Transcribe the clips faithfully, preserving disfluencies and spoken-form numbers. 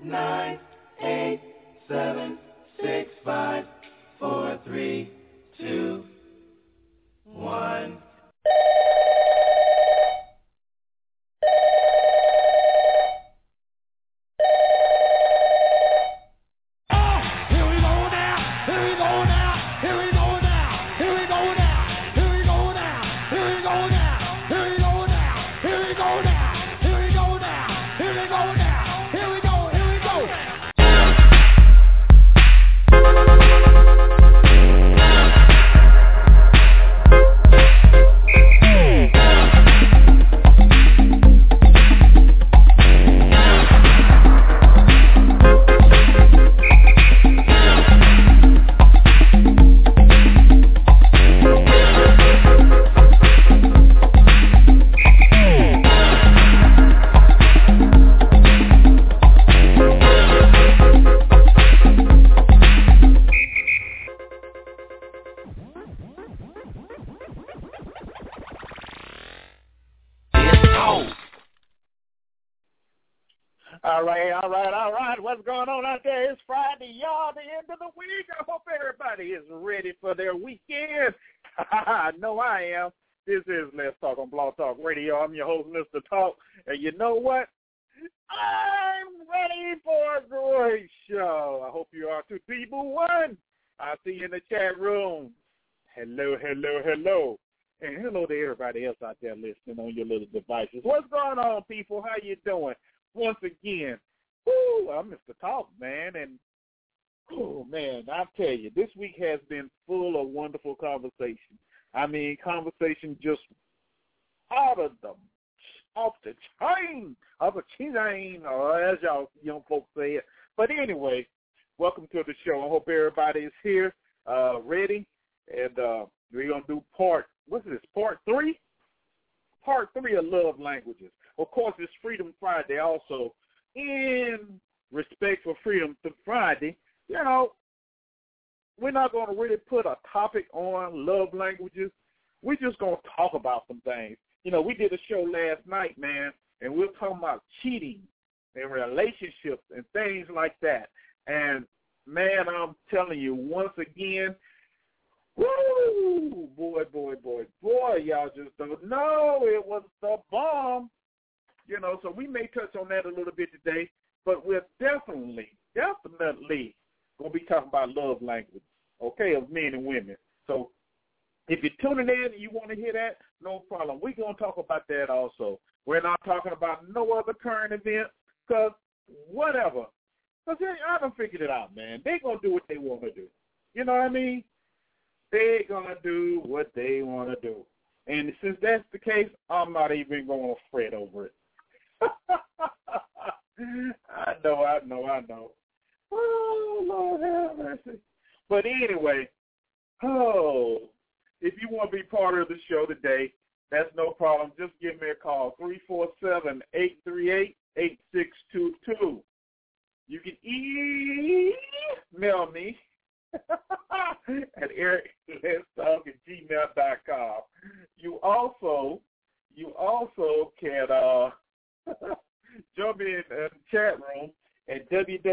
nine, eight, seven, six, five, four, three, two, one. All right, all right, all right. What's going on out there? It's Friday, y'all, the end of the week. I hope everybody is ready for their weekend. I know I am. This is Let's Talk on Blog Talk Radio. I'm your host, Mister Talk. And you know what? I'm ready for a great show. I hope you are too. People one, I see you in the chat room. Hello, hello, hello. And hello to everybody else out there listening on your little devices. What's going on, people? How you doing? Once again, whoo, I'm Mister Talk, man, and, oh, man, I tell you, this week has been full of wonderful conversation. I mean, conversation just out of the, off the chain, off the chain, or as y'all young folks say it. But anyway, welcome to the show. I hope everybody is here, uh, ready, and uh, we're going to do part, what's this, part three? Part three of Love Languages. Of course, it's Freedom Friday also. In respect for Freedom Friday, you know, we're not going to really put a topic on love languages. We're just going to talk about some things. You know, we did a show last night, man, and we were talking about cheating and relationships and things like that. And, man, I'm telling you, once again, woo, boy, boy, boy, boy, y'all just don't know. It was the bomb. You know, so we may touch on that a little bit today, but we're definitely, definitely going to be talking about love language, okay, of men and women. So if you're tuning in and you want to hear that, no problem. We're going to talk about that also. We're not talking about no other current events because whatever. Because I done figured it out, man. They're going to do what they want to do. You know what I mean? They're going to do what they want to do. And since that's the case, I'm not even going to fret over it. I know, I know, I know. Oh, Lord have mercy. But anyway, oh, if you want to be part of the show today, that's no problem. Just give me a call, three four seven, eight three eight, eight six two two. You can email me at eric let's talk at gmail dot com. You also, you also can uh, jump in the chat room at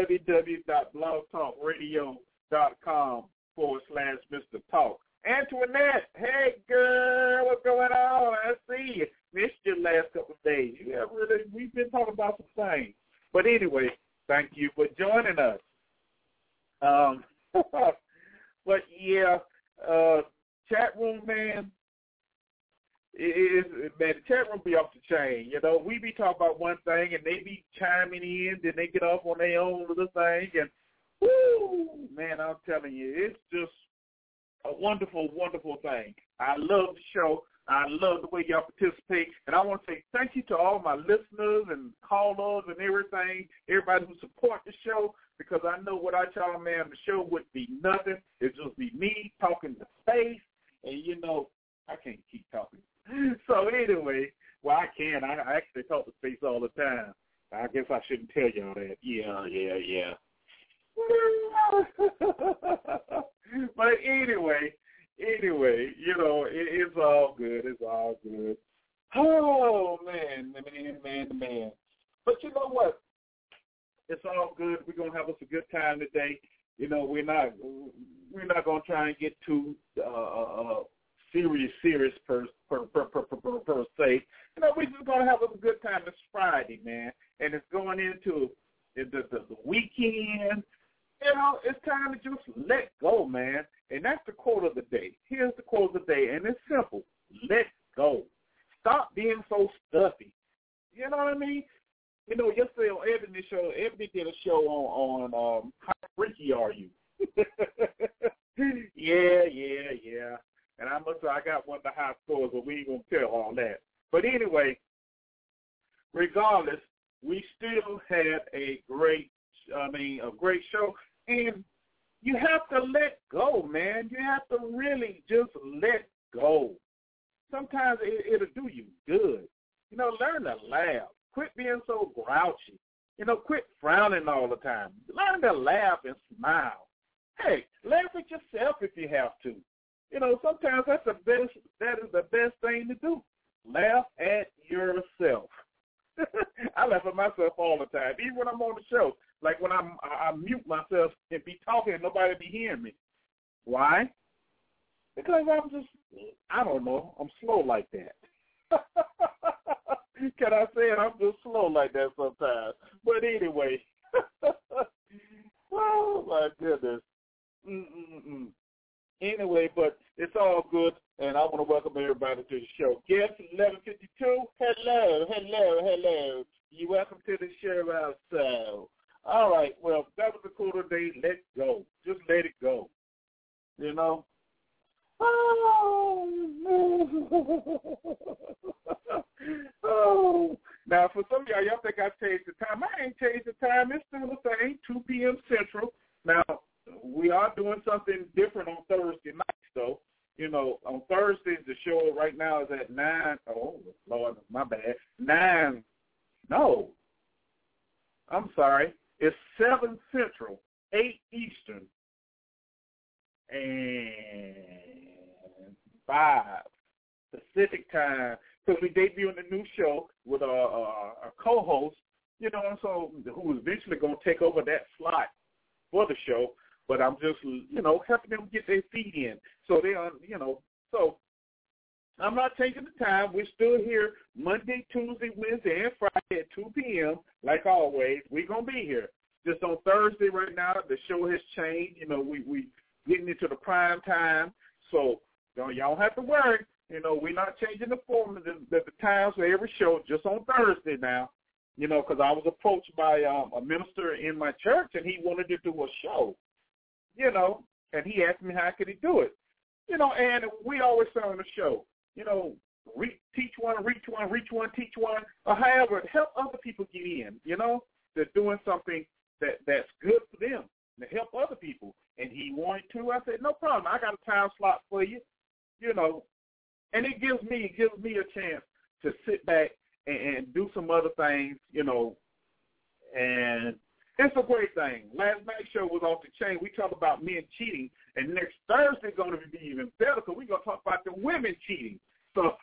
www.blogtalkradio.com forward slash Mr. Talk. Antoinette, hey girl, what's going on? I see you. Missed you last couple of days. You have really, we've been talking about some things. But anyway, thank you for joining us. Um, but yeah, uh, chat room, man. It is, man, the chat room be off the chain. You know, we be talking about one thing and they be chiming in, then they get off on their own little thing, and whoo, man, I'm telling you, it's just a wonderful, wonderful thing. I love the show. I love the way y'all participate, and I want to say thank you to all my listeners and callers and everything, everybody who support the show, because I know without y'all, man, the show would be nothing. It'd just be me talking to space, and, you know, I can't keep talking. So anyway, well, I can. I, I actually talk to space all the time. I guess I shouldn't tell y'all that. Yeah, yeah, yeah. But anyway, anyway, you know, it, it's all good. It's all good. Oh, man, man, man, man. But you know what? It's all good. We're gonna have us a good time today. You know, we're not we're not gonna try and get too uh, uh, serious, serious per per, per per per per se. You know, we're just gonna have us a good time. It's Friday, man, and it's going into the the, the weekend. You know, it's time to just let go, man. And that's the quote of the day. Here's the quote of the day, and it's simple: let go. Stop being so stuffy. You know what I mean? You know, yesterday on Ebony show, Ebony did a show on, on um, how freaky are you? yeah, yeah, yeah. And I must say I got one of the high scores, but we ain't going to tell all that. But anyway, regardless, we still had a great, I mean, a great show. And you have to let go, man. You have to really just let go. Sometimes it, it'll do you good. You know, learn to laugh. Quit being so grouchy. You know, quit frowning all the time. Learn to laugh and smile. Hey, laugh at yourself if you have to. You know, sometimes that's the best. That is the best thing to do. Laugh at yourself. I laugh at myself all the time, even when I'm on the show. Like when I'm, I, I mute myself and be talking and nobody be hearing me. Why? Because I'm just, I don't know, I'm slow like that. Can I say it? I'm just slow like that sometimes. But anyway. Oh, my goodness. Mm-mm-mm. Anyway, but it's all good, and I want to welcome everybody to the show. Guest eleven fifty-two, hello, hello, hello. You're welcome to the show also. All right, well, that was the cool day. Let go. Just let it go. You know? Oh, oh. Now, for some of y'all, y'all think I changed the time. I ain't changed the time. It's still the same, two p.m. Central. Now, we are doing something different on Thursday nights, though. You know, on Thursdays, the show right now is at nine. Oh, Lord, my bad. nine. No. I'm sorry. It's seven Central, eight Eastern, and five Pacific time, because we debuting a new show with a, a, a co-host, you know, and so who is eventually going to take over that slot for the show. But I'm just, you know, helping them get their feet in. So they are, you know, so I'm not changing the time. We're still here Monday, Tuesday, Wednesday, and Friday at two p.m. Like always. We're going to be here. Just on Thursday right now, the show has changed. You know, we we getting into the prime time. So you know, y'all don't have to worry. You know, we're not changing the form of the, the, the times for every show, just on Thursday now. You know, because I was approached by um, a minister in my church, and he wanted to do a show. You know, and he asked me how could he do it. You know, and we always say on the show, you know, re- teach one, reach one, reach one, teach one, or however, help other people get in, you know. They're doing something that, that's good for them to help other people. And he wanted to. I said, no problem. I got a time slot for you, you know. And it gives me, it gives me a chance to sit back and, and do some other things, you know, and it's a great thing. Last night's show was off the chain. We talked about men cheating, and next Thursday is going to be even better because we're going to talk about the women cheating. So,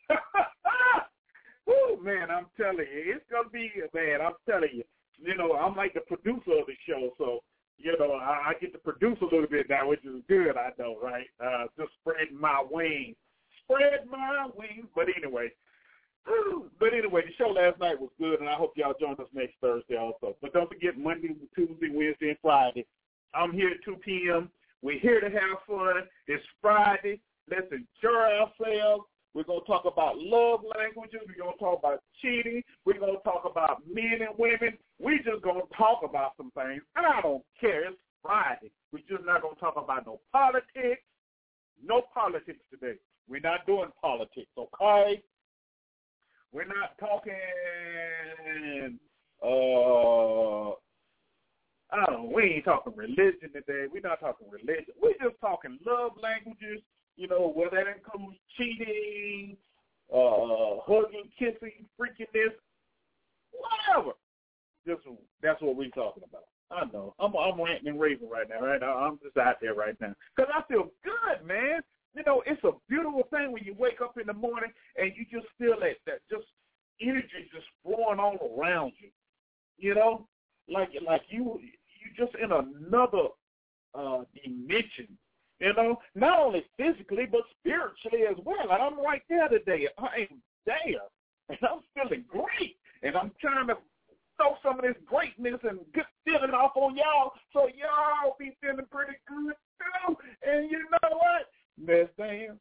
whoo, man, I'm telling you, it's going to be, man, I'm telling you. You know, I'm like the producer of the show, so, you know, I, I get to produce a little bit now, which is good, I know, right? Uh, just spreading my wings. Spread my wings. But anyway. But anyway, the show last night was good, and I hope y'all join us next Thursday also. But don't forget Monday, Tuesday, Wednesday, and Friday. I'm here at two p.m. We're here to have fun. It's Friday. Let's enjoy ourselves. We're going to talk about love languages. We're going to talk about cheating. We're going to talk about men and women. We're just going to talk about some things. And I don't care. It's Friday. We're just not going to talk about no politics. No politics today. We're not doing politics, okay? We're not talking, uh, I don't know, we ain't talking religion today. We're not talking religion. We're just talking love languages, you know, whether that includes cheating, uh, hugging, kissing, freakiness, whatever. Just, that's what we're talking about. I know. I'm, I'm ranting and raving right now, right? I'm just out there right now. Because I feel good, man. You know, it's a beautiful thing when you wake up in the morning and you just feel that, that just energy just flowing all around you, you know? like like you you just in another uh, dimension. You know, not only physically but spiritually as well. And I'm right there today. I am there, and I'm feeling great. And I'm trying to throw some of this greatness and good feeling off on y'all, so y'all be feeling pretty good too. And you know what? Miss Dan.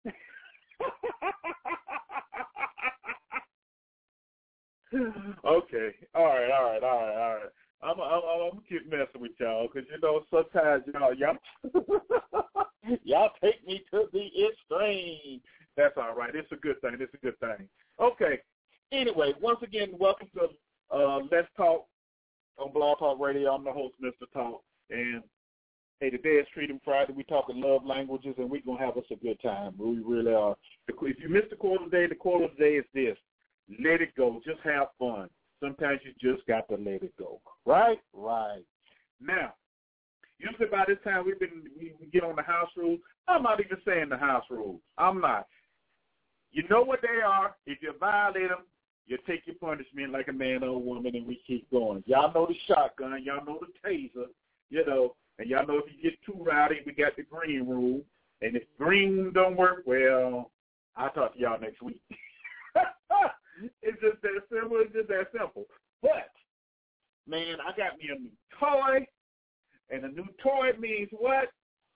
Okay. All right. All right. All right. All right. I'm I'm, I'm gonna keep messing with y'all because you know sometimes y'all y'all y'all take me to the extreme. That's all right. It's a good thing. It's a good thing. Okay. Anyway, once again, welcome to uh, Let's Talk on Blog Talk Radio. I'm the host, Mister Talk, and hey, today is Freedom Friday. We talking love languages, and we're gonna have us a good time. We really are. If you missed the quote of the day, the quote of the day is this: let it go. Just have fun. Sometimes you just got to let it go. Right? Right. Now, usually by this time we've been we get on the house rules. I'm not even saying the house rules. I'm not. You know what they are. If you violate them, you take your punishment like a man or a woman, and we keep going. Y'all know the shotgun. Y'all know the taser. You know, and y'all know if you get too rowdy, we got the green rule. And if green don't work, well, I'll talk to y'all next week. It's just that simple. It's just that simple. But, man, I got me a new toy, and a new toy means what?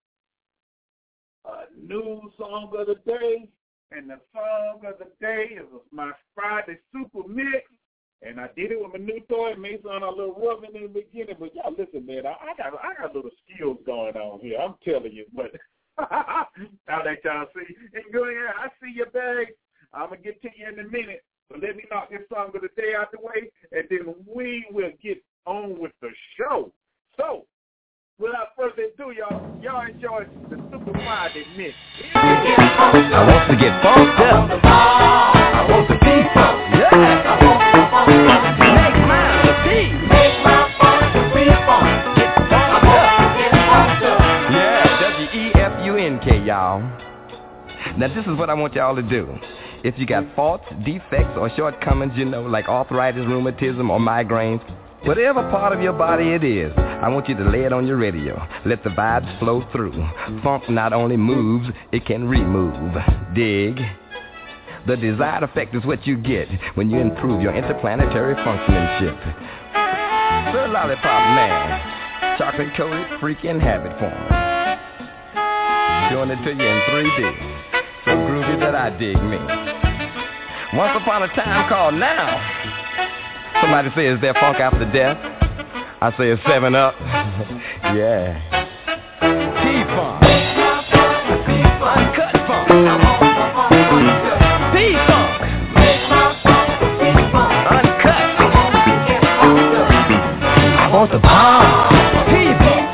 A new song of the day, and the song of the day is my Friday Super Mix, and I did it with my new toy. It may sound a little rough in the beginning, but y'all listen, man, I, I got I got little skills going on here. I'm telling you, but I'll let y'all see. And go ahead, I see your bag. I'm going to get to you in a minute. So let me knock this song of the day out the way, and then we will get on with the show. So, without further ado, y'all, y'all enjoy the Super Friday Mix. I want to get funked up. I want to be funked. Yeah. I want to be funked. Make mine the beat. Make my funk to be funked. Get funked up. Get funked up. Yeah, W E F U N K, y'all. Now, this is what I want y'all to do. If you got faults, defects, or shortcomings, you know, like arthritis, rheumatism, or migraines, whatever part of your body it is, I want you to lay it on your radio. Let the vibes flow through. Funk not only moves, it can remove. Dig? The desired effect is what you get when you improve your interplanetary functioningship. Sir Lollipop Man, chocolate-coated freaking habit form. Doing it to you in three D. So groovy that I dig me. Once upon a time called now. Somebody says they're funk after death. I say it's seven up. Yeah. P-funk. Uncut funk. P-funk. Uncut. I want the bomb. P-funk.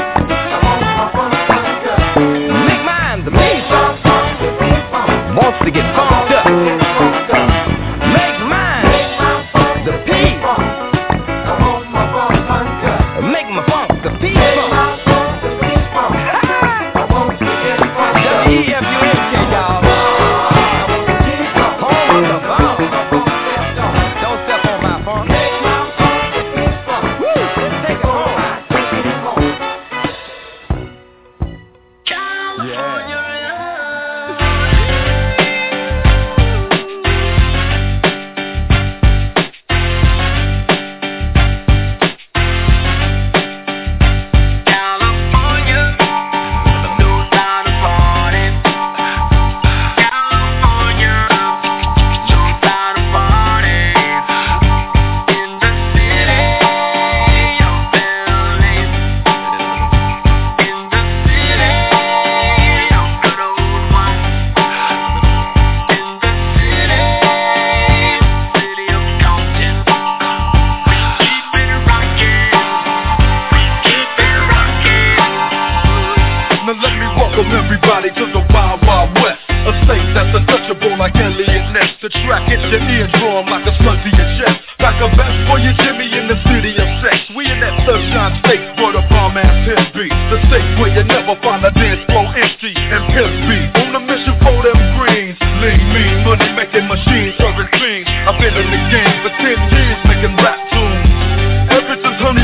Make mine the P-funk. Wants to get funked up. Make mine the P-funk. Make my funk the P-funk. W E F U N K, y'all. Home of the bomb. Don't step on my funk. Woo, let's take it home. Yeah. Everybody to the Wild Wild West, a state that's untouchable like Elliot Ness. The track hits your eardrum like a slug to your chest, like a vest for your Jimmy in the city of sex. We in that sunshine state where the bomb ass hip beat, the state where you never find a dance floor empty and pimp beat. On a mission for them greens, lean, mean, money making machines, serving fiends. I've been in the game for ten years making rap tunes. Ever since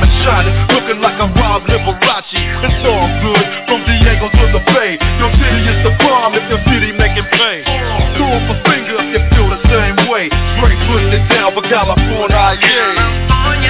diamond shining, looking like a Rob Liberace. It's all good, from Diego to the Bay. Your city is the bomb if your city making pain. Throw up a finger if you feel the same way. Straight putting it down for California, yeah.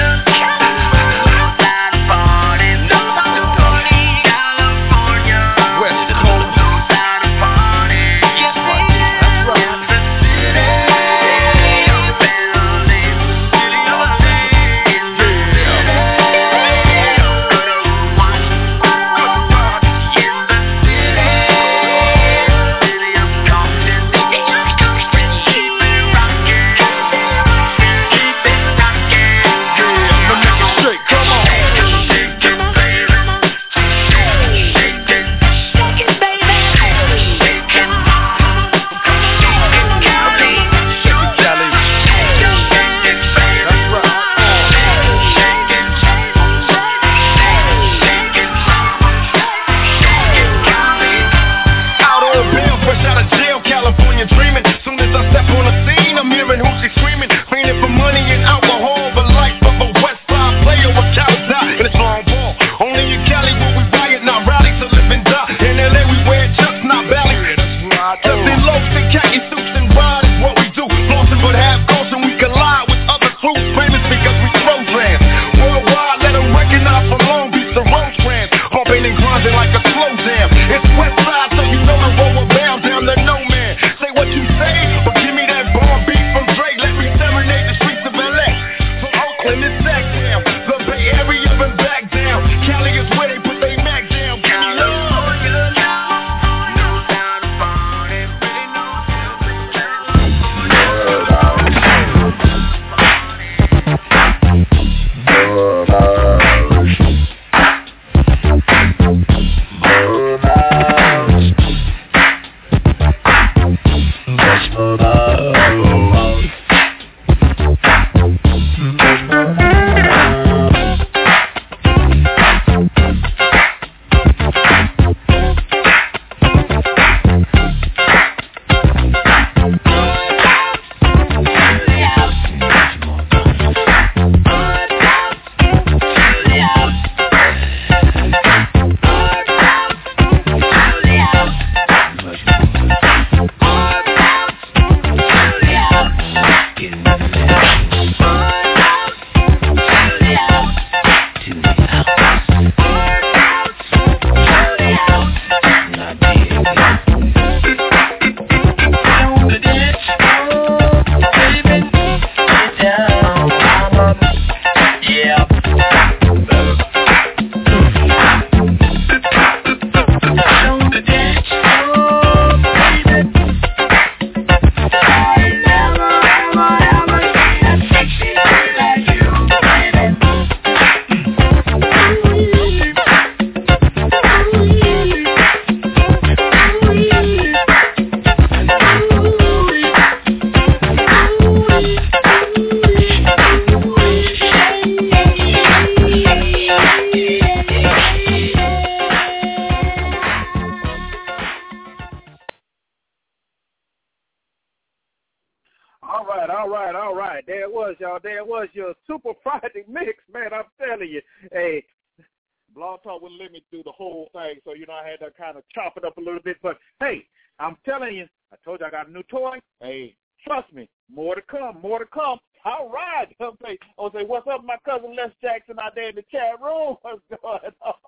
Chop it up a little bit, but hey, I'm telling you, I told you I got a new toy. Hey, trust me, more to come, more to come. All right, I'll say, I'll say what's up, my cousin Les Jackson out there in the chat room? What's going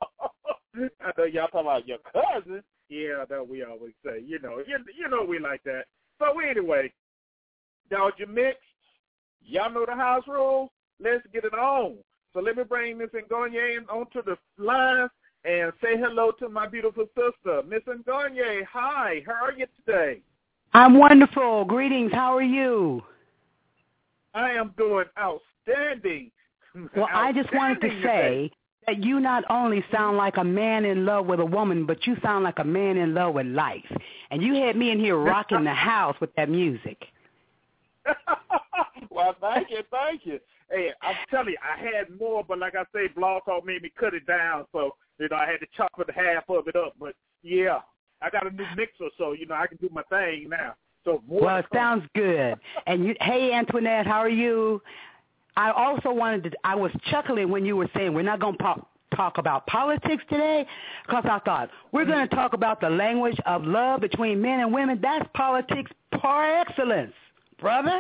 on? I know y'all talking about your cousin. Yeah, that we always say, you know, you, you know we like that. So anyway, Georgia Mix, y'all know the house rules. Let's get it on. So let me bring Miss Ngoye onto the line and say hello to my beautiful sister, Miss Ngoye. Hi, how are you today? I'm wonderful. Greetings. How are you? I am doing outstanding. Well, outstanding I just wanted to say that you not only sound like a man in love with a woman, but you sound like a man in love with life. And you had me in here rocking the house with that music. Well, thank you, thank you. Hey, I'm telling you, I had more, but like I say, Blog Talk made me cut it down, so, you know, I had to chop it half of it up. But, yeah, I got a new mixer, so, you know, I can do my thing now. So more well, it sounds good. And, you, hey, Antoinette, how are you? I also wanted to, I was chuckling when you were saying we're not going to po- talk about politics today, because I thought we're going to talk about the language of love between men and women. That's politics par excellence, brother.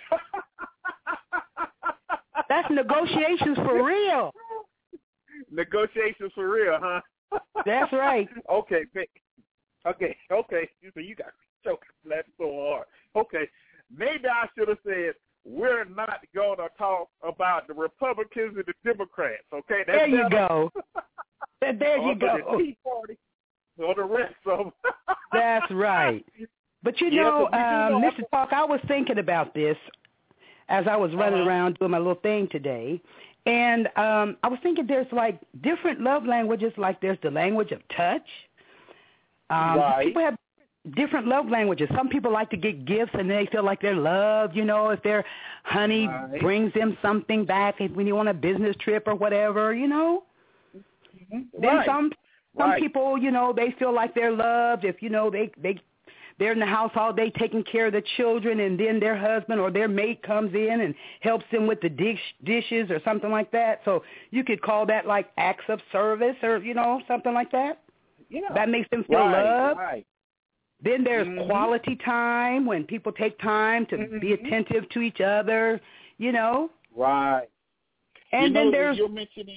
That's negotiations for real. Negotiations for real, huh? That's right. Okay, okay, okay. So you got me choking that so hard. Okay, maybe I should have said we're not going to talk about the Republicans and the Democrats. Okay, that's there you better. go. There you or go. The Tea Party or the rest of them. That's right. But you yeah, know, um, know, Mister Talk, I was thinking about this as I was running uh-huh. around doing my little thing today. And um, I was thinking there's like different love languages, like there's the language of touch. Um, right. People have different love languages. Some people like to get gifts and they feel like they're loved, you know, if their honey right. brings them something back when you on a business trip or whatever, you know. Mm-hmm. Then right. some some right. people, you know, they feel like they're loved if, you know, they, they they're in the house all day taking care of the children, and then their husband or their mate comes in and helps them with the dish, dishes or something like that. So you could call that like acts of service or, you know, something like that. Yeah. That makes them feel right, loved. Right. Then there's mm-hmm. quality time, when people take time to mm-hmm. be attentive to each other, you know. Right. And you then know, there's... You're mentioning...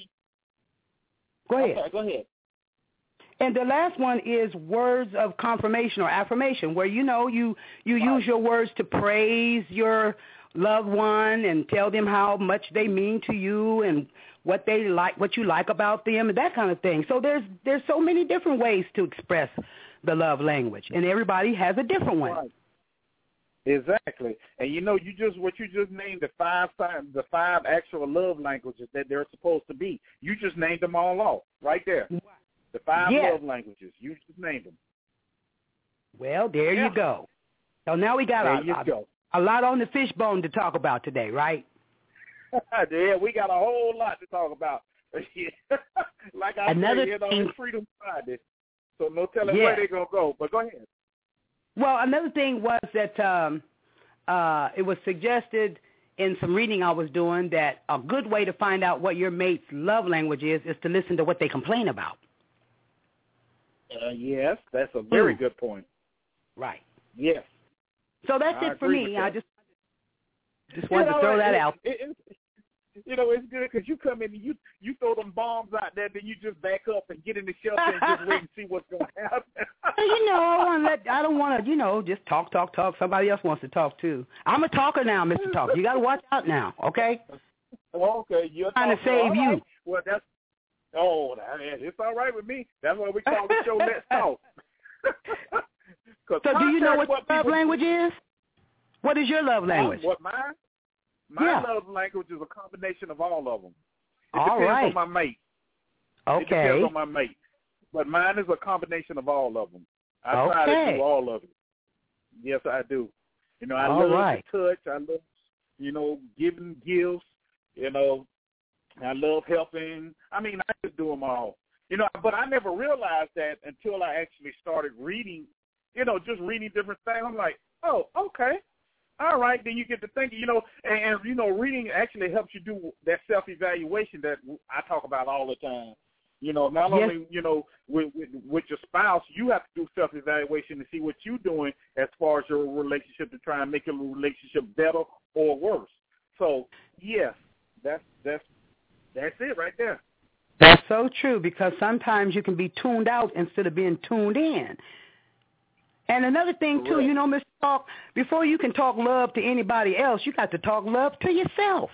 Go ahead. Okay, go ahead. And the last one is words of confirmation or affirmation, where, you know, you, you right. use your words to praise your loved one and tell them how much they mean to you and what they like, what you like about them, and that kind of thing. So there's there's so many different ways to express the love language, and everybody has a different one. Right. Exactly. And you know, you just what you just named the five the five actual love languages that they're supposed to be. You just named them all off right there. The five yes. love languages. You just named them. Well, there yeah. you go. So now we got there a, you a, go. a lot on the fishbone to talk about today, right? Yeah, we got a whole lot to talk about. Like I Another said, you know, thing, it's Freedom Friday, so no telling yeah. where they're going to go. But go ahead. Well, another thing was that um, uh, it was suggested in some reading I was doing that a good way to find out what your mate's love language is is to listen to what they complain about. Uh, yes, that's a very mm. good point. Right. Yes. So that's I it for me. I just just wanted you know, to throw that it, out. It, it, you know, it's good because you come in and you, you throw them bombs out there, then you just back up and get in the shelter and just wait and see what's going to happen. You know, I, want to let, I don't want to, you know, just talk, talk, talk. Somebody else wants to talk, too. I'm a talker now, Mister Talk. You got to watch out now, okay? Well, okay. You're trying to save all you. Right. Well, that's, oh, that, it's all right with me. That's why we call the show Let's Talk. So do you know what, what your love language is? What is your love language? What, mine? My yeah. love language is a combination of all of them. It all depends right. on my mate. Okay. It depends on my mate. But mine is a combination of all of them. I okay. try to do all of it. Yes, I do. You know, I all love right. to touch. I love, you know, giving gifts. You know, I love helping. I mean, I just do them all. You know, but I never realized that until I actually started reading, you know, just reading different things. I'm like, oh, okay. All right, then you get to thinking, you know, and, and, you know, reading actually helps you do that self-evaluation that I talk about all the time. You know, not yes. only, you know, with, with, with your spouse, you have to do self-evaluation to see what you're doing as far as your relationship to try and make your relationship better or worse. So, yes, that's, that's, that's it right there. That's so true, because sometimes you can be tuned out instead of being tuned in. And another thing, too, you know, Mister Talk, before you can talk love to anybody else, you got to talk love to yourself.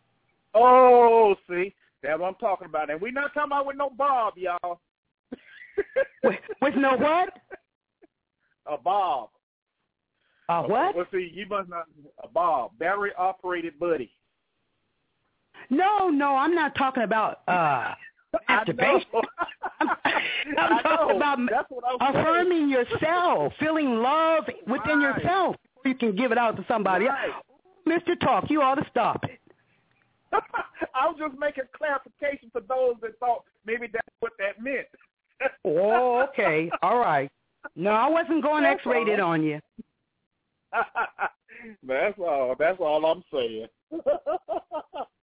Oh, see, that's what I'm talking about. And we're not talking about with no Bob, y'all. with, with no what? A Bob. A what? Well, see, you must not, a Bob, battery-operated buddy. No, no, I'm not talking about uh, masturbation. I'm, I'm talking about affirming yourself, feeling love within right. yourself before you can give it out to somebody right. else. Mister Talk, you ought to stop it. I was just making clarification for those that thought maybe that's what that meant. Oh, okay. All right. No, I wasn't going that's X-rated all. on you. That's all. That's all I'm saying.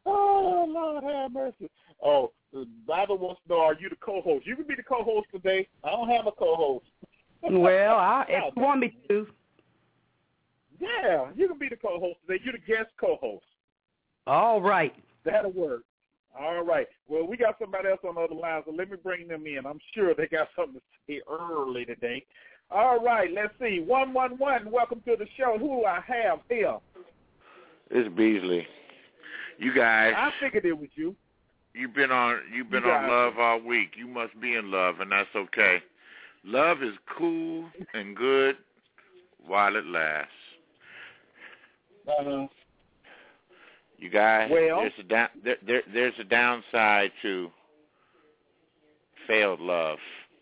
Oh, Lord have mercy. Oh, the Bible wants to know, are you the co-host? You can be the co-host today. I don't have a co-host. Well, I, if you want me to. Yeah, you can be the co-host today. You're the guest co-host. All right. That'll work. All right. Well, we got somebody else on the other line, so let me bring them in. I'm sure they got something to say early today. All right, let's see. one one one, welcome to the show. Who do I have here? It's Beasley. You guys. I figured it was you. You've been on you've been you on love all week. You must be in love, and that's okay. Love is cool and good while it lasts. Uh-huh. You guys, well, there's a down, there, there, there's a downside to failed love.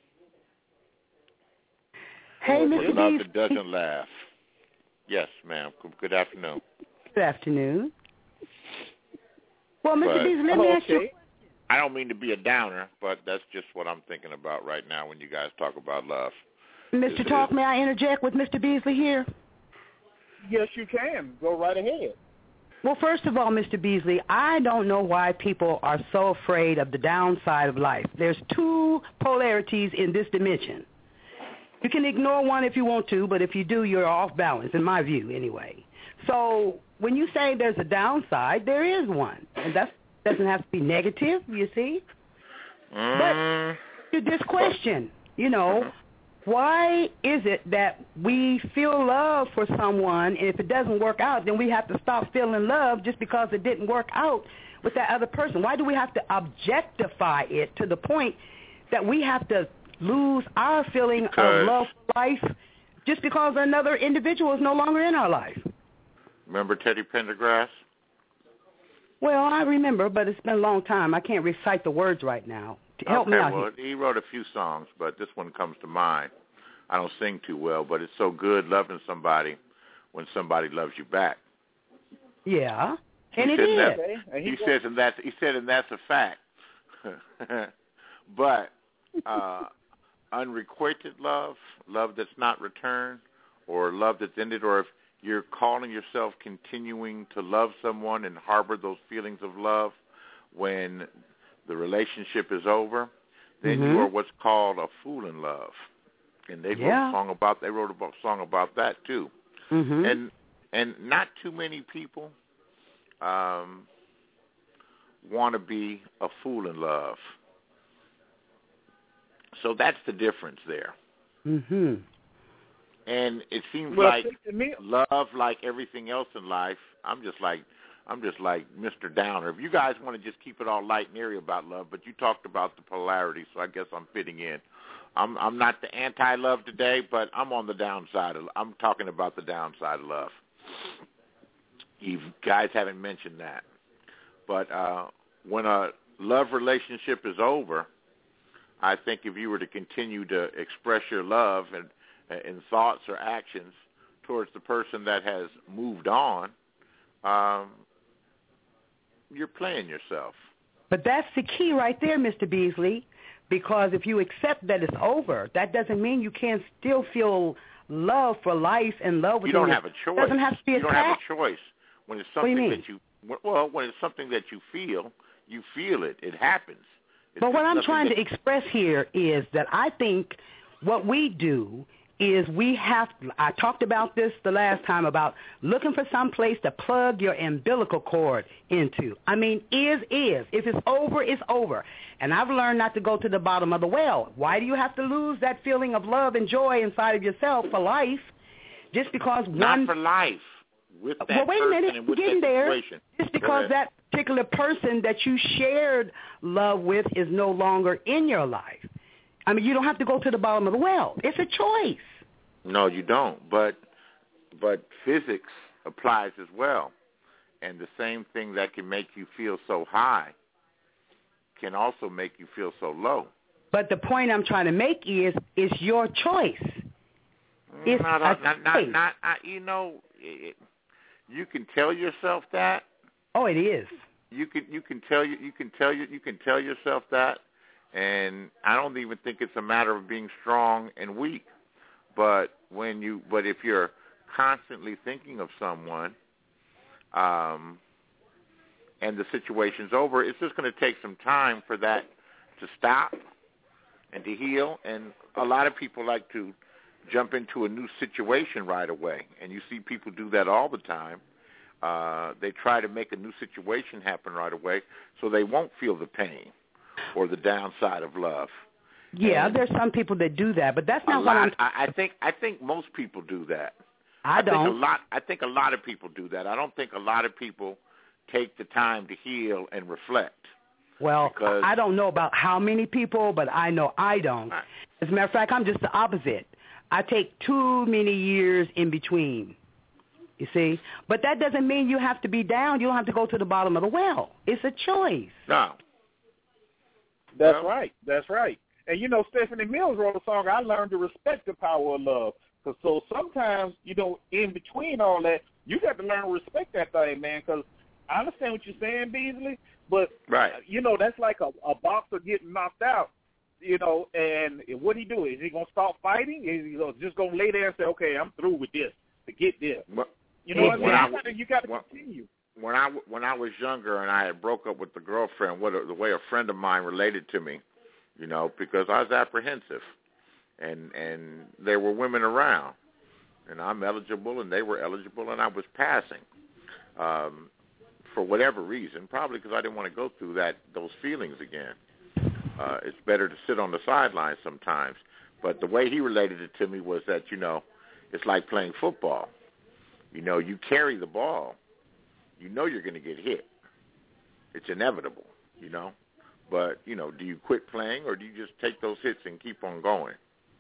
Hey, Mister Love Beasley. that doesn't laugh. Yes, ma'am. Good afternoon. Good afternoon. Well, Mister But, Beasley, let me okay. ask you. I don't mean to be a downer, but that's just what I'm thinking about right now when you guys talk about love. Mister Talk, may I interject with Mister Beasley here? Yes, you can. Go right ahead. Well, first of all, Mister Beasley, I don't know why people are so afraid of the downside of life. There's two polarities in this dimension. You can ignore one if you want to, but if you do, you're off balance, in my view, anyway. So when you say there's a downside, there is one. And that doesn't have to be negative, you see. Mm. But to this question, you know, why is it that we feel love for someone, and if it doesn't work out, then we have to stop feeling love just because it didn't work out with that other person? Why do we have to objectify it to the point that we have to lose our feeling Because of love for life just because another individual is no longer in our life? Remember Teddy Pendergrass? Well, I remember, but it's been a long time. I can't recite the words right now. Help okay, me out well, here. he wrote a few songs, but this one comes to mind. I don't sing too well, but it's so good loving somebody when somebody loves you back. Yeah, He and it said is. That, Okay, and he he says, and that's he said, and that's a fact. But uh, unrequited love, love that's not returned, or love that's ended, or if you're calling yourself continuing to love someone and harbor those feelings of love when the relationship is over, then mm-hmm. you are what's called a fool in love. And they yeah. wrote a song about they wrote a song about that too. Mm-hmm. And and not too many people um, want to be a fool in love. So that's the difference there. Mm-hmm. And it seems well, like to me, love, like everything else in life, I'm just like I'm just like Mister Downer. If you guys want to just keep it all light and airy about love, but you talked about the polarity, so I guess I'm fitting in. I'm I'm not the anti-love today, but I'm on the downside of. I'm talking about the downside of love. You guys haven't mentioned that, but uh, when a love relationship is over, I think if you were to continue to express your love and in thoughts or actions towards the person that has moved on, um, you're playing yourself. But that's the key right there, Mister Beasley, because if you accept that it's over, that doesn't mean you can't still feel love for life and love with you. Don't it. have a choice. It doesn't have to be you don't attached. have a choice. When it's What do you something mean? that you, well, when it's something that you feel, you feel it. It happens. It's But what I'm nothing trying that, to express here is that I think what we do is we have, I talked about this the last time about looking for some place to plug your umbilical cord into. I mean, is, is. If it's over, it's over. And I've learned not to go to the bottom of the well. Why do you have to lose that feeling of love and joy inside of yourself for life just because not one... for life. With that well, wait a minute. and with Getting that there. situation. Just because that particular person that you shared love with is no longer in your life. I mean, you don't have to go to the bottom of the well. It's a choice. No, you don't. But but physics applies as well. And the same thing that can make you feel so high can also make you feel so low. But the point I'm trying to make is, it's your choice. It's not, a not, not, choice. not, not, you know, it, you can tell yourself that. Oh, it is. You can you can tell you you can tell you you can tell yourself that, and I don't even think it's a matter of being strong and weak. But when you but if you're constantly thinking of someone, um, and the situation's over, it's just going to take some time for that to stop and to heal. And a lot of people like to jump into a new situation right away, and you see people do that all the time. Uh, they try to make a new situation happen right away so they won't feel the pain or the downside of love. Yeah, and there's some people that do that, but that's not a what lot, I'm. I, I think I think most people do that. I, I don't. Think a lot. I think a lot of people do that. I don't think a lot of people take the time to heal and reflect. Well, because, I don't know about how many people, but I know I don't. As a matter of fact, I'm just the opposite. I take too many years in between. You see? But that doesn't mean you have to be down. You don't have to go to the bottom of the well. It's a choice. No. That's well, right. That's right. And, you know, Stephanie Mills wrote a song, I Learned to Respect the Power of Love. Cause so sometimes, you know, in between all that, you got to learn to respect that thing, man, because I understand what you're saying, Beasley, but, right. you know, that's like a, a boxer getting knocked out, you know, and what he do? Is he going to stop fighting? Is he just going to lay there and say, okay, I'm through with this, to get this? Well, You know what I mean? I, you got to when, continue. When I, when I was younger and I had broke up with the girlfriend, what a, the way a friend of mine related to me, you know, because I was apprehensive, and and there were women around, and I'm eligible and they were eligible, and I was passing um, for whatever reason, probably because I didn't want to go through that those feelings again. Uh, it's better to sit on the sidelines sometimes. But the way he related it to me was that, you know, it's like playing football. You know, you carry the ball. You know you're going to get hit. It's inevitable, you know. But, you know, do you quit playing or do you just take those hits and keep on going?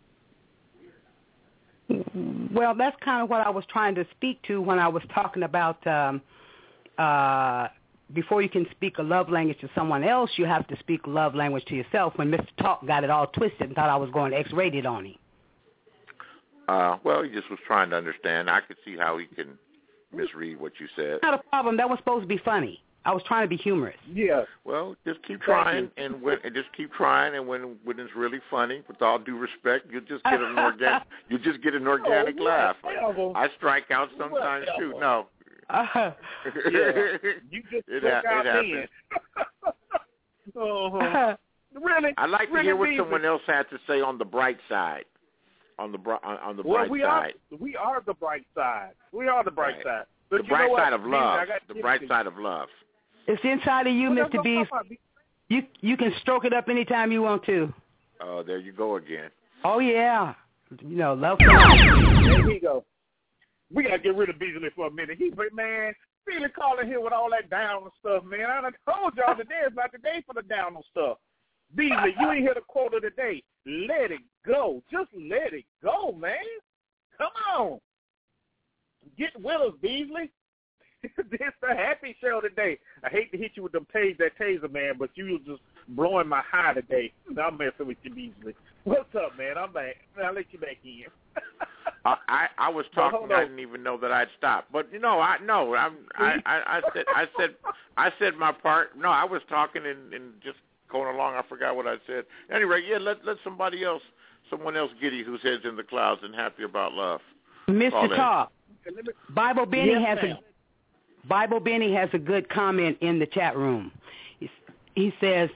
Well, that's kind of what I was trying to speak to when I was talking about um, uh, before you can speak a love language to someone else, you have to speak love language to yourself. When Mister Talk got it all twisted and thought I was going X-rated on him. Uh, well, he just was trying to understand. I could see how he can misread what you said. Not a problem. That was supposed to be funny. I was trying to be humorous. Yeah. Well, just keep trying, and when and just keep trying, and when when it's really funny, with all due respect, you just get an organic you just get an organic oh, laugh. Whatever. I strike out sometimes whatever. too. No. Uh, yeah. You just it struck ha- out it then. uh-huh. Really? I'd like to really hear what easy. someone else had to say on the bright side. On the bri- on the well, bright we side. Are, we are the bright side. We are the bright right. side. But the you bright know side what? of love. The bright side of love. It's inside of you, well, Mister B. You you can stroke it up anytime you want to. Oh, there you go again. Oh yeah, you know, love. There we go. We gotta get rid of Beasley for a minute. He, but man, Beasley calling here with all that down stuff, man. I done told y'all today is not the day for the down stuff. Beasley, you ain't hear the quote of the day. Let it go. Just let it go, man. Come on. Get with us, Beasley. This the happy show today. I hate to hit you with them tase, that taser, man, but you was just blowing my high today. I'm messing with you, Beasley. What's up, man? I'm back. I'll let you back in. uh, I I was talking. I didn't even know that I'd stopped. But you know, I no. I'm, I I I said I said I said my part. No, I was talking and, and just going along. I forgot what I said. Anyway, yeah. Let let somebody else, someone else, get you whose head's in the clouds and happy about love. Mister Talk. Bible Benny yes, has ma'am. a. Bible Benny has a good comment in the chat room. He, he says,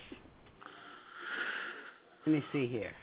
let me see here.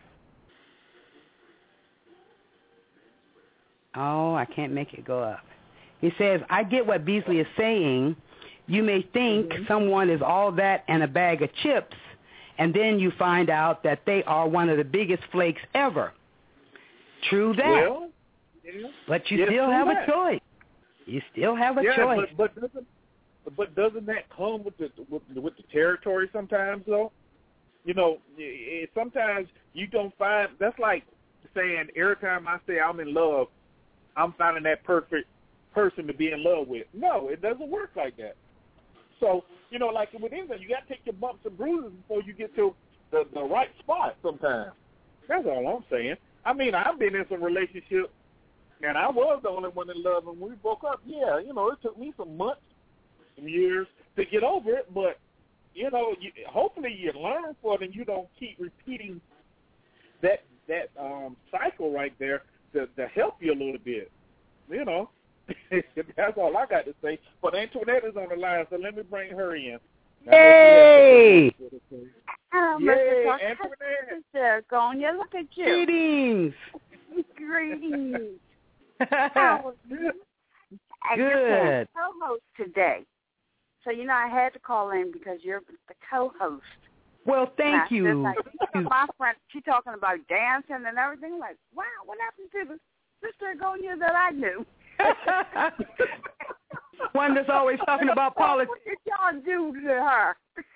Oh, I can't make it go up. He says, I get what Beasley is saying. You may think mm-hmm. someone is all that and a bag of chips, and then you find out that they are one of the biggest flakes ever. True that. Well, yeah. But you yes, still have that. a choice. You still have a yeah, choice. But, but doesn't but doesn't that come with the with, with the territory sometimes though? You know, it, sometimes you don't find. That's like saying every time I say I'm in love, I'm finding that perfect person to be in love with. No, it doesn't work like that. So you know, like with anything, you got to take your bumps and bruises before you get to the the right spot. Sometimes that's all I'm saying. I mean, I've been in some relationships. And I was the only one in love, and when we broke up, yeah, you know, it took me some months, some years to get over it, but, you know, you, hopefully you learn from it and you don't keep repeating that that um, cycle right there to, to help you a little bit, you know. That's all I got to say. But Antoinette is on the line, so let me bring her in. Hey! Hello, Yay, Mister Talk. Antoinette. Sister Gonya, look at you. Greetings. Greetings. How are you? And you're Good. co-host today. So, you know, I had to call in because you're the co-host. Well, thank you. Like, my friend, she's talking about dancing and everything. Like, wow, what happened to the Sister Gonya that I knew? One that's always talking about politics. What did y'all do to her?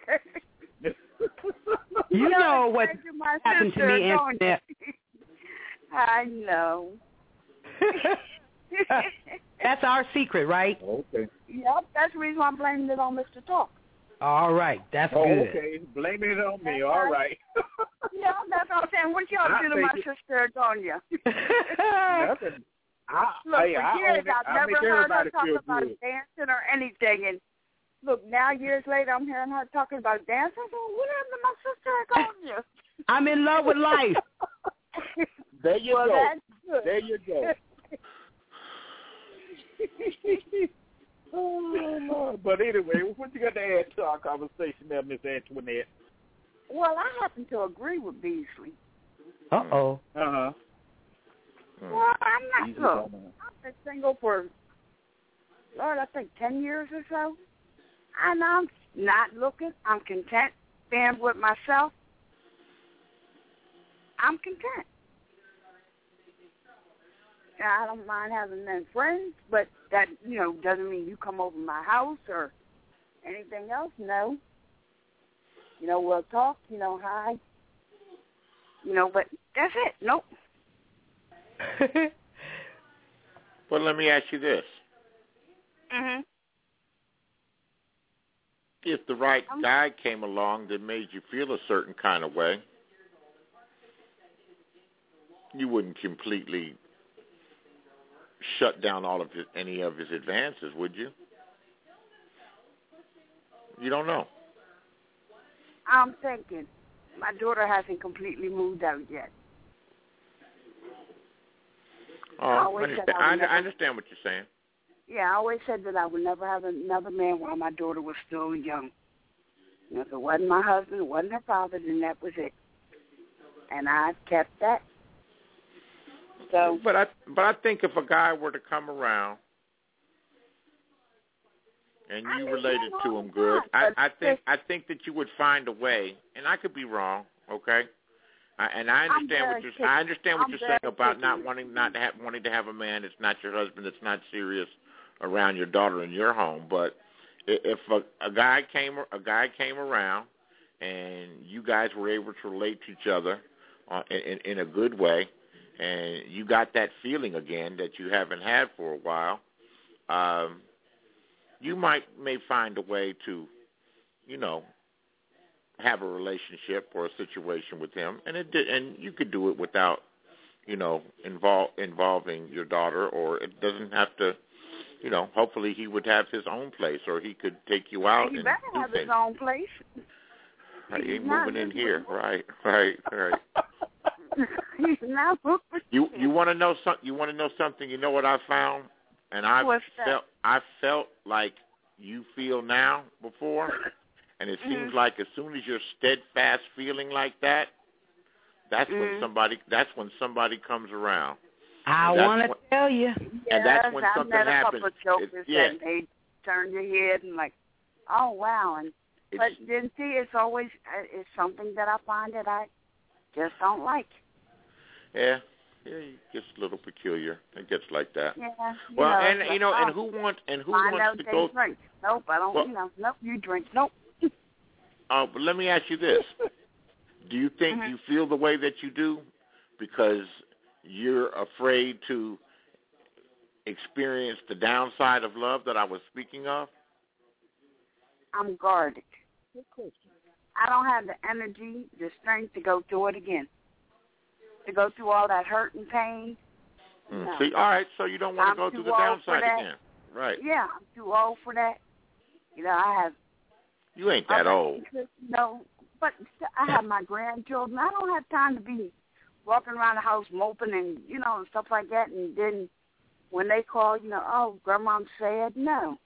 You know what happened to me, Antoinette. I know. That's our secret, right? Okay. Yep, that's the reason why I'm blaming it on Mister Talk. All right, that's oh, good. Okay, blame it on me. That's All right. right. Yeah, that's what I'm saying. What y'all I do to my think sister Gonya? Nothing. I, Look, hey, for I years own it. I've I never make heard her everybody talk feel about good. dancing or anything. And look, now years later, I'm hearing her talking about dancing. So what happened to my sister Gonya? I'm in love with life. There you well, go. That's good. There you go. Oh, Lord. But anyway, what you got to add to our conversation there, Miss Antoinette? Well, I happen to agree with Beasley. Uh-oh. Uh-huh. Well, I'm Easy not, look, on I've been single for, Lord, I think ten years or so. And I'm not looking. I'm content being with myself. I'm content. I don't mind having men friends, but that, you know, doesn't mean you come over my house or anything else. No. You know, we'll talk, you know, hi. You know, but that's it. Nope. Well, let me ask you this. Mm-hmm. If the right guy came along that made you feel a certain kind of way, you wouldn't completely shut down all of his, any of his advances, would you? You don't know. I'm thinking. My daughter hasn't completely moved out yet. Oh, I I always understand, said I I, would never- I understand what you're saying. Yeah, I always said that I would never have another man while my daughter was still young. You know, if it wasn't my husband, it wasn't her father, then that was it. And I kept that. So, but I but I think if a guy were to come around and I you mean, related yeah, to all him the good, time, I, I but think this- I think that you would find a way, and I could be wrong, okay? I, and I understand very what you're picky. I understand what I'm you're saying very about picky. not wanting not to have, wanting to have a man that's not your husband, that's not serious around your daughter in your home. But i- if a, a guy came a guy came around and you guys were able to relate to each other uh, in, in a good way, and you got that feeling again that you haven't had for a while, um, you might may find a way to, you know, have a relationship or a situation with him, and it did, and you could do it without, you know, involve involving your daughter, or it doesn't have to, you know. Hopefully, he would have his own place, or he could take you out he and better do have things. his own place. Right, he He's ain't not moving in moving here, with- right, right, right. He's not moving. You you want to know some? You want to know something? You know what I found, and I What's that? felt I felt like you feel now before. And it seems Mm-hmm. like as soon as you're steadfast feeling like that, that's Mm-hmm. when somebody that's when somebody comes around. I And that's want to when- tell you. Yes, and that's when I've something met a happens. couple of jokers It- yeah. that they turn your head and like, oh wow, and but It's, then see, it's always uh, it's something that I find that I just don't like. yeah, yeah, it gets a little peculiar. It gets like that. Yeah. You Well, know, and it's you know, like, and oh, who wants and who I know wants to they go? drink. Nope, I don't. Well- you know, nope, you drink. Nope. Uh, but let me ask you this: do you think Mhm. you feel the way that you do because you're afraid to experience the downside of love that I was speaking of? I'm guarded. I don't have the energy, the strength to go through it again. To go through all that hurt and pain. Mm. No. See, all right, so you don't want I'm to go too through the old for downside that. again, right? Yeah, I'm too old for that. You know, I have. You ain't that other old. interests, No, but I have my grandchildren. I don't have time to be walking around the house moping and you know and stuff like that, and then when they call, you know, oh, grandma's sad. No.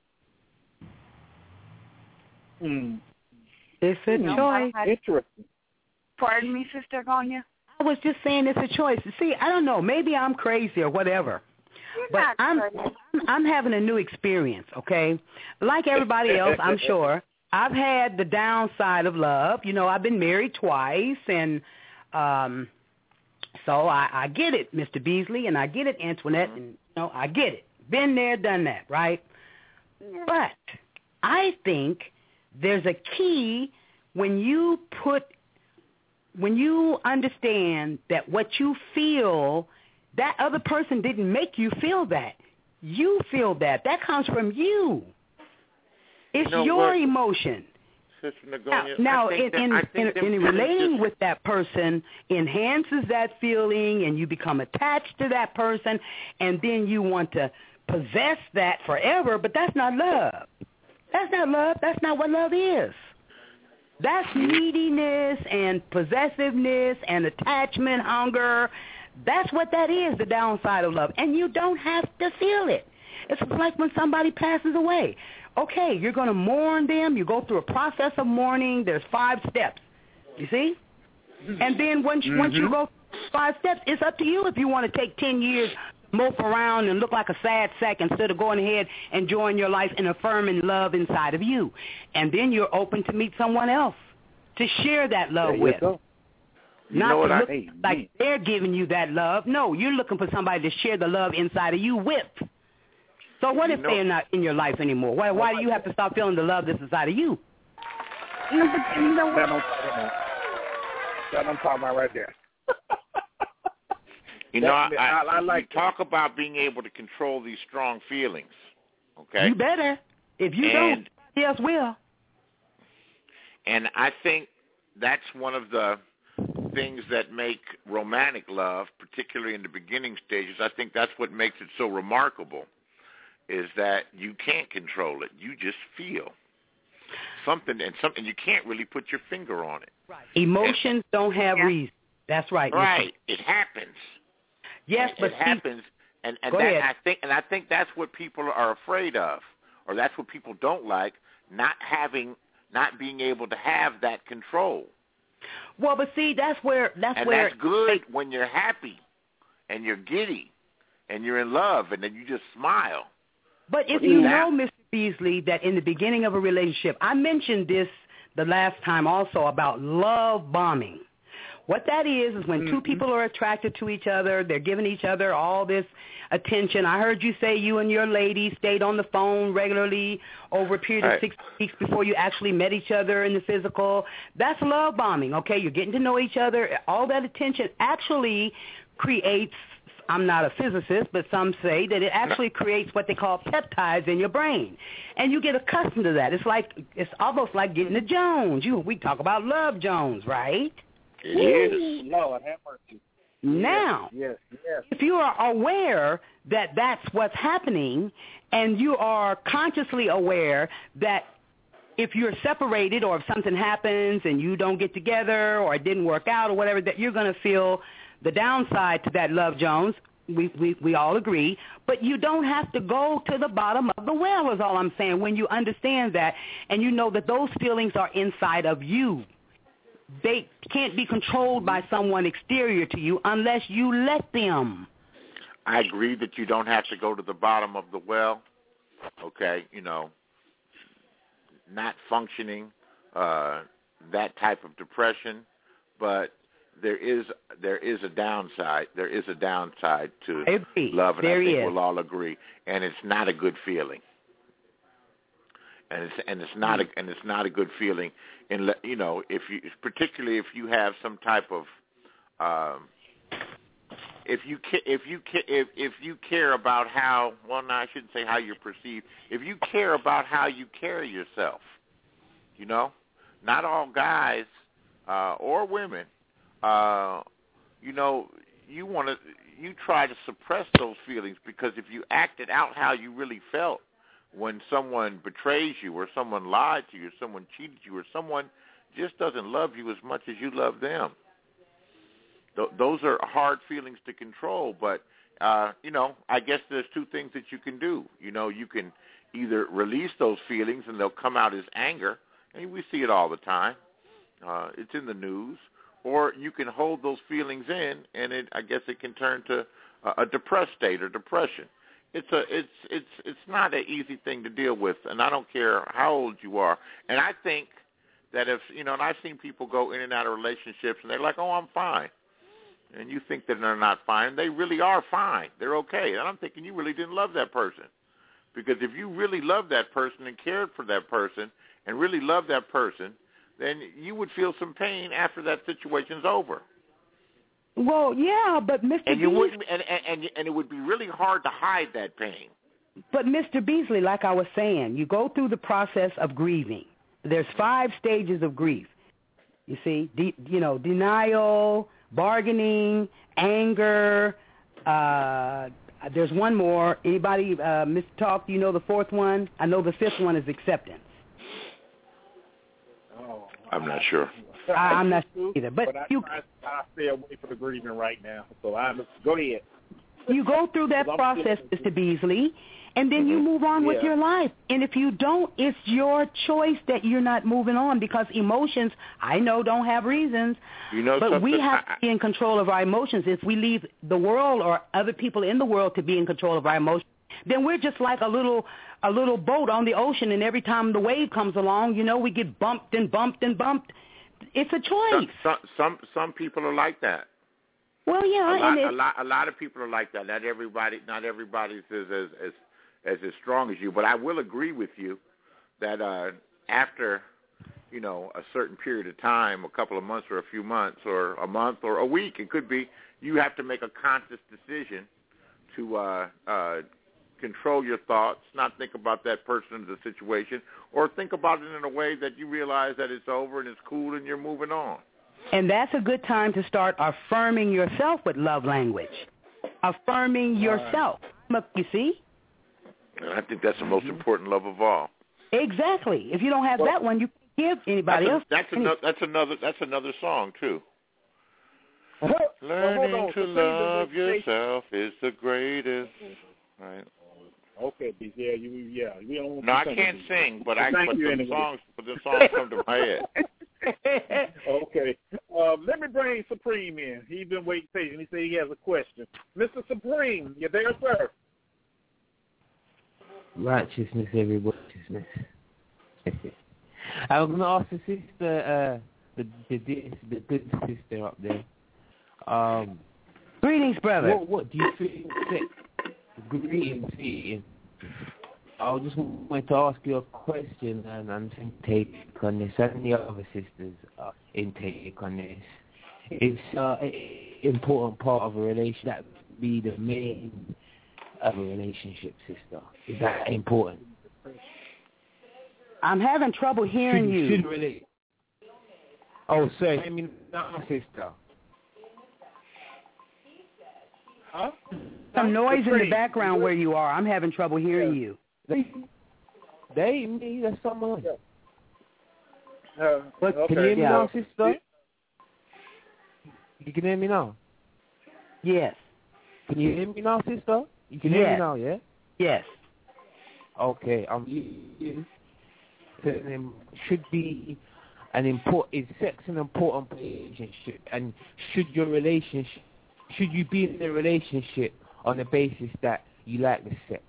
Hmm. It's a You know, choice. Interesting. Pardon me, Sister Gonya? I was just saying it's a choice. See, I don't know. Maybe I'm crazy or whatever. You're But not I'm, crazy. I'm I'm having a new experience, okay? Like everybody else, I'm sure. I've had the downside of love. You know, I've been married twice, and um, so I, I get it, Mister Beasley, and I get it, Antoinette, and you know, I get it. Been there, done that, right? Yeah. But I think there's a key when you put, when you understand that what you feel, that other person didn't make you feel that. You feel that. That comes from you. It's You know your what? emotion. Sister Now, Nagonia, now I think in, that, I in, think in, them in feelings relating just- with that person enhances that feeling, and you become attached to that person, and then you want to possess that forever, but that's not love. That's not love. That's not what love is. That's neediness and possessiveness and attachment, hunger. That's what that is, the downside of love. And you don't have to feel it. It's like when somebody passes away. Okay, you're going to mourn them. You go through a process of mourning. There's five steps. You see? And then once, mm-hmm. once you go through five steps, it's up to you if you want to take ten years, mope around and look like a sad sack instead of going ahead, enjoying your life and affirming love inside of you. And then you're open to meet someone else to share that love there with. Go. You Not know what to I look mean. like they're giving you that love. No, you're looking for somebody to share the love inside of you with. So what you if know, they're not in your life anymore? Why, why do you have to stop feeling the love that's inside of you? You know, but you know what? That I'm talking about. That I'm talking about right there. You know, I, I, I, I like you talk about being able to control these strong feelings, okay? You better. If you and, don't, somebody else will. And I think that's one of the things that make romantic love, particularly in the beginning stages, I think that's what makes it so remarkable, is that you can't control it. You just feel something, and something you can't really put your finger on it. Right. Emotions and, don't have yeah. reason. That's right. Right. It happens. Yes, and but it see, happens, and and go that, ahead. I think, and I think that's what people are afraid of, or that's what people don't like, not having, not being able to have that control. Well, but see, that's where that's and where that's good when you're happy, and you're giddy, and you're in love, and then you just smile. But if But you that- know, Mister Beasley, that in the beginning of a relationship, I mentioned this the last time also about love bombing. What that is is when mm-hmm. two people are attracted to each other, they're giving each other all this attention. I heard you say you and your lady stayed on the phone regularly over a period right. of six weeks before you actually met each other in the physical. That's love bombing, okay? You're getting to know each other. All that attention actually creates, I'm not a physicist, but some say that it actually creates what they call peptides in your brain. And you get accustomed to that. It's like, it's almost like getting a Jones. You, we talk about love Jones, right? It is. Lord have mercy. Now, yes, yes. if you are aware that that's what's happening, and you are consciously aware that if you're separated or if something happens and you don't get together or it didn't work out or whatever, that you're going to feel the downside to that love Jones, we, we, we all agree, but you don't have to go to the bottom of the well is all I'm saying when you understand that and you know that those feelings are inside of you. They can't be controlled by someone exterior to you unless you let them. I agree that you don't have to go to the bottom of the well, okay, you know, not functioning, uh, that type of depression, but there is there is a downside. There is a downside to love, and there I think is. we'll all agree, and it's not a good feeling. And it's and it's not a and it's not a good feeling, in you know if you particularly if you have some type of um, if you ca- if you ca- if if you care about how well no I shouldn't say how you're perceived if you care about how you carry yourself, you know, not all guys uh, or women, uh, you know, you want to you try to suppress those feelings because if you acted out how you really felt when someone betrays you or someone lied to you or someone cheated you or someone just doesn't love you as much as you love them. Th- those are hard feelings to control, but uh, you know, I guess there's two things that you can do. You know, you can either release those feelings and they'll come out as anger, and we see it all the time. Uh, it's in the news. Or you can hold those feelings in, and it, I guess it can turn to a, a depressed state or depression. It's a, it's, it's, it's not an easy thing to deal with, and I don't care how old you are. And I think that if, you know, and I've seen people go in and out of relationships, and they're like, oh, I'm fine. And you think that they're not fine. They really are fine. They're okay. And I'm thinking you really didn't love that person. Because if you really loved that person and cared for that person and really loved that person, then you would feel some pain after that situation's over. Well, yeah, but Mister And you Beasley, wouldn't, and, and and it would be really hard to hide that pain. But Mister Beasley, like I was saying, you go through the process of grieving. There's five stages of grief. You see, de- you know, denial, bargaining, anger. Uh, there's one more. Anybody, uh, Mister Talk? Do you know the fourth one? I know the fifth one is acceptance. I'm not sure. I, I'm not sure either. But, but I, you, I, I stay away from the grieving right now. So I go ahead. You go through that process, Mister Beasley, and then mm-hmm. you move on yeah. with your life. And if you don't, it's your choice that you're not moving on, because emotions, I know, don't have reasons. You know, but we have I, to be in control of our emotions. If we leave the world or other people in the world to be in control of our emotions, then we're just like a little a little boat on the ocean, and every time the wave comes along, you know, we get bumped and bumped and bumped. It's a choice. Some some some, some people are like that. Well, yeah, a lot, and a lot a lot of people are like that. Not everybody not everybody's as as as as, as strong as you. But I will agree with you that uh, after, you know, a certain period of time, a couple of months or a few months or a month or a week, it could be, you have to make a conscious decision to uh, uh, control your thoughts, not think about that person or the situation, or think about it in a way that you realize that it's over and it's cool and you're moving on. And that's a good time to start affirming yourself with love language. Affirming yourself. You see? And I think that's the most important love of all. Exactly. If you don't have well, that one, you can't give anybody that's a, else. That's any. another. That's another. That's another song too. Well, Learning well, to love yourself is the greatest. Right. Okay, yeah, you, yeah. We don't no, I can't sing, but I. Thank but you the anyway. songs, but the songs come to my head. Okay. Uh, let me bring Supreme in. He's been waiting patiently. He said he has a question. Mister Supreme, you there, sir? Righteousness, every righteousness. I was going to ask the sister, uh, the, the the good sister up there. Um, Greetings, brother. What, what do you think? Greetings, greetings. I just wanted to ask you a question and, and take on this, and the other sisters' uh, intake on this. It's uh, an important part of a relationship, that be the main of a relationship, sister. Is that important? I'm having trouble hearing should, you. Should really. Oh, sorry. I mean, not sister. Huh? Some noise in the background where you are. I'm having trouble hearing yeah. you. They, they, me, that's someone. Yeah. Uh, but okay. Can you hear me yeah. now, sister? You can hear me now? Yes. Can you hear me now, sister? You can hear yes. me now, yeah? Yes. Okay. Um, you, you, should be an important. Is sex an important relationship? And should your relationship, should you be in a relationship on the basis that you like the sex?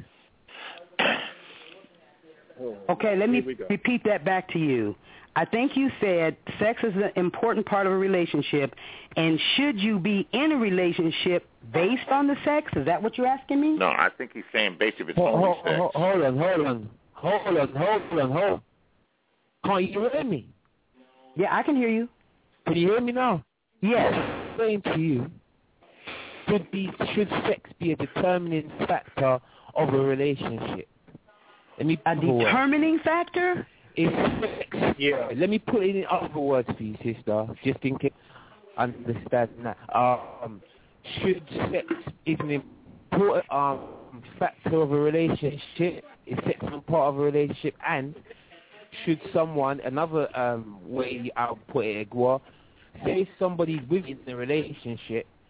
Okay, let me repeat that back to you. I think you said sex is an important part of a relationship, and should you be in a relationship based on the sex? Is that what you're asking me? No, I think he's saying based if it's hold, only hold, sex. Hold, hold on, hold on, hold on, hold on, hold on. Can't you hear me? Yeah, I can hear you. Can you hear me now? Yes. I'm saying to you, should, be, should sex be a determining factor of a relationship? Let me a determining words. factor? If sex, yeah. Let me put it in other words for you, sister, just in case I understand that. Um, should sex is an important um, factor of a relationship? Is sex a part of a relationship? And should someone, another um, way I'll put it, Egwa, say somebody's within the relationship,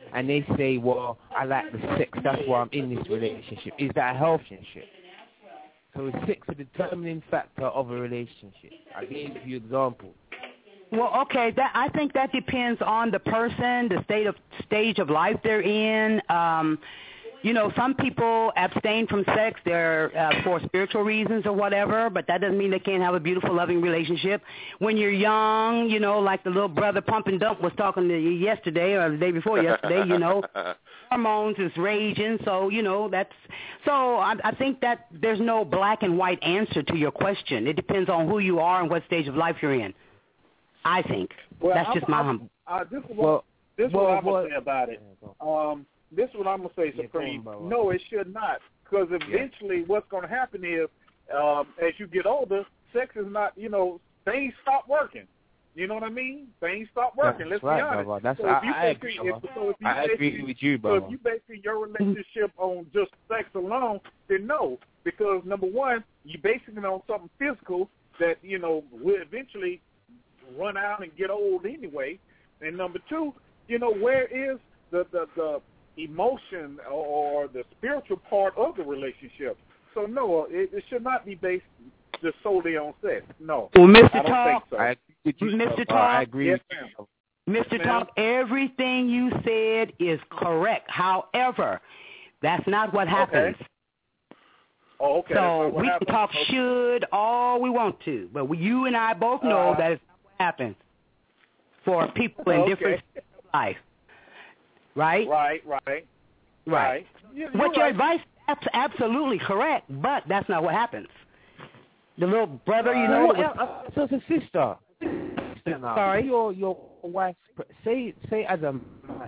and they say, well, I like the sex, that's why I'm in this relationship. Is that a health relationship? So is sex a determining factor of a relationship? I gave you examples. Well, okay, that I think that depends on the person, the state of stage of life they're in. Um, you know, some people abstain from sex they're uh, for spiritual reasons or whatever, but that doesn't mean they can't have a beautiful, loving relationship. When you're young, you know, like the little brother Pump and Dump was talking to you yesterday or the day before yesterday, you know, hormones is raging, so, you know, that's so I, I think that there's no black and white answer to your question. It depends on who you are and what stage of life you're in. I think. Well, that's I'm, just my I'm, humble. Uh, this is what, well, this is well, what I'm well, going to say about it. Um, this is what I'm going to say, yeah, Supreme. on, no, it should not. Because eventually yeah. what's going to happen is, um, as you get older, sex is not, you know, things stop working. You know what I mean? Things stop working. That's Let's right, be honest. brother. That's, so I, if you I agree, if, so if you I agree with you, brother. So if you basically your relationship on just sex alone, then no. Because, number one, you basically on something physical that, you know, will eventually run out and get old anyway. And number two, you know, where is the, the, the emotion or the spiritual part of the relationship? So, no, it, it should not be based just solely on sex. No. Well, Mister I don't Talk, think so. I agree with you, Mister Talk, I agree yes, with you. Mister Yes, Talk, everything you said is correct. However, that's not what happens. Okay. Oh, okay. So we happens. can talk okay. should all we want to, but we, you and I both know uh, that it's not what happens for people in okay. different stages of life. Right? Right, right. Right. You're, what you're your right. advice is absolutely correct, but that's not what happens. The little brother, you know, What was, else? Uh, so it's a sister. sister now. Sorry? Your your wife. Say say as a man,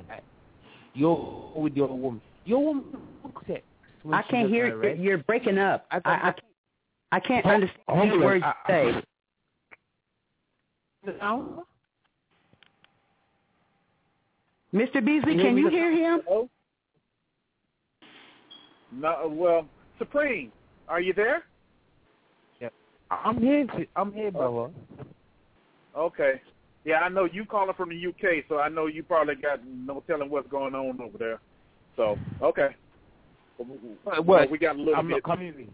you're with your woman. Your woman sex. I can't hear right? you. You're breaking up. I I, I, I can't oh, understand the words you say. Now? Mister Beasley, You can hear you me? hear him? Hello? No, well, Supreme, are you there? Yeah, I'm here. I'm here, brother. Okay. Yeah, I know you calling from the U K, so I know you probably got no telling what's going on over there. So, okay. What? Well, we got a little I'm bit. not coming in.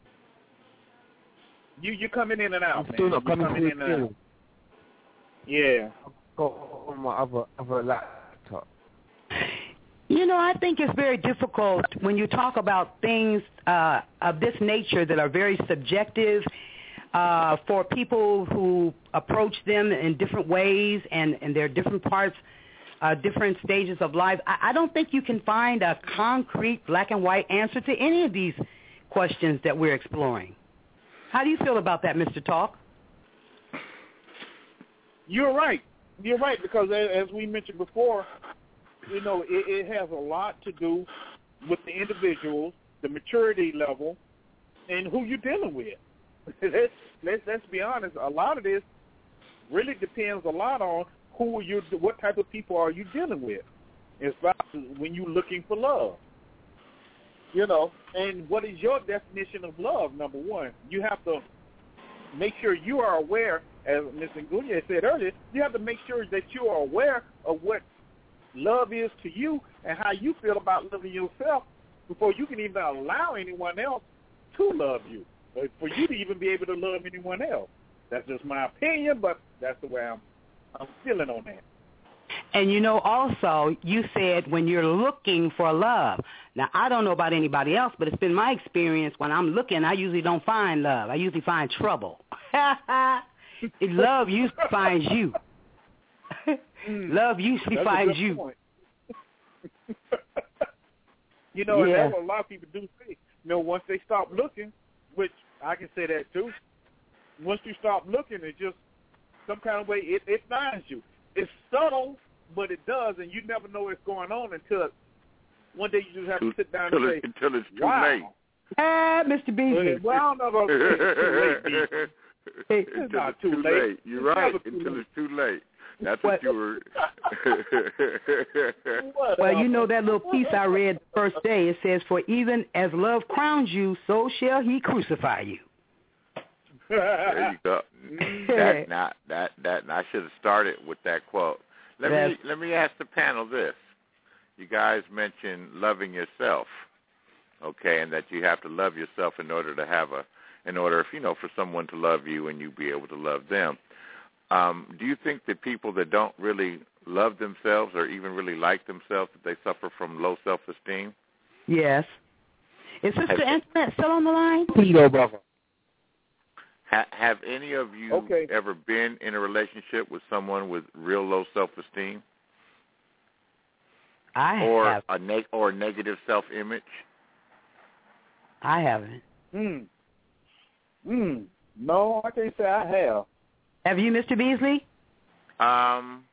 You you coming in and out, I'm man. still not you coming, coming in and out. Yeah. I've got on my other other laptop. You know, I think it's very difficult when you talk about things uh, of this nature that are very subjective uh, for people who approach them in different ways and, and there are different parts, uh, different stages of life. I, I don't think you can find a concrete black and white answer to any of these questions that we're exploring. How do you feel about that, Mister Talk? You're right. You're right, because as we mentioned before, you know, it, it has a lot to do with the individuals, the maturity level, and who you're dealing with. let's, let's, let's be honest. A lot of this really depends a lot on who you, what type of people are you dealing with. It's about when you're looking for love. You know, and what is your definition of love, number one? You have to make sure you are aware, as Miz Nguyen said earlier, you have to make sure that you are aware of what love is to you and how you feel about loving yourself before you can even allow anyone else to love you, or for you to even be able to love anyone else. That's just my opinion, but that's the way I'm, I'm feeling on that. And, you know, also, you said when you're looking for love. Now, I don't know about anybody else, but it's been my experience when I'm looking, I usually don't find love. I usually find trouble. Love usually finds you. Love usually That's finds you. Point. You know, yeah. and that's what a lot of people do say. You know, once they stop looking, which I can say that too, once you stop looking, it just, some kind of way, it, it finds you. It's subtle, but it does, and you never know what's going on until one day you just have to sit down until and it, say, until it's too wow. late. Ah, Mister Beasley. Well, I don't know about it's too late, B. It's until not it's too, too late. late. You're It's right. never too Until late. it's too late. That's what, what you were. Well, you know that little piece I read the first day. It says, "For even as love crowns you, so shall he crucify you." There you go. That not that that I should have started with that quote. Let That's, me let me ask the panel this: you guys mentioned loving yourself, okay, and that you have to love yourself in order to have a, in order, you know, for someone to love you and you be able to love them. Um, do you think that people that don't really love themselves or even really like themselves, that they suffer from low self-esteem? Yes. Is Sister Antoinette still on the line? No, brother. Ha- have any of you Okay. ever been in a relationship with someone with real low self-esteem? I or have. a neg- or negative self-image? I haven't. Hmm. Hmm. No, I can't say I have. Have you, Mister Beasley? Um,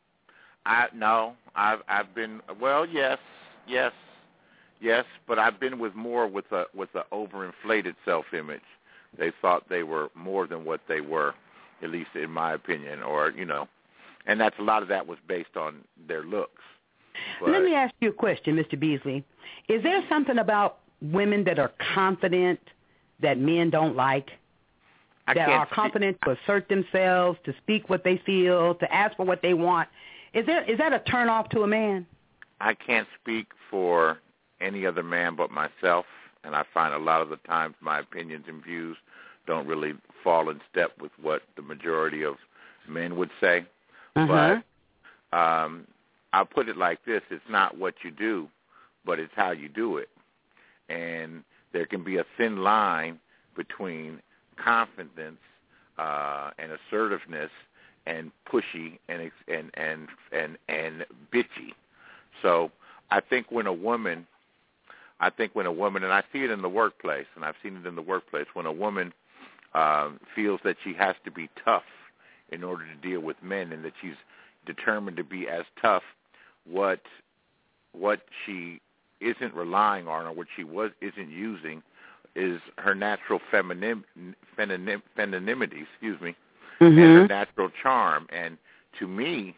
I no, I've I've been well, yes, yes, yes, but I've been with more with a with a overinflated self-image. They thought they were more than what they were, at least in my opinion, or you know, and that's a lot of that was based on their looks. But, Let me ask you a question, Mister Beasley. Is there something about women that are confident that men don't like? I that can't are speak- confident to assert themselves, to speak what they feel, to ask for what they want. Is there is that a turnoff to a man? I can't speak for any other man but myself, and I find a lot of the times my opinions and views don't really fall in step with what the majority of men would say. Uh-huh. But um, I'll put it like this. It's not what you do, but it's how you do it. And there can be a thin line between confidence uh, and assertiveness and pushy and and and and and bitchy. So I think when a woman, I think when a woman, and I see it in the workplace, and I've seen it in the workplace, when a woman um, feels that she has to be tough in order to deal with men, and that she's determined to be as tough, what what she isn't relying on, or what she was isn't using, is her natural feminim, feminim, femininity, excuse me, Mm-hmm. and her natural charm. And to me,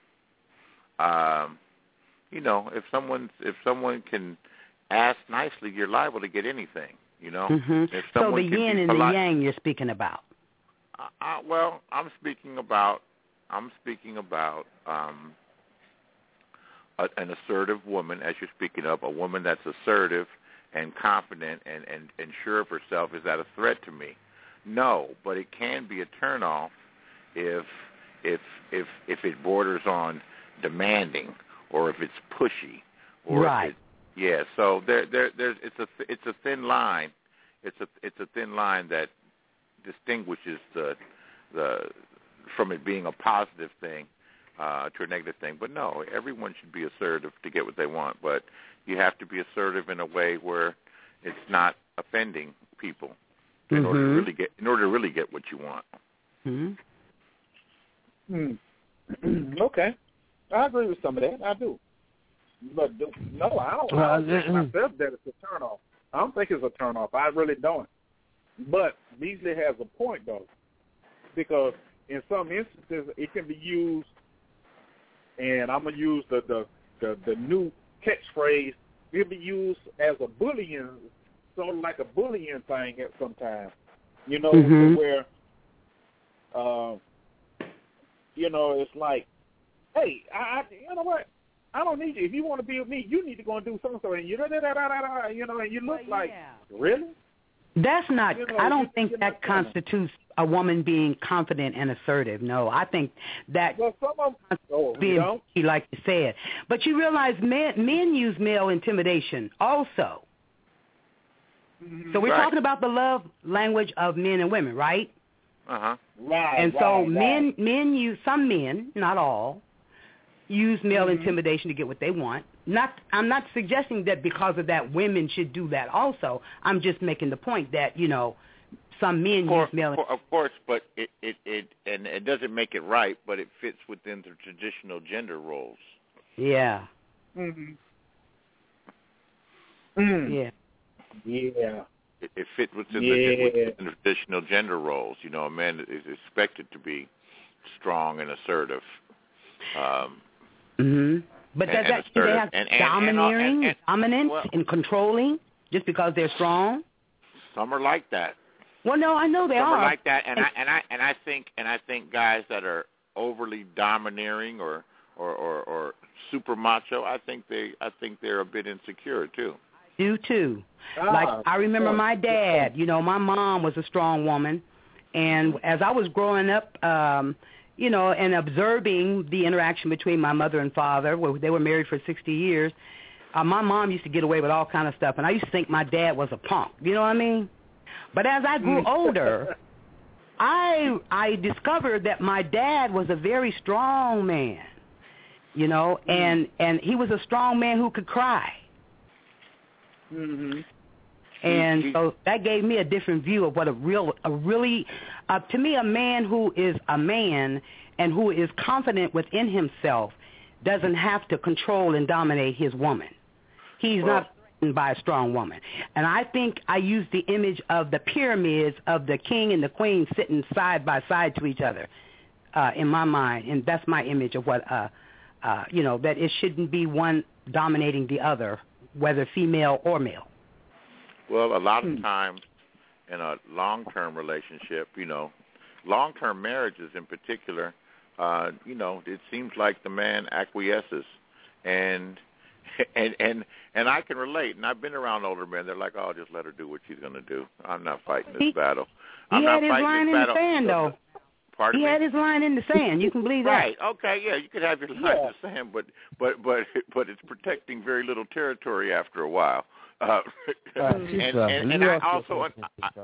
um, you know, if someone if someone can ask nicely, you're liable to get anything. You know, Mm-hmm. if So someone the can yin be and polite, the yang you're speaking about. Uh, uh, well, I'm speaking about I'm speaking about um, a, an assertive woman, as you're speaking of, a woman that's assertive and confident and, and, and sure of herself. Is that a threat to me? No, but it can be a turnoff if if if if it borders on demanding, or if it's pushy, or Right. if it, yeah. So there there there's it's a it's a thin line. It's a it's a thin line that distinguishes the the from it being a positive thing uh, to a negative thing. But no, everyone should be assertive to get what they want. But you have to be assertive in a way where it's not offending people in Mm-hmm. order to really get in order to really get what you want. Mm-hmm. Hmm. Okay. I agree with some of that. I do. But do, no, I don't, I don't think myself that it's a turnoff. I don't think it's a turnoff. I really don't. But Beasley has a point, though, because in some instances it can be used, and I'm going to use the, the, the, the new catchphrase, it can be used as a bullying, sort of like a bullying thing at some time, you know, Mm-hmm. where, uh, you know, it's like, hey, I, I, you know what? I don't need you. If you want to be with me, you need to go and do something. And you, da, da, da, da, da, you know, and you look Well, like, yeah. really? That's not, You know, I don't you- think you're that not gonna- constitutes a woman being confident and assertive. No, I think that Well, some of them, oh, you being don't? pushy, like you said. But you realize men, men use male intimidation also. Mm-hmm. So we're Right. talking about the love language of men and women, right? Uh-huh. Right, And right, so right. men, men use, some men, not all, use male Mhm. intimidation to get what they want. Not, I'm not suggesting that because of that women should do that also. I'm just making the point that, you know, some men Of course, use male. of course, of course, but it, it, it and it doesn't make it right, but it fits within the traditional gender roles. Yeah, Mm-hmm. Mm. yeah. Yeah. It, it fit within, Yeah. the, within the traditional gender roles. You know, a man is expected to be strong and assertive. Um, hmm But And- does and that do they assertive. have And- and- and all- domineering, and- and- dominance, well- and controlling just because they're strong? some are like that. Well, no, I know they Some are. are like that, and I and I and I think and I think guys that are overly domineering or or, or, or super macho, I think they I think they're a bit insecure too. Do too. Ah, like I remember my dad. You know, my mom was a strong woman, and as I was growing up, um, you know, and observing the interaction between my mother and father, where they were married for sixty years, uh, my mom used to get away with all kind of stuff, and I used to think my dad was a punk. You know what I mean? But as I grew older, I I discovered that my dad was a very strong man. You know, and and he was a strong man who could cry. Mm-hmm. And so that gave me a different view of what a real, a really, uh, to me, a man who is a man and who is confident within himself doesn't have to control and dominate his woman. He's well, not threatened by a strong woman. And I think I use the image of the pyramids of the king and the queen sitting side by side to each other uh, in my mind. And that's my image of what, uh, uh, you know, that it shouldn't be one dominating the other, whether female or male. Well, a lot of times in a long-term relationship, you know, long-term marriages in particular, uh, you know, it seems like the man acquiesces, and and and and I can relate. And I've been around older men. They're like, "Oh, just let her do what she's going to do. I'm not fighting this he, battle." I'm he not had his fighting line this in battle. the sand, though. Pardon he me? had his line in the sand. You can believe that. Right. Okay. Yeah. You could have your line Yeah. in the sand, but but but but it's protecting very little territory after a while. Uh, Right, and, sister, and, let and me I ask you a also question, sister.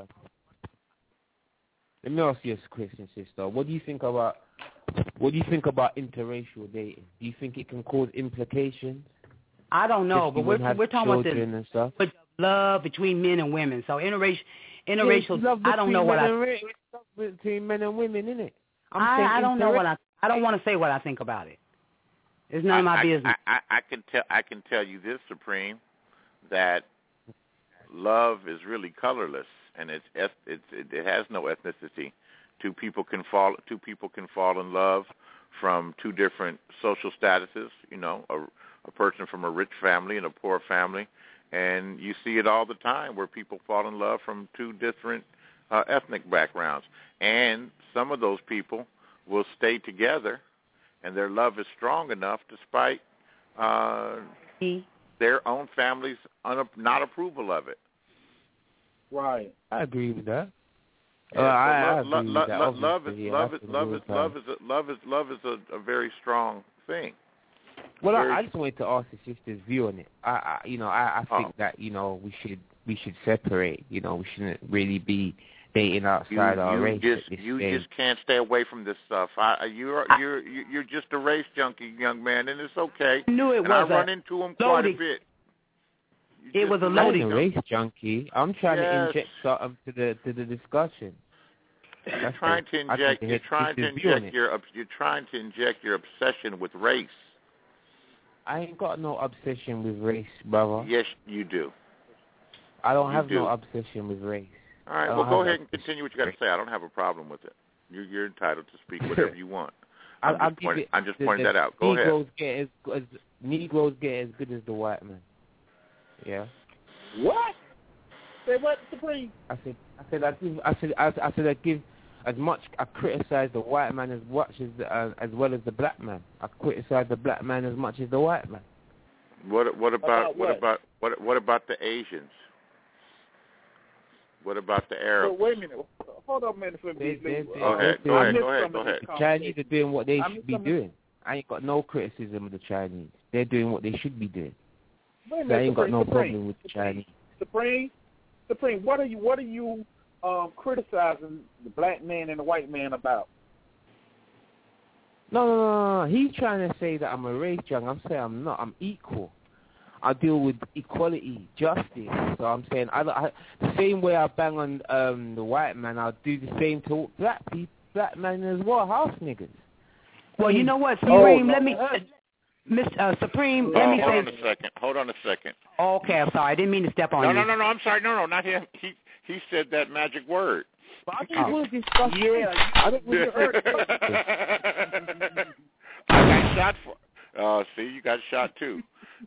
Let me ask you a question, sister. What do you think about what do you think about interracial dating? Do you think it can cause implications? I don't know, but we're we're talking about the and stuff. but love between men and women. So interracial, interracial. Love I don't know what I. Love between men and women, innit? I'm I, I don't know what I. I don't want to say what I think about it. It's none of my I, business. I, I, I can tell. I can tell you this, Supreme, that love is really colorless, and it's it's it, it has no ethnicity. Two people can fall. Two people can fall in love from two different social statuses. You know, a, a person from a rich family and a poor family, and you see it all the time where people fall in love from two different uh, ethnic backgrounds, and some of those people will stay together, and their love is strong enough despite uh, their own family's un- not approval of it. Right. I agree with that. Yeah, uh, I, I lo- agree lo- with lo- that. lo- love is obviously, love yeah, is that's love the is real love time. is a, love is love is a, a very strong thing. Well, very I, I just wanted to ask the sister's view on it. I, I you know, I, I think oh. that you know we should we should separate. You know, we shouldn't really be dating outside you, our you race. just at this you stage. just can't stay away from this stuff. I, you're I, you're you're just a race junkie, young man, and it's okay. I knew it and was I run a into them quite loaded, a bit. It You're was a just loaded I'm a race junkie. I'm trying Yes. to inject something to the to the discussion. You're That's trying what- to I inject. think You're the trying to sister's view on inject it. your. You're trying to inject your obsession with race. I ain't got no obsession with race, brother. Yes, you do. I don't You have do. no obsession with race. All right. I Well, don't go have ahead that. and continue what you got to say. I don't have a problem with it. You're, you're entitled to speak whatever you want. I'm I'll, I'll just give pointing, it. I'm just the, pointing the that out. Go Negroes ahead. get as, as Negroes get as good as the white man. Yeah. What? Say what, Supreme? I said. I said. I give. I said. I, I said. I give as much. I criticize the white man as much as the, uh, as well as the black man. I criticize the black man as much as the white man. What what about, About what what? about what what about the Asians? What about the Arabs? So wait a minute. Hold on a minute for They, me. they, please. they, Go ahead, they, go I ahead, missed go ahead, some go of this ahead. The Chinese are doing what they I should missed be some of- doing. I ain't got no criticism of the Chinese. They're doing what they should be doing. Wait a So minute, I ain't got Supreme, no Supreme, problem with the Chinese. Supreme, Supreme. What are you? What are you um, criticizing the black man and the white man about? No, no, no, no. He's trying to say that I'm a race junkie. I'm saying I'm not. I'm equal. I deal with equality, justice. So I'm saying I, I, the same way I bang on um, the white man, I'll do the same to black people, black men as well, house niggas. well, you know what, Oh, Supreme? no. let me, Miss uh, Supreme. Oh, let me hold say. on a second. Hold on a second. Okay, I'm sorry. I didn't mean to step on No, you. no, no, no. I'm sorry. No, no, not him. He he said that magic word. But I just Oh. want to discuss. Yeah, I don't want to hurt. I got shot for. Oh, uh, see, you got shot too.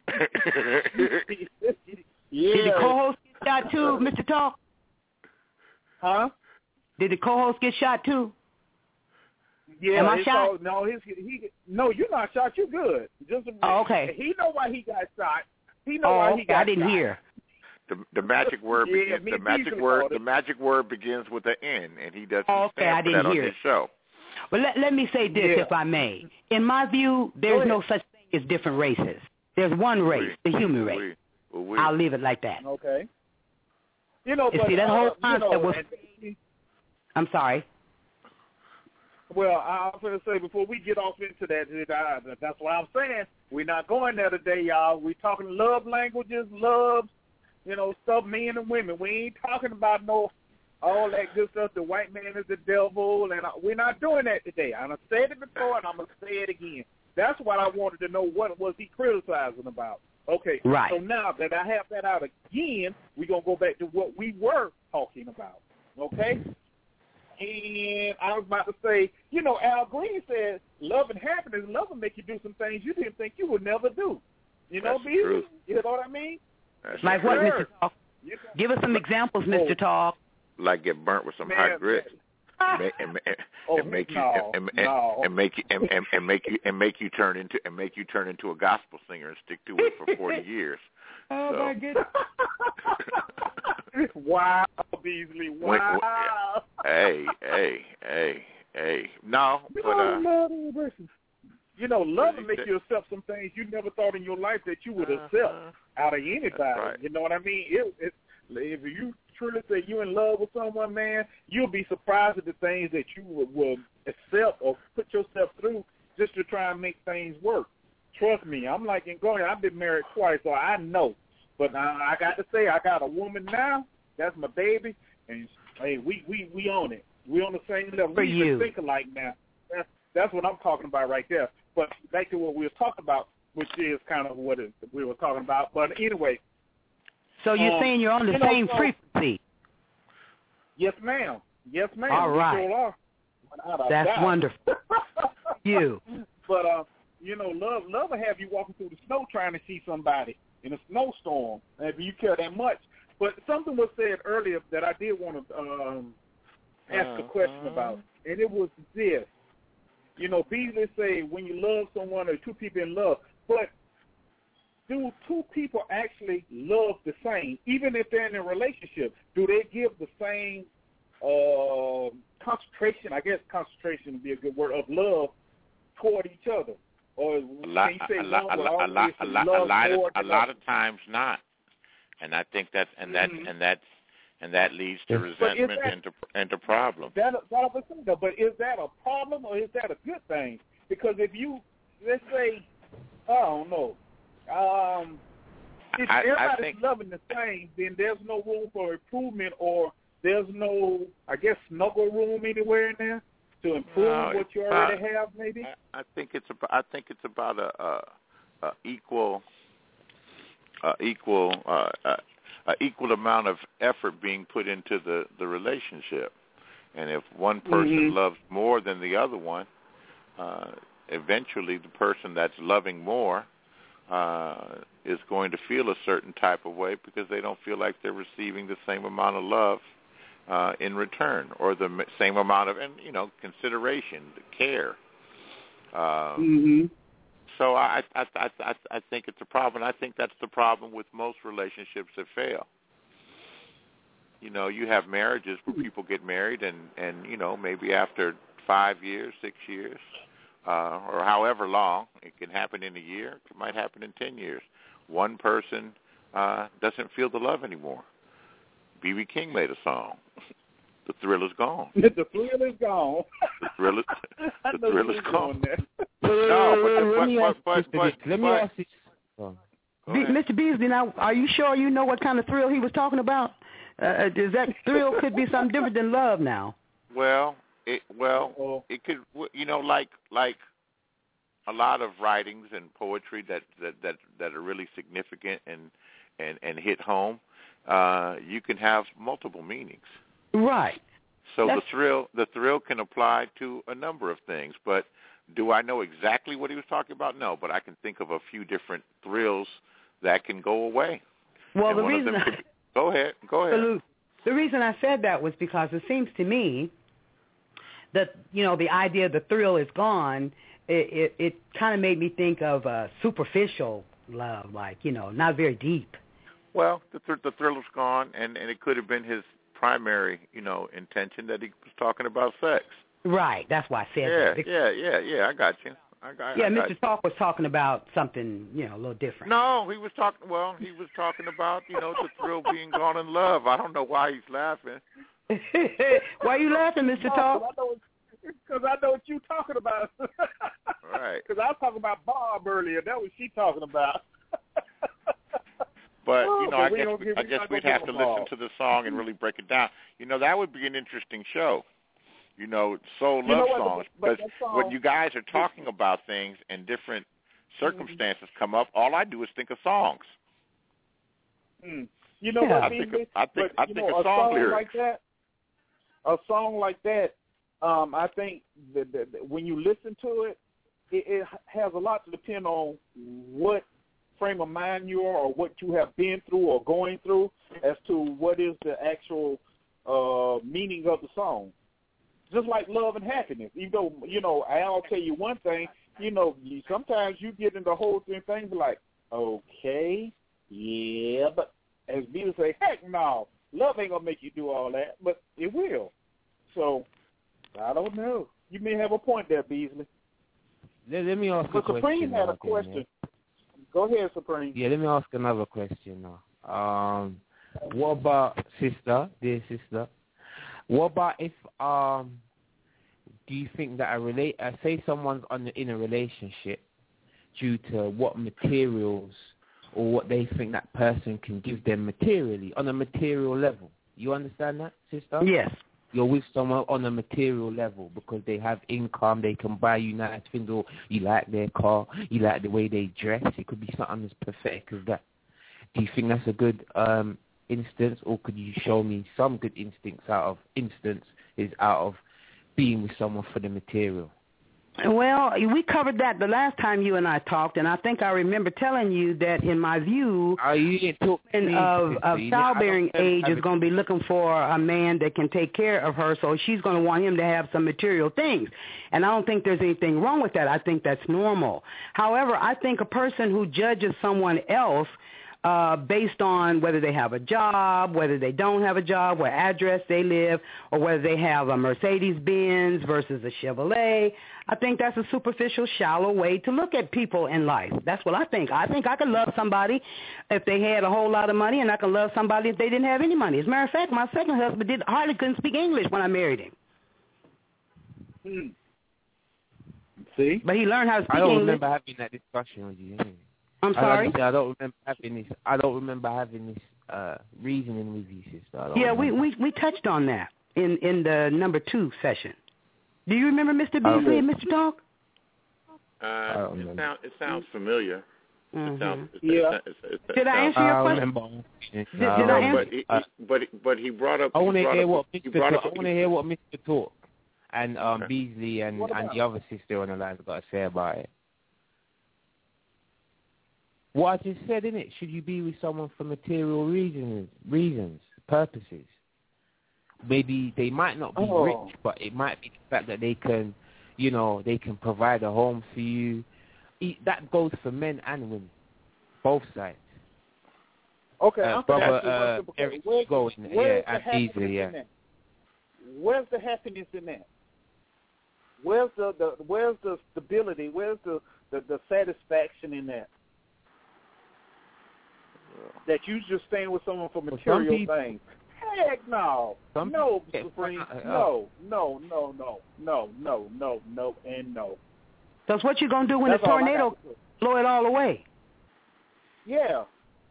yeah. Did the co-host get shot too, Mister Talk? Huh? Did the co-host get shot too? Yeah, Am I his shot? Call, no, his he. No, you're not shot. You good. Just a, Oh, okay. He know why he got shot. He know Oh, why okay. he got I didn't shot. hear. The the magic word Yeah, begins. me The magic Beasley word. called The it. magic word begins with an N, and he doesn't Oh, okay, I stand for didn't that on hear his it. show. Well, let, let me say this, Yeah. if I may. In my view, there's no such thing as different races. There's one race, Oui. the human race. Oui. Oui. I'll leave it like that. Okay. You know, You but see, that uh, whole you concept know, was... and- I'm sorry. Well, I was going to say, before we get off into that, uh, that's what I'm saying. We're not going there today, y'all. We're talking love languages, love, you know, stuff, men and women. We ain't talking about no all that good stuff, the white man is the devil, and uh, we're not doing that today. I've said it before, and I'm going to say it again. That's what I wanted to know, what was he criticizing about. Okay, right. So now that I have that out again, we're going to go back to what we were talking about, okay? And I was about to say, you know, Al Green said, love and happiness, love will make you do some things you didn't think you would never do. You know, That's Beasley? true. You know what I mean? That's Like true. what, Mister Talk? You can- Give us some examples, Mister Talk. Like get burnt with some Man, hot grits. And make, and, and, Oh, and make you no, and, and, no. and make you and, and, and make you and make you turn into and make you turn into a gospel singer and stick to it for forty years. Oh, So. my goodness. Wow, Beasley, wow. hey, hey, hey, hey. No, but uh, you know, love will Really make good. you accept some things you never thought in your life that you would Uh-huh. accept out of anybody. right. You know what I mean? It, it, if you truly say you're in love with someone, man, you'll be surprised at the things that you will, will accept or put yourself through just to try and make things work. Trust me, I'm like in going. I've been married twice, so I know. But I, I got to say, I got a woman now. That's my baby, and hey, we we we own it. We on the same level. For we you. even think alike now. That's that's what I'm talking about right there. But back to what we were talking about, which is kind of what it, we were talking about. But anyway. So you're um, saying you're on the you know, same so- frequency. Yes, ma'am. Yes, ma'am. All We right. sure are. Without a That's doubt. wonderful. You. But uh, you know, love love will have you walking through the snow trying to see somebody in a snowstorm, if you care that much. But something was said earlier that I did want to um, ask a question about, and it was this. You know, Beasley say when you love someone or two people in love, but do two people actually love the same, even if they're in a relationship? Do they give the same uh, concentration, I guess concentration would be a good word, of love toward each other? Or a lot, can you say a lot, one a will lot, a lot, always a lot, a love lot, of, more a than lot others? of times not. And I think that, and that, Mhm. and that's, and that leads to But is resentment that- and to and to problems. That, that I was saying, though, but is that a problem or is that a good thing? Because if you, let's say, I don't know, um, if I- I everybody's think- loving the same, then there's no room for improvement, or there's no, I guess, snuggle room anywhere in there to improve No, what you it's already not. have, maybe? I, I think it's about, I think it's about a, a, a equal, a equal, uh, a, a equal amount of effort being put into the, the relationship. And if one person Mhm. loves more than the other one, uh, eventually the person that's loving more uh, is going to feel a certain type of way because they don't feel like they're receiving the same amount of love uh, in return, or the m- same amount of, and you know, consideration, the care. Um, Mm-hmm. So I, I, I, I, I think it's a problem. I think that's the problem with most relationships that fail. You know, you have marriages where people get married, and, and you know, maybe after five years, six years, uh, or however long, it can happen in a year. It might happen in ten years. One person uh, doesn't feel the love anymore. B B King made a song. The thrill is gone. The thrill is gone. The thrill is, I the know thrill you is was gone. going there. No, but, let but, me but, ask but, you but, this. Let me but- ask you. Oh. Go Be, ahead. Mister Beasley, now, are you sure you know what kind of thrill he was talking about? Uh, does that thrill could be something different than love now? Well, it well, Uh-oh. it could, you know, like like a lot of writings and poetry that that that, that are really significant and and and hit home. Uh, you can have multiple meanings. Right. So That's- the thrill the thrill can apply to a number of things. But do I know exactly what he was talking about? No, but I can think of a few different thrills that can go away. Well, And the one of reason them I, could be- go ahead, go ahead. Salute. The reason I said that was because it seems to me the you know the idea of the thrill is gone, it it, it kind of made me think of uh, superficial love, like you know, not very deep. Well, the th- the thrill is gone, and and it could have been his primary, you know, intention that he was talking about sex. Right. That's why I said yeah, that. Yeah, yeah, yeah, I got you. I got, yeah, I got Mister you. Talk was talking about something, you know, a little different. No, he was talking, well, he was talking about, you know, the thrill being gone in love. I don't know why he's laughing. Why are you laughing, Mister No, Talk? Because I know what you're talking about. Right. Because I was talking about Bob earlier. That was she talking about. But, oh, you know, but I we guess, don't we, give, I guess we we'd have to Bob. listen to the song and really break it down. You know, that would be an interesting show. You know, soul you love know songs. But, because but song, when you guys are talking about things and different circumstances mm-hmm. come up, all I do is think of songs. Mm. You know yeah. what, I think, of, I think, but, I think know, of a song, song lyrics. like that, a song like that, um, I think that, that, that when you listen to it, it, it has a lot to depend on what frame of mind you are or what you have been through or going through as to what is the actual uh, meaning of the song. Just like love and happiness. Even though, you know, I'll tell you one thing, you know, you, sometimes you get into whole thing, things like, okay, yeah, but as people say, heck no, love ain't going to make you do all that, but it will. So, I don't know. You may have a point there, Beasley. Let, let me ask but a Supreme question. had a question. Again, yeah? Go ahead, Supreme. Yeah, let me ask another question now. Um, what about, sister, dear sister, what about if, um, do you think that a relate, uh, say someone's on the, in a relationship due to what materials or what they think that person can give them materially, on a material level? You understand that, sister? Yes. You're with someone on a material level because they have income, they can buy you nice things, or you like their car, you like the way they dress. It could be something as pathetic as that. Do you think that's a good um, instance, or could you show me some good instincts out of instance is out of being with someone for the material? Well, we covered that the last time you and I talked, and I think I remember telling you that, in my view, oh, you didn't talk to me, of, of childbearing age is going to be looking for a man that can take care of her, so she's going to want him to have some material things. And I don't think there's anything wrong with that. I think that's normal. However, I think a person who judges someone else Uh, based on whether they have a job, whether they don't have a job, what address they live, or whether they have a Mercedes-Benz versus a Chevrolet. I think that's a superficial, shallow way to look at people in life. That's what I think. I think I could love somebody if they had a whole lot of money, and I could love somebody if they didn't have any money. As a matter of fact, my second husband did hardly couldn't speak English when I married him. Hmm. See? But he learned how to speak I don't English. remember having that discussion with you. Anyway. I'm sorry? I, I don't remember having this. I don't remember having this uh, reasoning with you, sister. I don't yeah, we, remember. we we touched on that in, in the number two session. Do you remember Mister Beasley and Mister Talk? Uh, it, sound, it sounds familiar. Mm-hmm. It sounds, it, yeah. it, it, it, did I answer your I question? remember. Did, did I answer? But he, he, but, but he brought up. I want to hear up, what he Mister brought Talk, up, I want to hear what Mister Talk and um, okay. Beasley and, and the other sister on the line have got to say about it. What I just said, innit? Should you be with someone for material reasons, reasons, purposes? Maybe they might not be oh. rich, but it might be the fact that they can, you know, they can provide a home for you. That goes for men and women, both sides. Okay, uh, I'm brother, uh, Eric, where's, going, where's yeah, the and Beasley, happiness yeah. in that? Where's the happiness in that? Where's the, the where's the stability? Where's the, the, the satisfaction in that? That you just staying with someone for material people, things. Heck no. No, people, Supreme. uh, No, no, no, no, no, no, no, no, and no. That's what you're going to do when That's the tornado blow it all away. Yeah.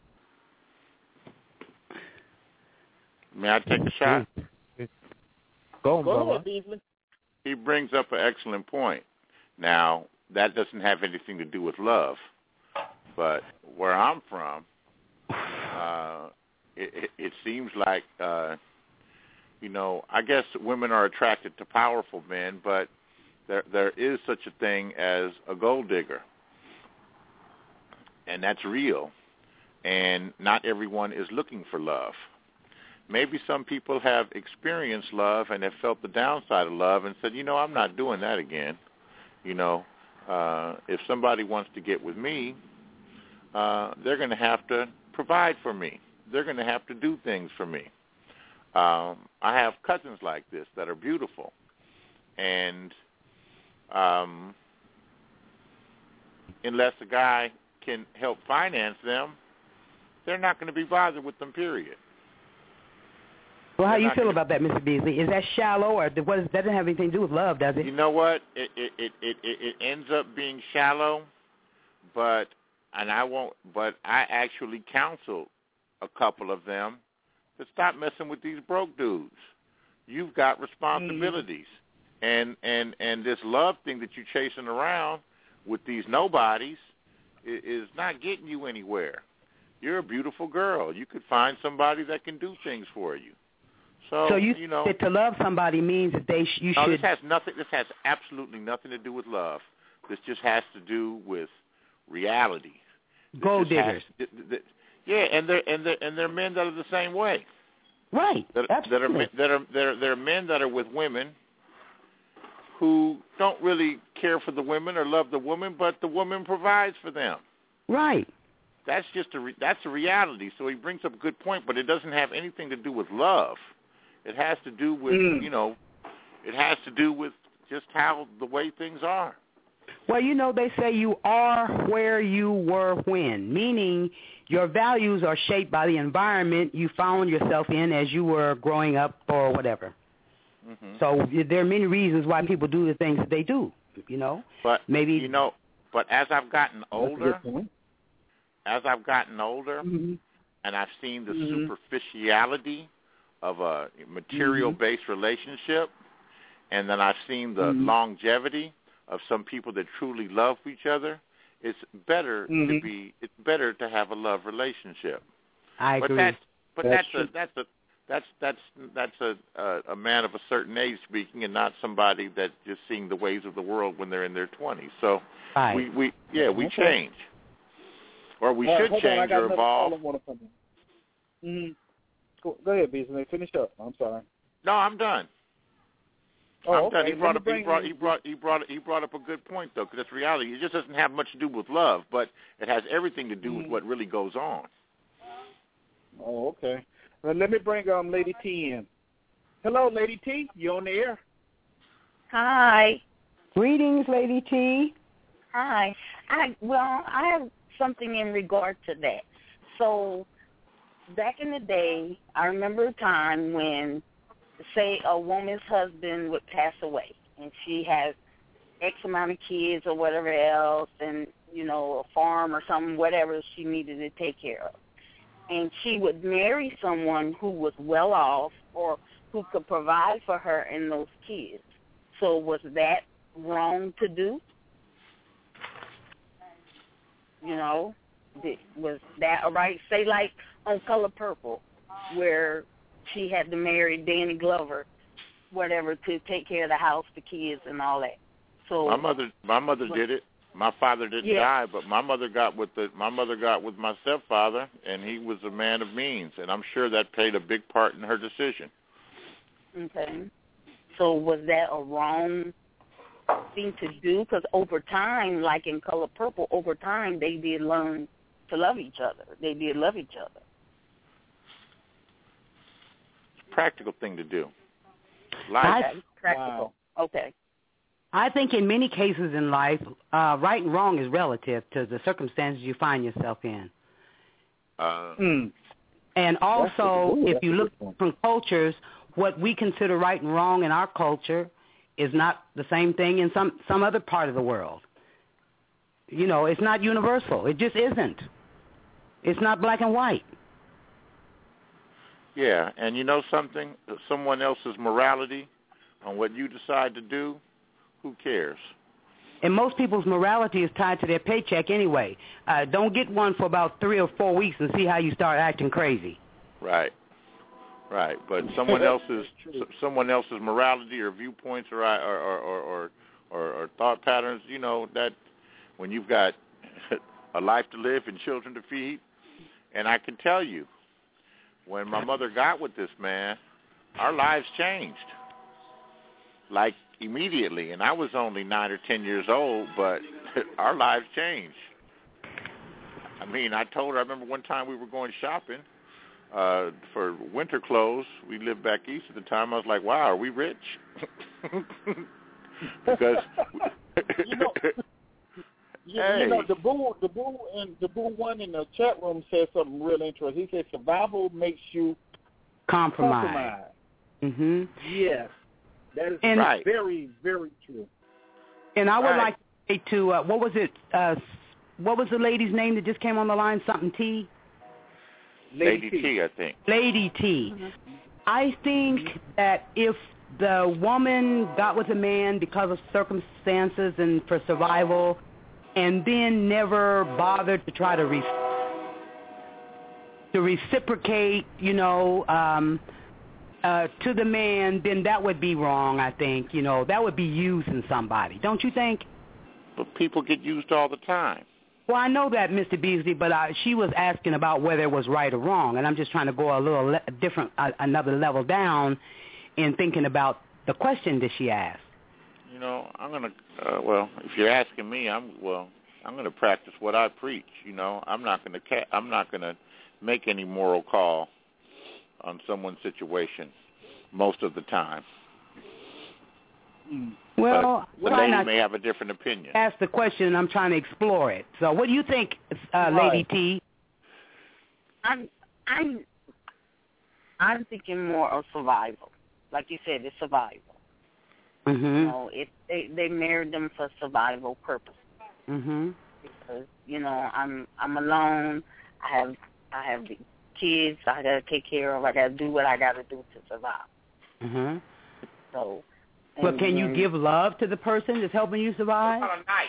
May I take a shot? Go on, Go brother. ahead, Beasley. He brings up an excellent point. Now, that doesn't have anything to do with love, but where I'm from, uh, it, it, it seems like, uh, you know, I guess women are attracted to powerful men, but there there is such a thing as a gold digger, and that's real, and not everyone is looking for love. maybe some people have experienced love and have felt the downside of love and said, you know, I'm not doing that again. You know, uh, if somebody wants to get with me, uh, they're going to have to provide for me. They're going to have to do things for me. Um, I have cousins like this that are beautiful, and um, unless a guy can help finance them, they're not going to be bothered with them, period. Well, how they're do you feel gonna... about that, Mister Beasley? Is that shallow, or what is, that doesn't have anything to do with love, does it? You know what? It it, it, it, it ends up being shallow, but and I won't. But I actually counseled a couple of them to stop messing with these broke dudes. You've got responsibilities, mm. and and and this love thing that you're chasing around with these nobodies is, is not getting you anywhere. You're a beautiful girl. You could find somebody that can do things for you. So, so you, you know, that to love somebody means that they sh- you no, should. This has nothing. This has absolutely nothing to do with love. This just has to do with reality. Gold diggers. Has, th- th- yeah, and they're and they're and they're men that are the same way. Right. That, absolutely. that are that are that are there are men that are with women who don't really care for the women or love the woman, but the woman provides for them. Right. That's just a re- that's a reality. So he brings up a good point, but it doesn't have anything to do with love. It has to do with, mm. you know, it has to do with just how the way things are. Well, you know, they say you are where you were when, meaning your values are shaped by the environment you found yourself in as you were growing up or whatever. Mm-hmm. So there are many reasons why people do the things that they do, you know. But, maybe you know, but as I've gotten older, as I've gotten older, mm-hmm. and I've seen the mm-hmm. superficiality of a material-based mm-hmm. relationship, and then I've seen the mm-hmm. longevity of some people that truly love each other, it's better mm-hmm. to be it's better to have a love relationship. I but agree. That's, but that's that's a that's a that's that's that's a, a a man of a certain age speaking, and not somebody that's just seeing the ways of the world when they're in their twenties. So right. we, we yeah we okay. change, or we All should right, change on, or evolve. Mm-hmm. Go, go ahead, Beasley. Finish up. I'm sorry. No, I'm done. Oh, I'm okay. done. He brought up. He bring, brought. He brought. He brought. He brought up a good point, though, because that's reality. It just doesn't have much to do with love, but it has everything to do mm-hmm. with what really goes on. Oh, okay. Well, let me bring um Lady T in. Hello, Lady T. You on the air? Hi. Greetings, Lady T. Hi. I well, I have something in regard to that. So. Back in the day, I remember a time when, say, a woman's husband would pass away, and she has X amount of kids or whatever else, and, you know, a farm or something, whatever she needed to take care of. And she would marry someone who was well off or who could provide for her and those kids. So was that wrong to do? You know? Was that all right? Say like on Color Purple, where she had to marry Danny Glover, whatever, to take care of the house, the kids, and all that. So my mother, my mother but, did it. My father didn't yeah. die, but my mother got with the my mother got with my stepfather, and he was a man of means, and I'm sure that played a big part in her decision. Okay. So was that a wrong thing to do? Because over time, like in Color Purple, over time they did learn to love each other. They did love each other. It's a practical thing to do. Life. Okay. Practical. Wow. Okay. I think in many cases in life, uh, right and wrong is relative to the circumstances you find yourself in. Uh, mm. And also, if you look from cultures, what we consider right and wrong in our culture is not the same thing in some, some other part of the world. You know, it's not universal. It just isn't. It's not black and white. Yeah, and you know something? Someone else's morality on what you decide to do, who cares? And most people's morality is tied to their paycheck anyway. Uh, don't get one for about three or four weeks and see how you start acting crazy. Right, right. But someone else's someone else's morality or viewpoints or or or or, or, or thought patterns, you know, that when you've got a life to live and children to feed. And I can tell you, when my mother got with this man, our lives changed, like immediately. And I was only nine or ten years old, but our lives changed. I mean, I told her, I remember one time we were going shopping uh, for winter clothes. We lived back east at the time. I was like, wow, are we rich? Because... you know, you, hey. you know, the boo, the boo, and the boo one in the chat room said something real interesting. He said survival makes you compromise. compromise. Mhm. Yes, that is and, right. very, very true. And I would right. like to say to uh, what was it? Uh, what was the lady's name that just came on the line? Something T. Lady, Lady T. T, I think. Lady T. Mm-hmm. I think that if the woman got with a man because of circumstances and for survival, and then never bothered to try to re- to reciprocate, you know, um, uh, to the man, then that would be wrong, I think. You know, that would be using somebody. Don't you think? But people get used all the time. Well, I know that, Mister Beasley, but uh, she was asking about whether it was right or wrong, and I'm just trying to go a little le- different, uh, another level down in thinking about the question that she asked. You know, I'm gonna. Uh, well, if you're asking me, I'm well. I'm gonna practice what I preach. You know, I'm not gonna. Ca- I'm not gonna make any moral call on someone's situation most of the time. Well, but the lady may have a different opinion. Ask the question, and I'm trying to explore it. So, what do you think, uh, right. Lady T? I'm I'm I'm thinking more of survival. Like you said, it's survival. Mm-hmm. You know, it they they married them for survival purposes. Mm-hmm. Because you know, I'm I'm alone. I have I have the kids I gotta take care of. I gotta do what I gotta do to survive. Mm-hmm. So. But can you give love to the person that's helping you survive?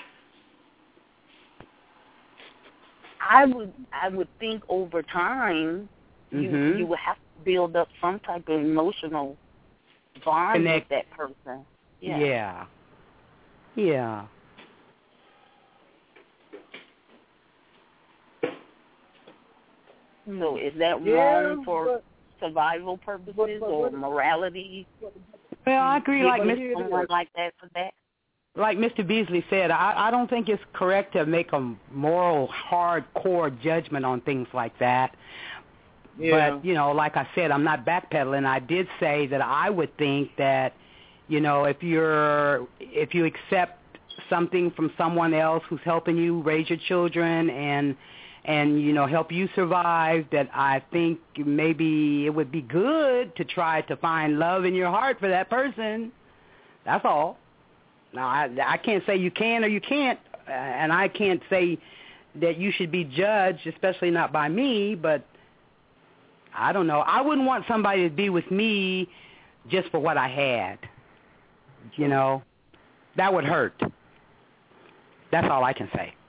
I would I would think over time you mm-hmm. you would have to build up some type of emotional bond Connect. with that person. Yeah. Yeah. Yeah. So is that yeah, wrong for but, survival purposes but, but, or but, morality? Well, I agree. Like Mister Someone like that for that. Like Mister Beasley said, I, I don't think it's correct to make a moral, hardcore judgment on things like that. Yeah. But, you know, like I said, I'm not backpedaling. I did say that I would think that, you know, if you're, if you accept something from someone else who's helping you raise your children and, and, you know, help you survive, that I think maybe it would be good to try to find love in your heart for that person. That's all. Now, I, I can't say you can or you can't, uh, and I can't say that you should be judged, especially not by me, but I don't know. I wouldn't want somebody to be with me just for what I had. You know, that would hurt. That's all I can say.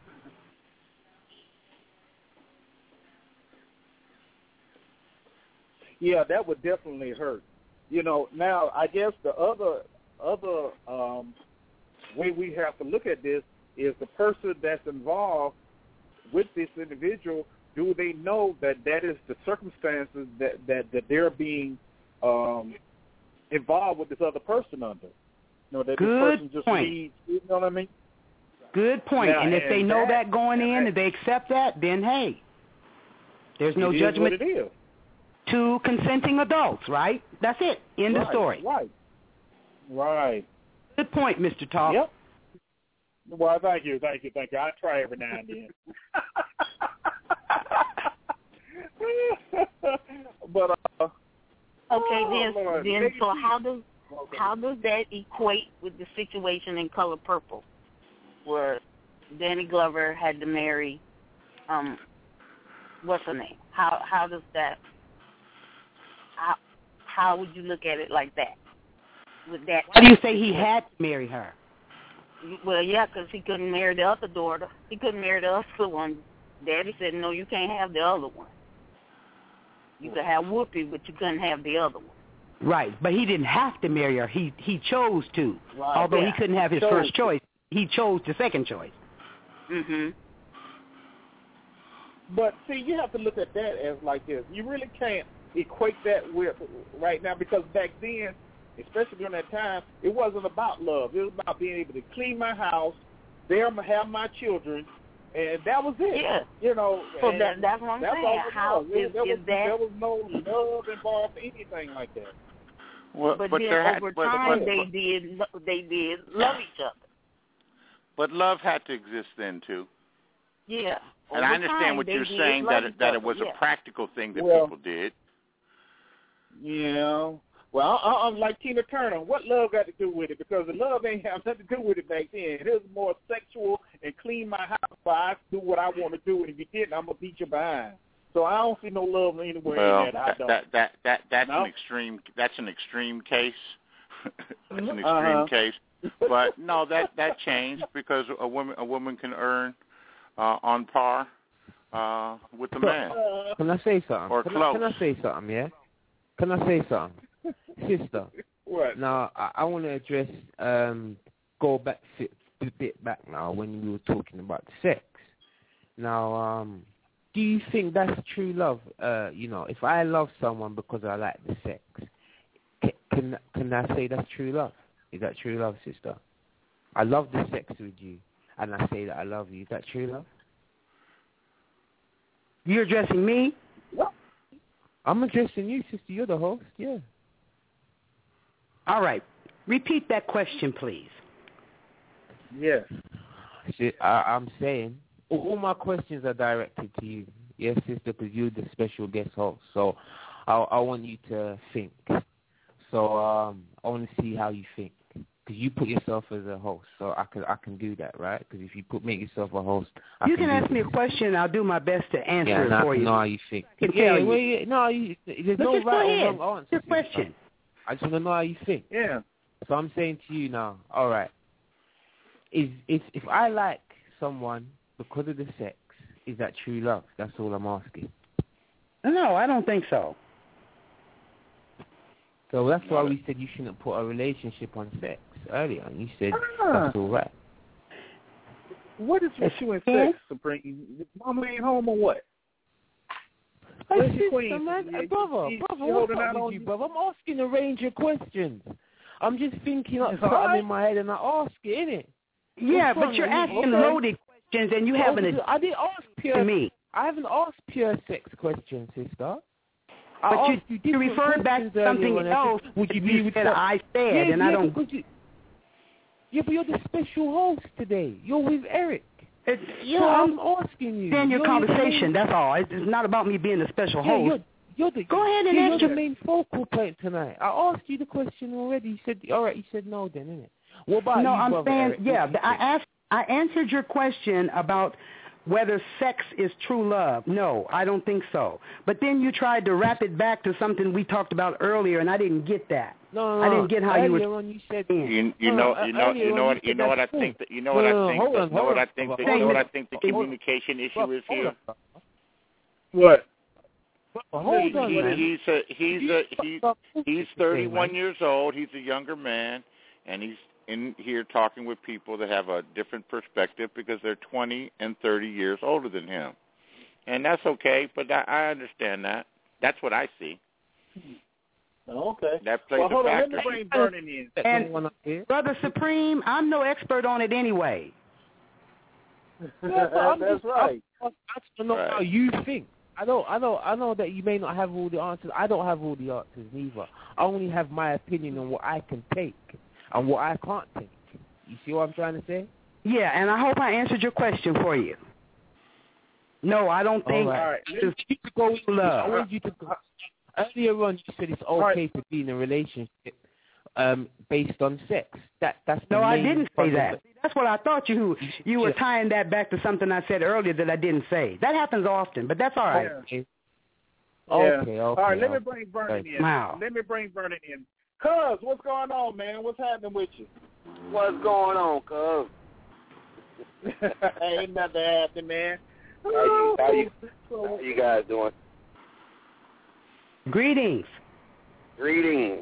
Yeah, that would definitely hurt. You know, now I guess the other other um, way we have to look at this is the person that's involved with this individual. Do they know that that is the circumstances that that, that they're being um, involved with this other person under? You know, that Good this person just point. needs. You know what I mean? Good point. Now, and if and they know that, that going in that, and they accept that, then hey, there's no it judgment. Is what it is. Two consenting adults, right? That's it. End right, of story. Right. Right. Good point, Mister Talk. Yep. Well, thank you, thank you, thank you. I try every now and then. but uh, okay, oh, then, Lord. then so how does okay. how does that equate with the situation in Color Purple, where Danny Glover had to marry, um, what's her name? How how does that? How how would you look at it like that? With that? Why do you say he had to marry her? Well, yeah, because he couldn't marry the other daughter. He couldn't marry the other one. Daddy said, no, you can't have the other one. You could have Whoopi, but you couldn't have the other one. Right, but he didn't have to marry her. He he chose to. Right, Although yeah. he couldn't have his chose first to. choice, he chose the second choice. Mhm. But see, you have to look at that as like this. You really can't equate that with right now because back then, especially during that time, it wasn't about love. It was about being able to clean my house, there have my children, and that was it. Yeah. You know. So that, that's what I'm that's saying. How is, is, there, is was, that? there was no love involved, anything like that. Well, but, but then there over had, but, time, but, they but, did they did love each other. But love had to exist then too. Yeah. And over I understand time, what they you're did saying love that it, each that other. it was yeah. a practical thing that Well, people did. Yeah. Well, I, I'm like Tina Turner. What love got to do with it? Because the love ain't have nothing to do with it back then. It was more sexual and clean my house, so I do what I want to do. And if you didn't, I'm gonna beat you behind. So I don't see no love anywhere Well, in that. I that, don't. that that that that's No? an extreme. That's an extreme case. That's an extreme Uh-huh. case. But no, that that changed because a woman a woman can earn uh, on par uh, with the man. Can I say something? Or can, close. I, can I say something? Yeah. Can I say something, sister? What? Now I, I want to address. Um, go back a bit back now when we were talking about sex. Now, um, do you think that's true love? Uh, you know, if I love someone because I like the sex, can can, can I say that's true love? Is that true love, sister? I love the sex with you, and I say that I love you. Is that true love? You're addressing me? I'm addressing you, sister. You're the host. Yeah. All right. Repeat that question, please. Yes. See, I, I'm saying all my questions are directed to you. Yes, sister, because you're the special guest host. So I, I want you to think. So um, I want to see how you think. Because you put yourself as a host, so I can I can do that, right? Because if you put make yourself a host, I you can, can do ask me a this. question, and I'll do my best to answer yeah, it and for I you. know how you think. I can yeah, tell you. well, yeah, no, you, there's No, no just right go or ahead. wrong answer. Your sister. question. I just want to know how you think. Yeah. So I'm saying to you now, all right, is if if I like someone because of the sex, is that true love? That's all I'm asking. No, I don't think so. So that's why we said you shouldn't put a relationship on sex earlier. And you said Ah. that's all right. What is with you and sex, Supreme? Mama ain't home or what? Hey, Where's your sister, queen? man, You- brother, you- brother, you what's holding up out with on you, you? brother? I'm asking a range of questions. I'm just thinking up It's something all right. in my head and I ask it, innit? Yeah, What's but wrong? you're Are you- asking okay. loaded questions, and you haven't Oh, addressed I didn't ask pure. to me. I haven't asked pure sex questions, sister. I But you, asked you, you different referred back questions to earlier something when I else said, would you that be you with said that? I said, yeah, and yeah, I don't. because you, yeah, but you're the special host today. You're with Eric. It, yeah, so I'm I'm asking you. saying your you're conversation. Your That's all. It's it's not about me being the special yeah, host. you're, you're the, Go ahead and yeah, ask you're your- the main focal point tonight. I asked you the question already. You said, all right, you said no then, innit? What about no, you, I'm brother saying, Eric? yeah, What do you I think? asked, I answered your question about whether sex is true love. No, I don't think so. But then you tried to wrap it back to something we talked about earlier, and I didn't get that. No, no, I didn't get how you earlier were. on you said You, you No, know, no, you know, earlier you know on what, you you said know what I that's cool. think. That, you know No, what no, I think. hold that, on, you know hold what I on, think. brother, That, you hold know what on. I think the Hold on. communication issue Brother, is hold here. on, brother. What? Brother, hold on, he, man. he's a he's a he, he's thirty-one man. years old. He's a younger man, and he's in here talking with people that have a different perspective because they're twenty and thirty years older than him, and that's okay. But I, I understand that. That's what I see. Okay. That plays Well, hold a on. Let factor. me bring Vernon in. And Brother Supreme, I'm no expert on it anyway. Yeah, but I'm That's just, right. I, I just don't know Right. how you think. I don't, I know, I know that you may not have all the answers. I don't have all the answers neither. I only have my opinion on what I can take and what I can't take. You see what I'm trying to say? Yeah, and I hope I answered your question for you. No, I don't think All right. All right. I want you to go with love. I want you to go. Earlier on, you said it's okay right. to be in a relationship um, based on sex. That that's the No, I main didn't say fundament- that. That's what I thought you you were tying that back to something I said earlier that I didn't say. That happens often, but that's all right. Yeah. Okay. Yeah. Okay. All right, let me okay. bring Vernon in. Wow. Let me bring Vernon in. Cuz, what's going on, man? What's happening with you? What's going on, cuz? Ain't nothing happening, man. How you, how you, how you guys doing? Greetings. Greetings.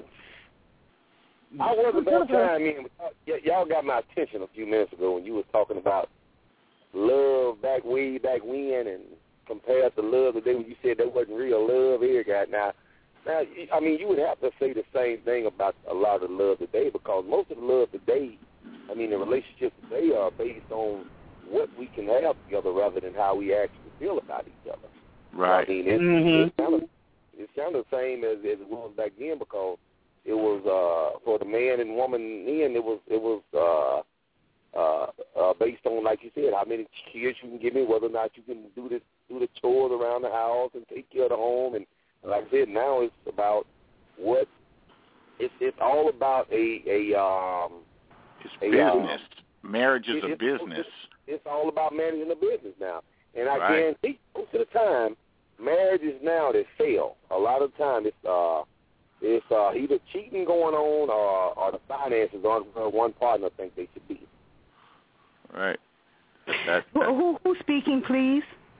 I wasn't going to chime in. Y- y'all got my attention a few minutes ago when you was talking about love back way back when and compared to love today when you said that wasn't real love here, guy. Now, now, I mean, you would have to say the same thing about a lot of the love today because most of the love today, I mean, the relationships today are based on what we can have together rather than how we actually feel about each other. Right. I mean, it's, mm-hmm. it's, kind of, it's kind of the same as, as it was back then because it was uh, for the man and woman then it was it was uh, uh, uh, based on, like you said, how many kids you can give me, whether or not you can do this, do the chores around the house and take care of the home, and like I said, now it's about what it's it's all about a a um. It's a, business. Um, Marriage is it, a business. It's, it's all about managing a business now, and I right. guarantee most of the time, marriages now that fail. A lot of the time, it's uh. It's uh, either cheating going on or, or the finances on where one partner think they should be. Right. That, who, who, who's speaking, please?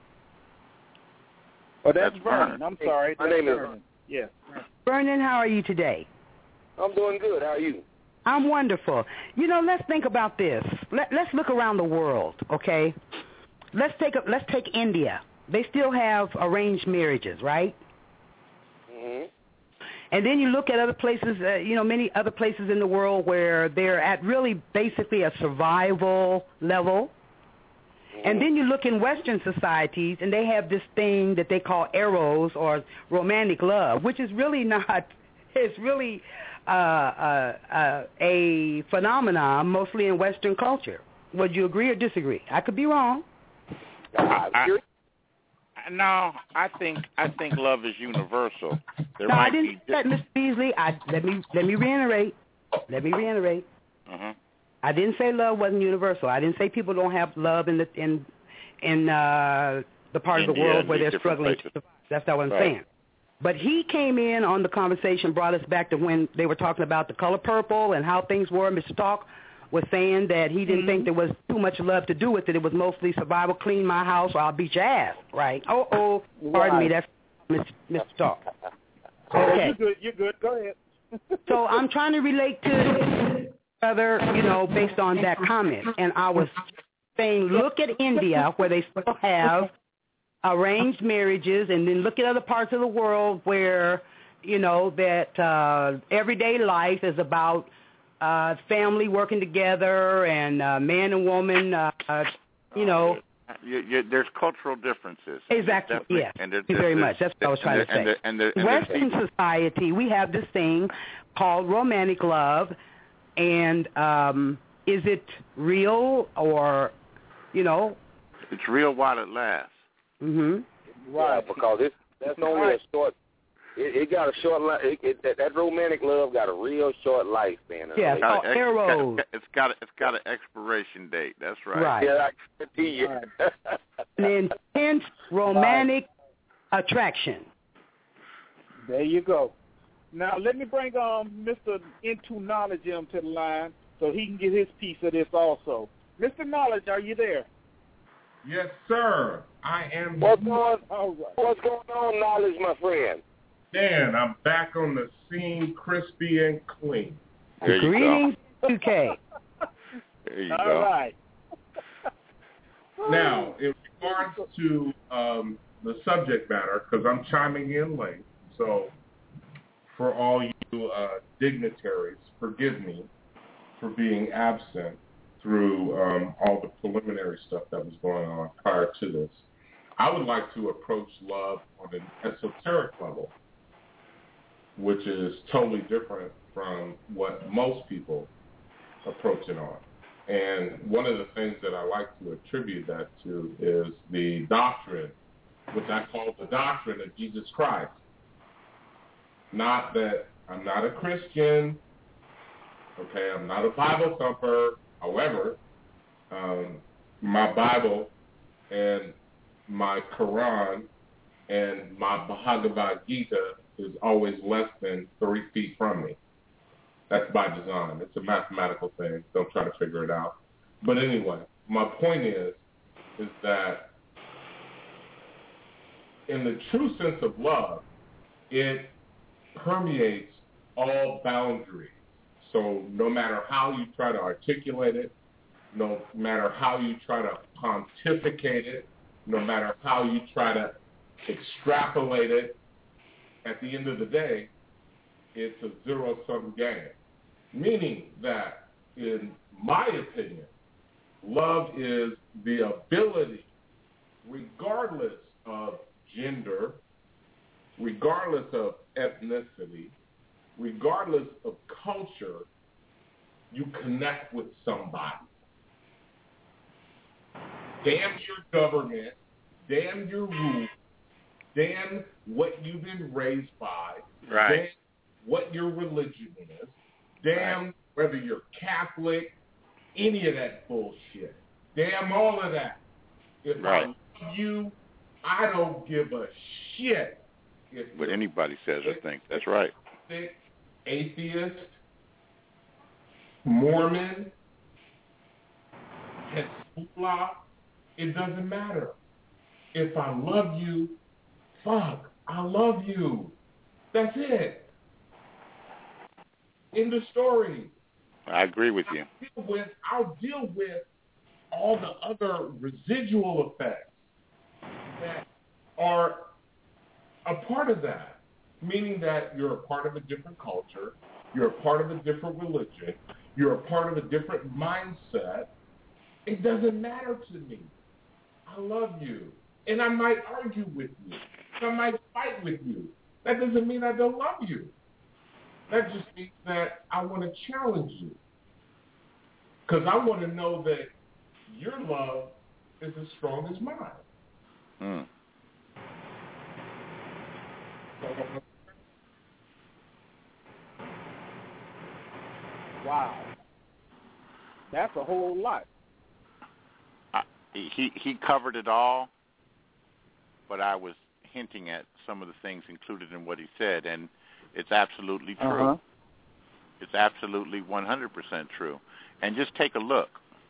Oh, that's, that's Vernon. Vernon. I'm sorry. My that's name Vernon. is Yes. Vernon, how are you today? I'm doing good. How are you? I'm wonderful. You know, let's think about this. Let, let's look around the world, okay? Let's take a, let's take India. They still have arranged marriages, right? Mm-hmm. And then you look at other places, uh, you know, many other places in the world where they're at really basically a survival level. Mm-hmm. And then you look in Western societies, and they have this thing that they call eros or romantic love, which is really not, it's really uh, uh, uh, a phenomenon mostly in Western culture. Would you agree or disagree? I could be wrong. I, I, no, I think I think love is universal. There no, might I didn't be say that, Mister Beasley. I let me let me reiterate. Let me reiterate. Uh-huh. I didn't say love wasn't universal. I didn't say people don't have love in the in in uh, the part India of the world where they're struggling places. to survive. That's not what I'm right. saying. But he came in on the conversation, brought us back to when they were talking about the color purple and how things were. Mister Talk was saying that he didn't mm-hmm. think there was too much love to do with it. It was mostly survival, clean my house, or I'll beat your ass. Right? Oh, oh, pardon right. me. That's Mister Mister Talk. Okay. You're good. You're good. Go ahead. So I'm trying to relate to other, you know, based on that comment. And I was saying, look at India where they still have arranged marriages, and then look at other parts of the world where, you know, that uh, everyday life is about uh, family working together and uh, man and woman, uh, uh, you know. You, you, there's cultural differences. Exactly, yeah. And there, Thank you very much. That's what I was trying there, to say. And there, and there, and Western society, we have this thing called romantic love, and um, is it real or, you know? It's real while it lasts. Mhm. Right, yeah, because it's that's only a short. It, it got a short life. It, it, that, that romantic love got a real short lifespan. Yeah, it's called ex- arrows. It's got it's got an expiration date. That's right. Right. Yeah, I can see right. An intense romantic right. attraction. There you go. Now let me bring um Mister Into Knowledge him to the line so he can get his piece of this also. Mister Knowledge, are you there? Yes, sir. I am. What's going, All right. what's going on, Knowledge, my friend? Dan, I'm back on the scene, crispy and clean. There you Greetings, go. U K. There you All go. right. Now, in regards to um, the subject matter, because I'm chiming in late, so for all you uh, dignitaries, forgive me for being absent through um, all the preliminary stuff that was going on prior to this. I would like to approach love on an esoteric level, which is totally different from what most people approach it on. And one of the things that I like to attribute that to is the doctrine, which I call the doctrine of Jesus Christ. Not that I'm not a Christian, okay, I'm not a Bible thumper. However, um, my Bible and my Quran and my Bhagavad Gita is always less than three feet from me. That's by design. It's a mathematical thing. Don't try to figure it out. But anyway, my point is, is that in the true sense of love, it permeates all boundaries. So no matter how you try to articulate it, no matter how you try to pontificate it, no matter how you try to extrapolate it, at the end of the day, it's a zero-sum game. Meaning that, in my opinion, love is the ability, regardless of gender, regardless of ethnicity, regardless of culture, you connect with somebody. Damn your government, damn your rules, damn what you've been raised by, right. damn what your religion is, damn right. whether you're Catholic, any of that bullshit. Damn all of that. If right. I love you, I don't give a shit. If what anybody says or thinks. That's right. Atheist, Mormon, Hezbollah, it doesn't matter. If I love you, fuck, I love you. That's it. End of story. I agree with you. I'll deal with, I'll deal with all the other residual effects that are a part of that, meaning that you're a part of a different culture, you're a part of a different religion, you're a part of a different mindset. It doesn't matter to me. I love you. And I might argue with you. I might fight with you. That doesn't mean I don't love you. That just means that I want to challenge you. Because I want to know that your love is as strong as mine. Hmm. Wow. That's a whole lot. Uh, he he covered it all, but I was hinting at some of the things included in what he said, and it's absolutely true. Uh-huh. It's absolutely one hundred percent true. And just take a look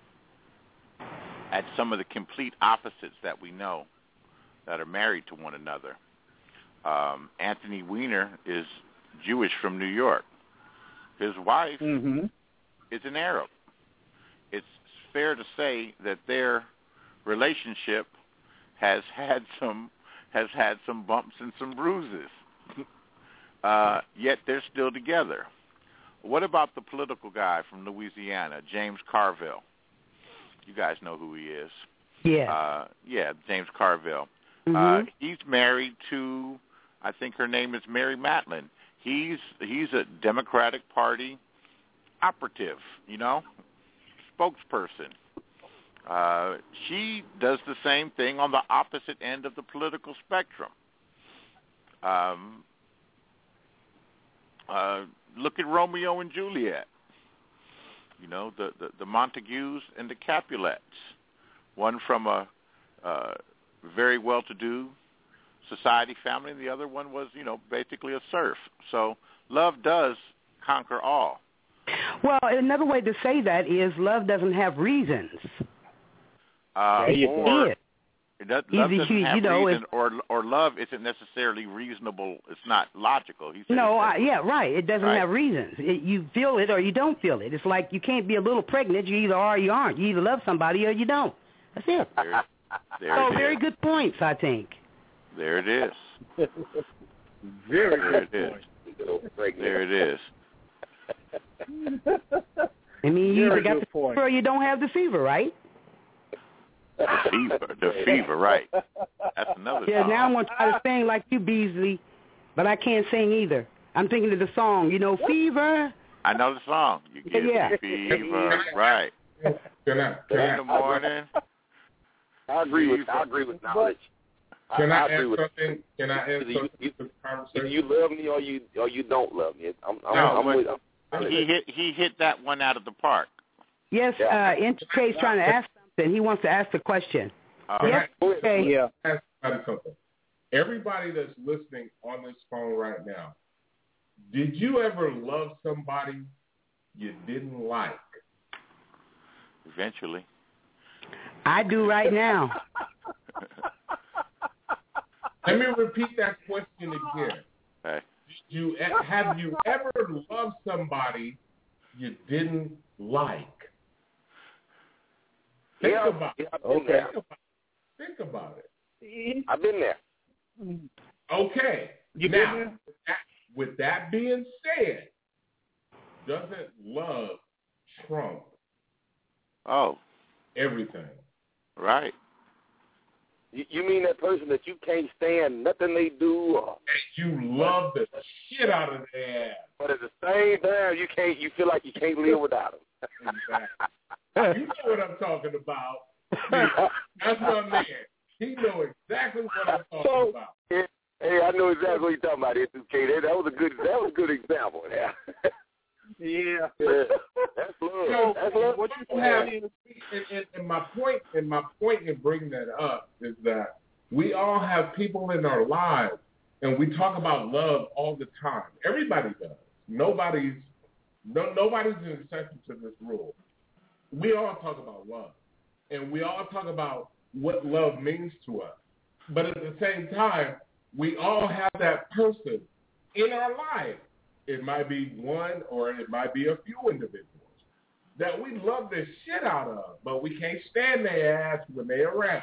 at some of the complete opposites that we know that are married to one another. Um, Anthony Weiner is Jewish from New York. His wife mm-hmm. is an Arab. It's fair to say that their relationship has had some has had some bumps and some bruises. Uh, yet they're still together. What about the political guy from Louisiana, James Carville? You guys know who he is. Yeah. Uh, yeah, James Carville. Mm-hmm. Uh, he's married to, I think her name is Mary Matlin. He's he's a Democratic Party operative, you know, spokesperson. Uh, she does the same thing on the opposite end of the political spectrum. Um, uh, look at Romeo and Juliet. You know, the, the, the Montagues and the Capulets. One from a uh, very well-to-do society family, and the other one was, you know, basically a serf. So love does conquer all. Well, another way to say that is love doesn't have reasons. Uh, yeah, or it. It does, love Easy, doesn't you, have you know, reason, or or love isn't necessarily reasonable. It's not logical. He said no, I, yeah, right. It doesn't right? have reasons. It, you feel it or you don't feel it. It's like you can't be a little pregnant. You either are or you aren't. You either love somebody or you don't. That's it. There, there so it very is. good points, I think. There it is. Very there good it point. Is. There it is. I mean, you Very either got good the point. fever or you don't have the fever, right? The fever, the fever, right. That's another Yeah, song. now I'm going to try to sing like you, Beasley, but I can't sing either. I'm thinking of the song, you know, Fever. I know the song. You give yeah. me fever, right. Can I, can In I, the morning. I agree with fever. I agree with knowledge. Can I, I, I agree add with something? Can I add you, something you, to the Either conversation? you love me or you or you don't love me. I'm, I'm, No, I'm, but with, I'm he hit he hit that one out of the park. Yes, uh, Intercade's trying to ask something. He wants to ask a question. Uh, yes, okay. Yeah. Ask something. Everybody that's listening on this phone right now, did you ever love somebody you didn't like? Eventually. I do right now. Let me repeat that question again. Okay. Did you have you ever loved somebody you didn't like? Think yeah, about yeah, it. Okay. Think about it. Think about it. I've been there. Okay. You now, been there? With, that, with that being said, doesn't love trump Oh, everything? right. You, you mean that person that you can't stand nothing they do, or, and you love the shit out of their ass, but at the same time you can't. You feel like you can't live without them. Exactly. You know what I'm talking about. See, that's my man. He knows exactly what I'm talking so, about. Hey, hey, I know exactly what you're talking about, S two K. That, that was a good. That was a good example. Yeah. Yeah. yeah. That's love. So, That's love. What you have, and, and, and my point, and my point in bringing that up is that we all have people in our lives, and we talk about love all the time. Everybody does. Nobody's no nobody's an exception to this rule. We all talk about love, and we all talk about what love means to us. But at the same time, we all have that person in our life. It might be one or it might be a few individuals that we love the shit out of, but we can't stand their ass when they're around.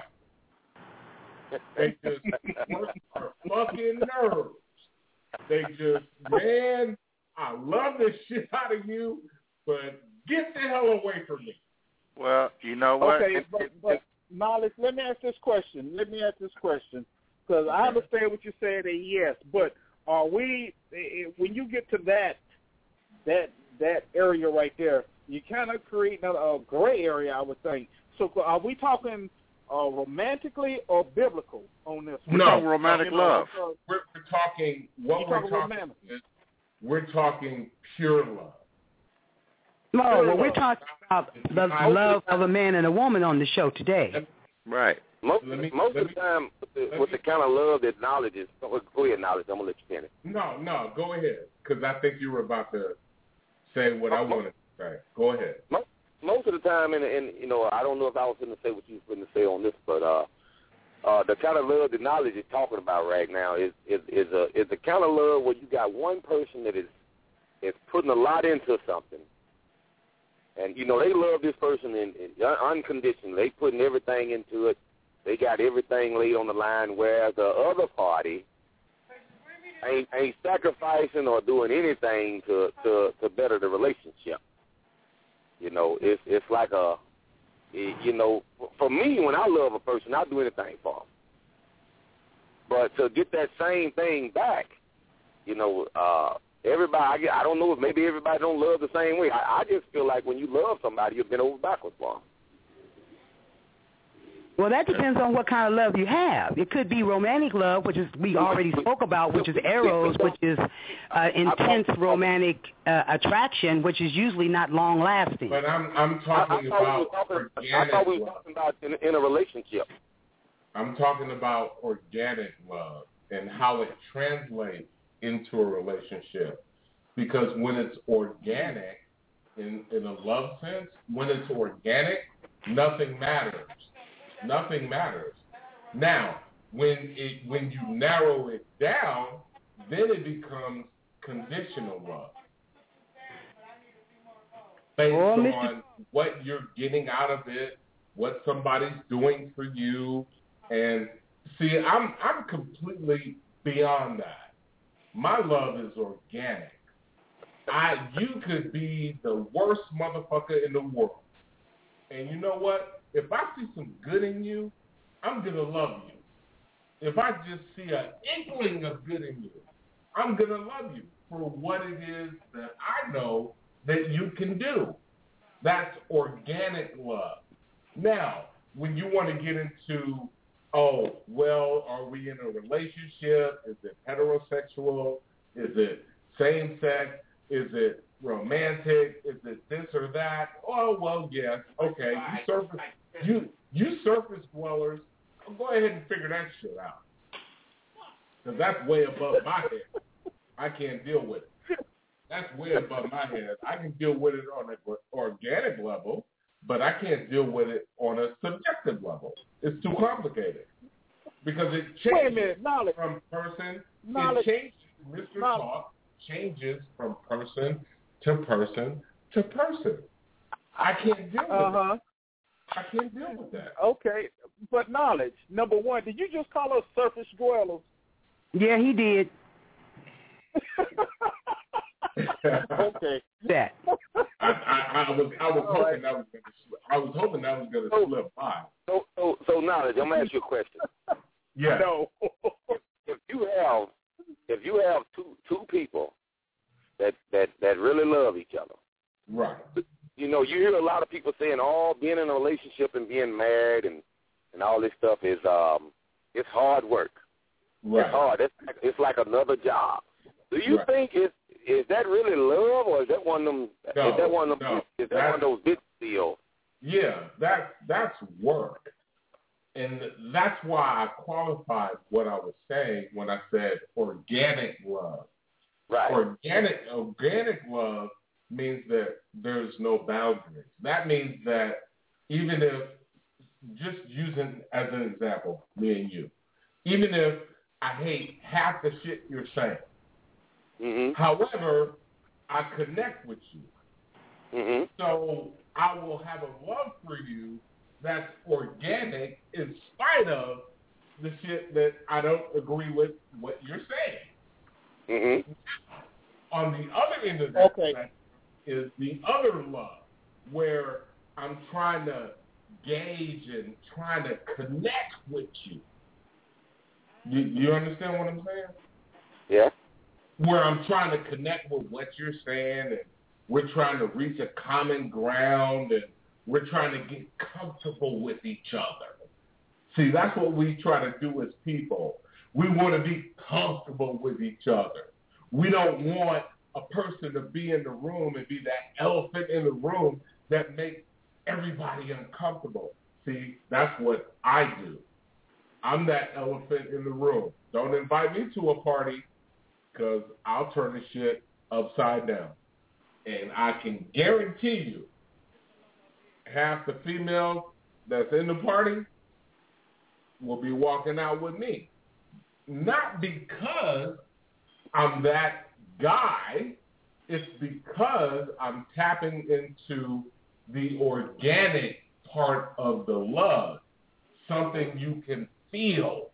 They just work our fucking nerves. They just, man, I love the shit out of you, but get the hell away from me. Well, you know what? Okay, but, but Knowledge, let me ask this question. Let me ask this question. Because I understand what you're saying, and yes, but are we, when you get to that that that area right there, you kind of create a, a gray area, I would think. So are we talking uh, romantically or biblical on this? No, talking romantic you know, love. Because, we're, we're talking, what You're we're talking talking romantic. is, we're talking pure love. No, Pure well, love. we're talking about the love of a man and a woman on the show today. Right. Most, Let me- most let of the me- time, with the, let with me- the kind of love that knowledge is, go ahead, knowledge. I'm gonna let you finish. No, no, go ahead, because I think you were about to say what I wanted to say. Go ahead. Most, most of the time, and, and you know, I don't know if I was going to say what you were going to say on this, but uh, uh, the kind of love that knowledge is talking about right now is is is a is the kind of love where you got one person that is is putting a lot into something, and you know they love this person in, in unconditionally. They putting everything into it. They got everything laid on the line, whereas the other party ain't, ain't sacrificing or doing anything to, to, to better the relationship. You know, it's it's like a, you know, for me, when I love a person, I'll do anything for them. But to get that same thing back, you know, uh, everybody, I, I don't know if maybe everybody don't love the same way. I, I just feel like when you love somebody, you've been over backwards for them. Well, that depends on what kind of love you have. It could be romantic love, which is we already spoke about, which is eros, which is uh, intense romantic uh, attraction, which is usually not long lasting. But I'm I'm talking I, I about talking, organic I thought we were love. talking about in, in a relationship. I'm talking about organic love and how it translates into a relationship. Because when it's organic, in, in a love sense, when it's organic, nothing matters. Nothing matters. Now, when it when you narrow it down, then it becomes conditional love. Based Oh, on Mister what you're getting out of it, what somebody's doing for you. And see, I'm I'm completely beyond that. My love is organic. I you could be the worst motherfucker in the world. And you know what? If I see some good in you, I'm going to love you. If I just see an inkling of good in you, I'm going to love you for what it is that I know that you can do. That's organic love. Now, when you want to get into, oh, well, are we in a relationship? Is it heterosexual? Is it same-sex? Is it romantic? Is it this or that? Oh, well, yes. Okay, you surface, you, you surface dwellers, go ahead and figure that shit out. Because that's way above my head. I can't deal with it. That's way above my head. I can deal with it on an organic level, but I can't deal with it on a subjective level. It's too complicated. Because it changes Wait a minute, knowledge. from person, Knowledge. it changes, Mister Knowledge. Talk changes from person to person to person. I can't deal with Uh-huh. it. I can't deal with that. Okay, but knowledge. Number one, did you just call us surface dwellers? Yeah, he did. Okay. That. I, I, I was I was All hoping right. that was gonna I was hoping that was gonna So- slip by. So, so, so knowledge. I'm gonna ask you a question. Yeah. No. If you have, if you have two two people that that that really love each other, Right. you know, you hear a lot of people saying, "Oh, being in a relationship and being married and and all this stuff is um, it's hard work. Right. It's hard. It's like, it's like another job." Do you Right. think is is that really love, or is that one of them? No, is that one of them? no, is that that's- one of those big deals? Yeah, that's that's work. And that's why I qualified what I was saying when I said organic love. Right. Organic organic love means that there's no boundaries. That means that even if, just using as an example, me and you, even if I hate half the shit you're saying, Mm-hmm. however, I connect with you. Mm-hmm. So I will have a love for you that's organic in spite of the shit that I don't agree with what you're saying. Mm-hmm. On the other end of that Okay. spectrum is the other love, where I'm trying to gauge and trying to connect with you. You, you understand what I'm saying? Yeah. Where I'm trying to connect with what you're saying, and we're trying to reach a common ground, and we're trying to get comfortable with each other. See, that's what we try to do as people. We want to be comfortable with each other. We don't want a person to be in the room and be that elephant in the room that makes everybody uncomfortable. See, that's what I do. I'm that elephant in the room. Don't invite me to a party, because I'll turn the shit upside down. And I can guarantee you, half the females that's in the party will be walking out with me. Not because I'm that guy. It's because I'm tapping into the organic part of the love, something you can feel.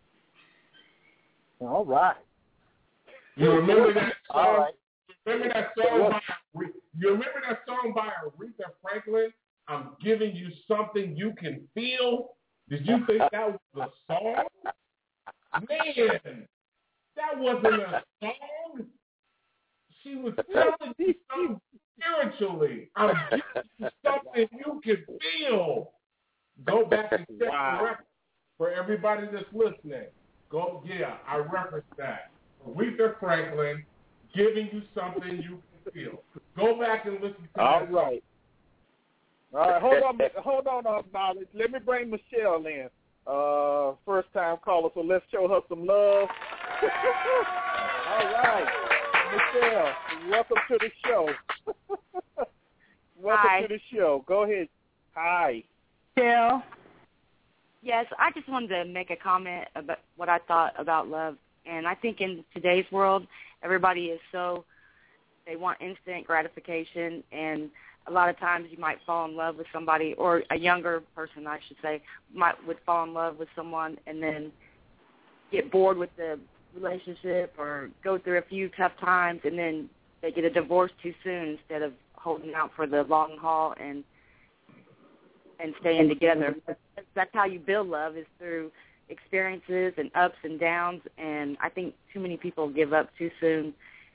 All right. You remember that song? All right. Remember that song by you remember that song by Aretha Franklin? I'm giving you something you can feel. Did you think that was a song? Man, that wasn't a song. She was telling you something spiritually. I'm giving you something you can feel. Go back and check Wow. the record for everybody that's listening. Go, yeah, I referenced that. Aretha Franklin, giving you something you can feel. Go back and listen to All that. right. All right, hold on, hold on, uh, knowledge. Let me bring Michelle in. Uh, first time caller, so let's show her some love. All right, Michelle, welcome to the show. welcome Hi. to the show. Go ahead. Hi. Michelle. Yes, I just wanted to make a comment about what I thought about love. And I think in today's world, everybody is so, they want instant gratification. And a lot of times you might fall in love with somebody, or a younger person, I should say, might would fall in love with someone and then get bored with the relationship or go through a few tough times, and then they get a divorce too soon instead of holding out for the long haul and and staying together. That's how you build love, is through experiences and ups and downs, and I think too many people give up too soon.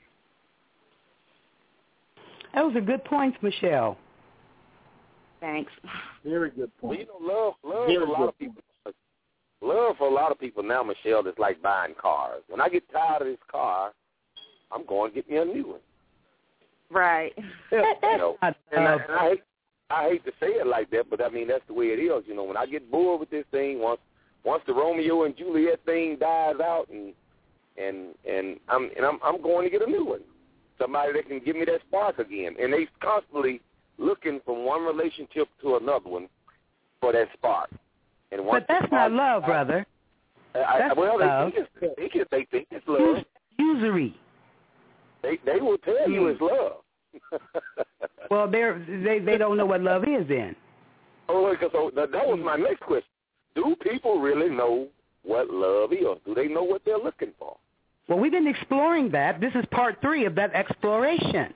Those are good points, Michelle. Thanks. Very good Well, point. you know, love, love Very for a lot good of people. Love for a lot of people now, Michelle, is like buying cars. When I get tired of this car, I'm going to get me a new one. Right. You know, Not and, I, love. and I, hate, I hate to say it like that, but I mean that's the way it is. You know, when I get bored with this thing, once once the Romeo and Juliet thing dies out, and and and I'm and I'm I'm going to get a new one. Somebody that can give me that spark again. And they constantly looking from one relationship to another one for that spark. And once But that's not love, brother. I, I, That's well, love. they think it's, they, can, they think it's love. Usury. They they will tell you it's love. Well, they're, they they don't know what love is then. Oh, because so that, that was my next question. Do people really know what love is? Do they know what they're looking for? Well, we've been exploring that. This is part three of that exploration.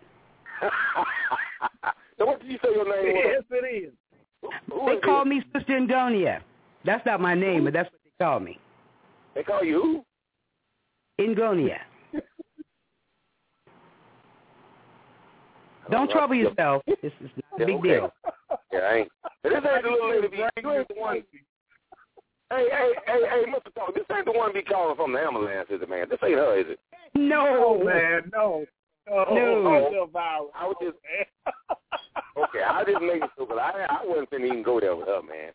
So what did you say your name was? Yes, it is. Who, who they is call it? me Sister Ingonia. That's not my name, but that's what they call me. They call you who? Ingonia. Don't trouble yourself. This is not a big okay. deal. Yeah, I ain't. This ain't the little lady. You ain't the one. Hey, hey, hey, hey, Mister Talk, this ain't the one be calling from the ambulance, is it, man? This ain't her, is it? No, man, no. No. No. I was just, okay, I just making sure, but I, I wasn't finna even go there with her, man.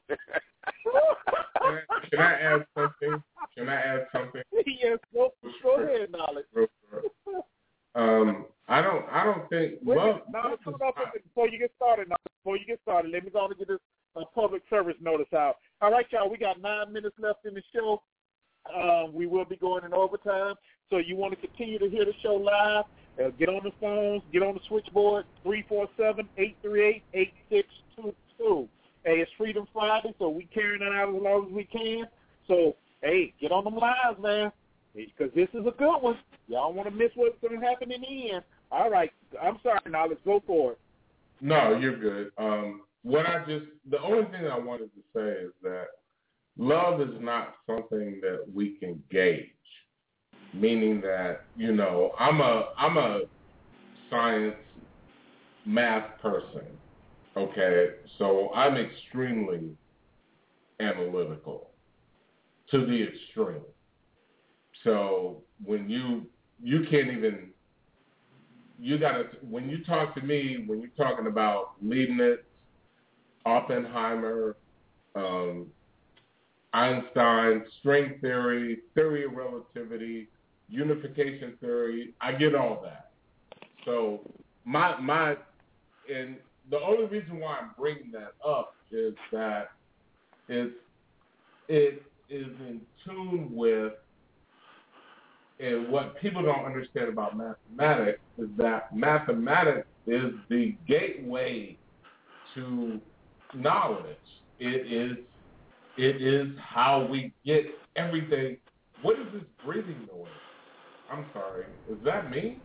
Can I add something? Can I add something? Yes, go, go ahead, Knowledge. Um, I don't, I don't think Wait, love. no, no, no, before you get started, now, before you get started, let me go on and get this uh, public service notice out. All right, y'all, we got nine minutes left in the show. Um, we will be going in overtime, so you want to continue to hear the show live. Uh, get on the phones, get on the switchboard, three four seven, eight three eight, eight six two two. Hey, it's Freedom Friday, so we carrying that out as long as we can. So, hey, get on them lives, man, because this is a good one. Y'all want to miss what's going to happen in the end. All right, I'm sorry, now let's go for it. No, you're good. Um, what I just, the only thing I wanted to say is that love is not something that we can gauge. Meaning that, you know, I'm a I'm a science math person, okay? So I'm extremely analytical to the extreme. So when you you can't even you gotta when you talk to me, when you're talking about Leibniz, Oppenheimer, um, Einstein, string theory, theory of relativity, unification theory, I get all that. So my my and the only reason why I'm bringing that up is that it's it is in tune with, and what people don't understand about mathematics is that mathematics is the gateway to knowledge. It is it is how we get everything. What is this breathing noise? I'm sorry. Is that me?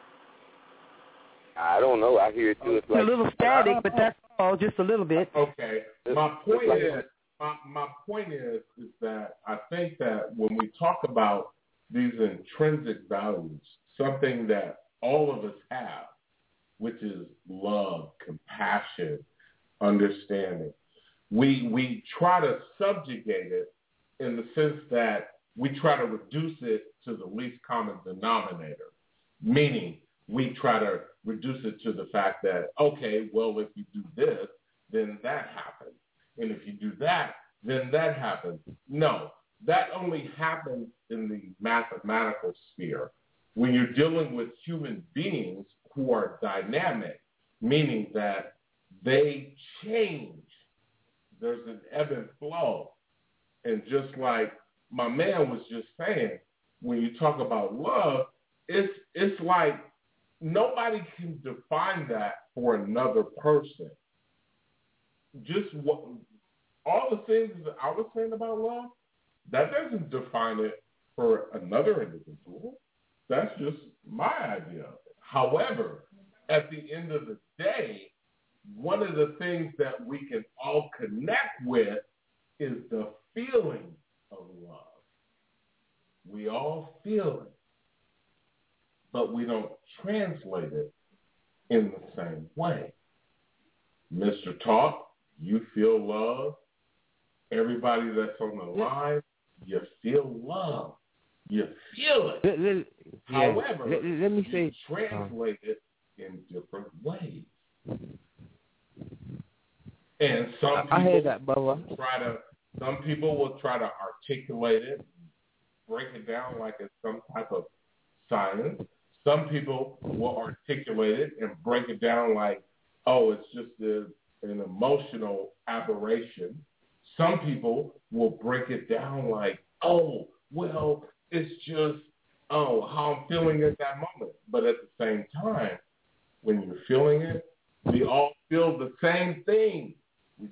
I don't know. I hear it too. It's like a little static, but that's all, just a little bit. Okay. My point is, my, my point is, is that I think that when we talk about these intrinsic values, something that all of us have, which is love, compassion, understanding, we we try to subjugate it in the sense that we try to reduce it to the least common denominator, meaning we try to reduce it to the fact that, okay, well, if you do this, then that happens. And if you do that, then that happens. No, that only happens in the mathematical sphere. When you're dealing with human beings who are dynamic, meaning that they change, there's an ebb and flow. And just like my man was just saying, when you talk about love, it's it's like nobody can define that for another person. Just what all the things that I was saying about love, that doesn't define it for another individual. That's just my idea of it. However, at the end of the day, one of the things that we can all connect with is the feeling of love. We all feel it, but we don't translate it in the same way. Mister Talk, you feel love. Everybody that's on the line, you feel love. You feel it. Let, let, yeah. However, let, let me say, you translate it in different ways. And some I people heard that, Bubba. try to. Some people will try to articulate it, break it down like it's some type of science. Some people will articulate it and break it down like, oh, it's just a, an emotional aberration. Some people will break it down like, oh, well, it's just, oh, how I'm feeling at that moment. But at the same time, when you're feeling it, we all feel the same thing. We just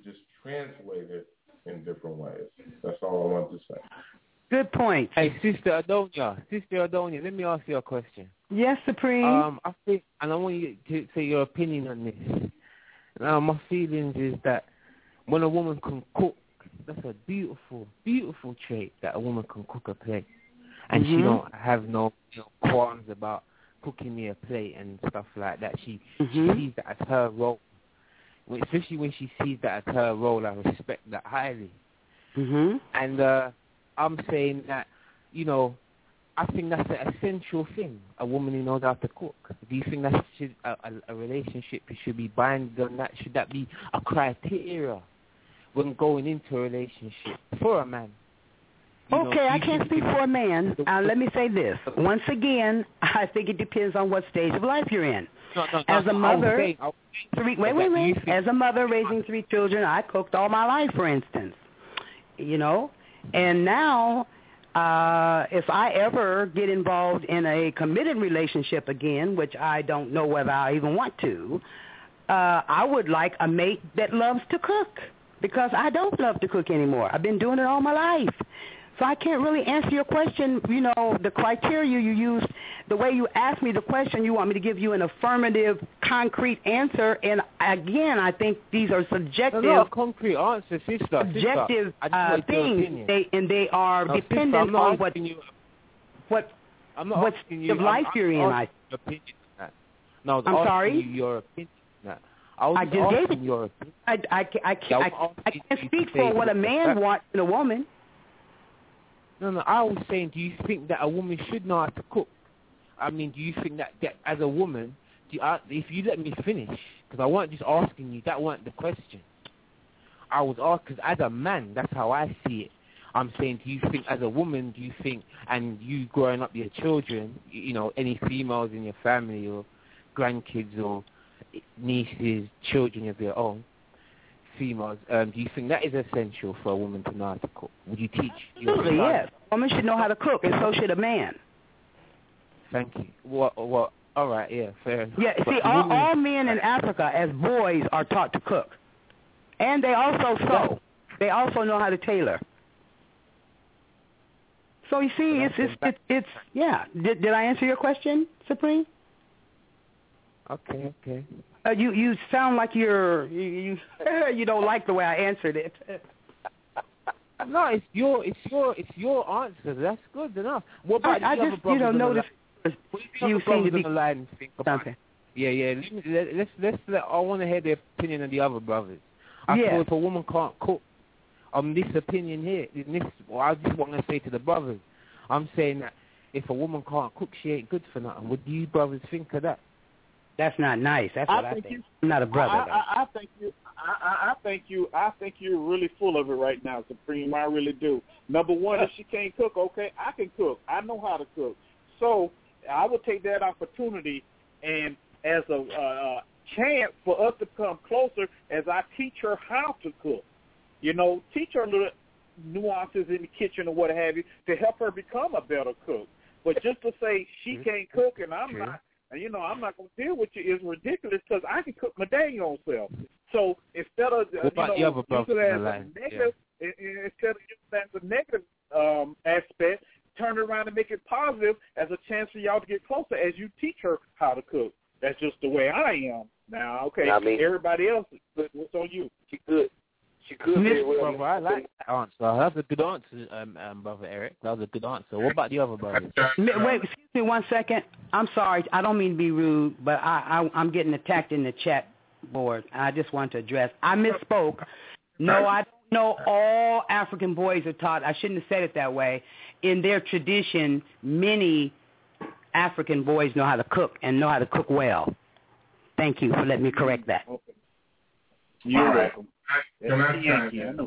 translated in different ways. That's all I want to say. Good point. Hey, Sister Adonia, Sister Adonia, let me ask you a question. Yes, Supreme. Um, I think, and I want you to say your opinion on this. Now, my feelings is that when a woman can cook, that's a beautiful, beautiful trait that a woman can cook a plate, and mm-hmm. she don't have no, you know, qualms about cooking me a plate and stuff like that. She, mm-hmm. she sees that as her role, especially when she sees that as her role. I respect that highly. Mm-hmm. And uh, I'm saying that, you know, I think that's an essential thing, a woman who knows how to cook. Do you think that should, a, a, a relationship should be binding on that? Should that be a criteria when going into a relationship for a man? You okay, know, I can't speak for a man. Uh, let me say this. Once again, I think it depends on what stage of life you're in. No, no, As no, a mother, saying, three, wait, wait, wait. As a mother raising three children, I cooked all my life, for instance. You know? And now, uh, if I ever get involved in a committed relationship again, which I don't know whether I even want to, uh, I would like a mate that loves to cook, because I don't love to cook anymore. I've been doing it all my life. So I can't really answer your question, you know, the criteria you used, the way you asked me the question, you want me to give you an affirmative, concrete answer. And again, I think these are subjective. No, no, concrete answer, sister. Subjective sister. Uh, things, they, and they are no, dependent sister, on what, you, what, I'm not what asking you, of life I'm, you're I'm in. I, your opinion on that. No, I'm asking sorry? You your opinion on that. I was I just gave it. Your opinion. I, I, I, I, can't, I, I can't speak for what a man wants in a woman. No, no, I was saying, do you think that a woman should know how to cook? I mean, do you think that, that as a woman, do you, uh, if you let me finish, because I wasn't just asking you, that wasn't the question. I was asking, because as a man, that's how I see it. I'm saying, do you think as a woman, do you think, and you growing up your children, you, you know, any females in your family or grandkids or nieces, children of your own, females, um, do you think that is essential for a woman to know how to cook? Would you teach your Absolutely, son? yes. A woman should know how to cook, and so should a man. Thank you. Well, well all right, yeah, fair enough. Yeah, see, all, all men in Africa as boys are taught to cook. And they also sew. They also know how to tailor. So you see, it's, it's, it's, it's, yeah. Did, did I answer your question, Supreme? Okay, okay. Uh, you you sound like you're you you, you don't like the way I answered it. No, it's your it's your it's your answer. That's good enough. What about I, the I other just brothers you know notice you seem to be on the line and think about okay. Yeah, yeah. Let me, let, let's let's let, I want to hear the opinion of the other brothers. I yeah. feel if a woman can't cook, on this opinion here, in this, well, I just want to say to the brothers, I'm saying that if a woman can't cook, she ain't good for nothing. What do you brothers think of that? That's not nice. That's what I, I think. think. You, I'm not a brother. I, I, I think you. I, I think you. I think you're really full of it right now, Supreme. I really do. Number one, if she can't cook, okay, I can cook. I know how to cook. So I would take that opportunity and as a uh, chance for us to come closer as I teach her how to cook. You know, teach her little nuances in the kitchen or what have you to help her become a better cook. But just to say she can't cook and I'm not. And, you know, I'm not going to deal with you is ridiculous because I can cook my dang own self. So instead of, uh, you know, using it as a negative, yeah. instead of using that as a negative um, aspect, turn it around and make it positive as a chance for y'all to get closer as you teach her how to cook. That's just the way I am. Now, okay, I mean, everybody else, what's on you? She could. She could be well. Brother, I like that answer. That's a good answer, um, um, Brother Eric. That was a good answer. What about the other brothers? Wait, excuse me one second. I'm sorry. I don't mean to be rude, but I, I, I'm getting attacked in the chat board. I just want to address. I misspoke. No, I don't know all African boys are taught. I shouldn't have said it that way. In their tradition, many African boys know how to cook and know how to cook well. Thank you for letting me correct that. Okay. You're right. welcome. Can I chime in?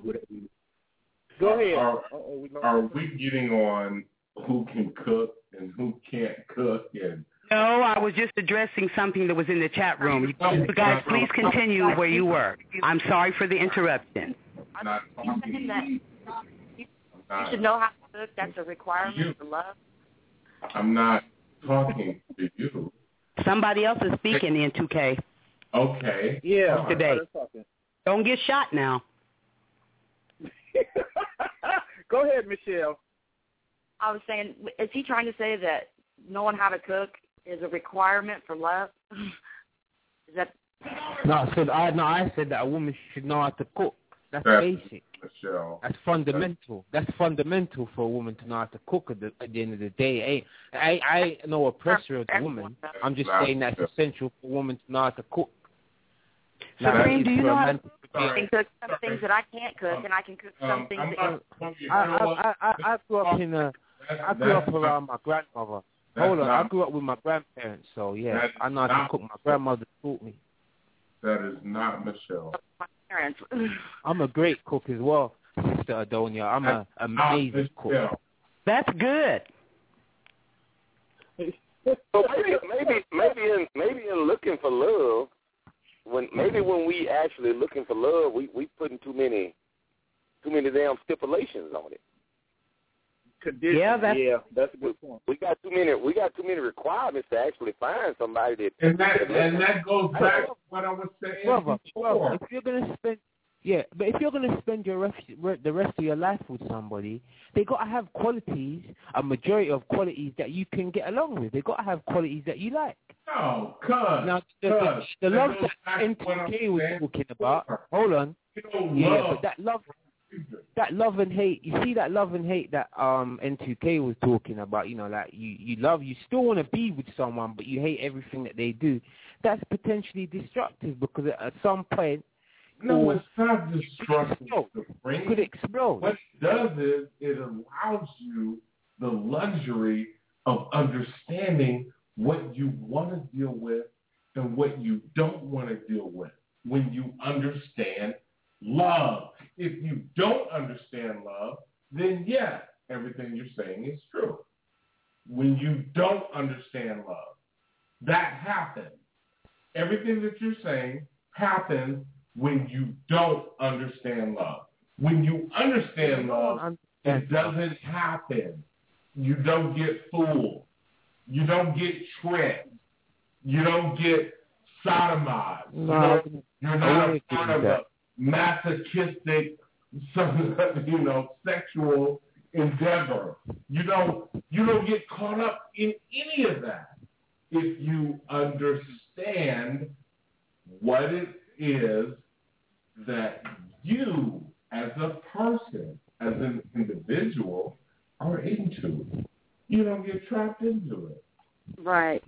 Go ahead. Are, are we getting on who can cook and who can't cook? And no, I was just addressing something that was in the chat room. You guys, please continue where you were. I'm sorry for the interruption. I'm not talking that you, you should know how to cook. That's a requirement for love. I'm not talking to you. Somebody else is speaking in two K. Okay. Yeah. Today. Don't get shot now. Go ahead, Michelle. I was saying, is he trying to say that knowing how to cook is a requirement for love? Is that? No, I said I no, I said that a woman should know how to cook. That's, That's basic. Michelle. That's fundamental. That's fundamental for a woman to know how to cook at the, at the end of the day. I, I, I ain't no oppressor of the woman. I'm just saying that's essential for a woman to know how to cook. Supreme, do you know how to I can cook some things that I can't cook, and I can cook some Um, things I'm that. not, I, I, I, I grew up in a. I grew up around my grandmother. Hold on, not, I grew up with my grandparents, so yeah, That's I know how to not- cook. My grandmother taught me. That is not Michelle. My parents. I'm a great cook as well, Sister Adonia. I'm an amazing cook. Michelle. That's good. So maybe, maybe, maybe in maybe in looking for love, when maybe when we actually looking for love, we we putting too many, too many damn stipulations on it. Conditions. Yeah, that's, yeah, that's a good point. We got too many. We got too many requirements to actually find somebody that. And that and that goes back to what I was saying Brother, before. brother, if you're gonna spend, yeah, but if you're gonna spend your rest, the rest of your life with somebody, they gotta have qualities, a majority of qualities that you can get along with. They gotta have qualities that you like. No, cuz. Now, the, cuz, the, the love goes that back N to T what I'm K was saying talking about. before. Hold on. You know, Yeah, love. but that love, that love and hate. You see that love and hate that um N two K was talking about. You know, like you you love, you still want to be with someone, but you hate everything that they do. That's potentially destructive because at some point, No, it's not destructive. it could explode. What it does is it allows you the luxury of understanding what you want to deal with and what you don't want to deal with when you understand love. If you don't understand love, then yes, everything you're saying is true. When you don't understand love, that happens. Everything that you're saying happens when you don't understand love. When you understand love, it doesn't happen. You don't get fooled. You don't get tricked. You don't get sodomized. No, you you're not a part of a masochistic, you know, sexual endeavor. You don't you don't get caught up in any of that if you understand what it is that you as a person, as an individual, are into. You don't get trapped into it. Right.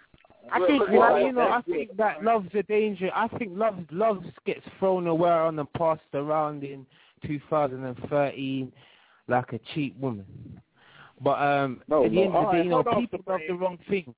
I think Well, love, you know, I think that love's a danger. I think love, love gets thrown around and passed around in two thousand thirteen like a cheap woman. But um, No, at the no. end of the day, Right, you know, on, people love Supreme. the wrong things.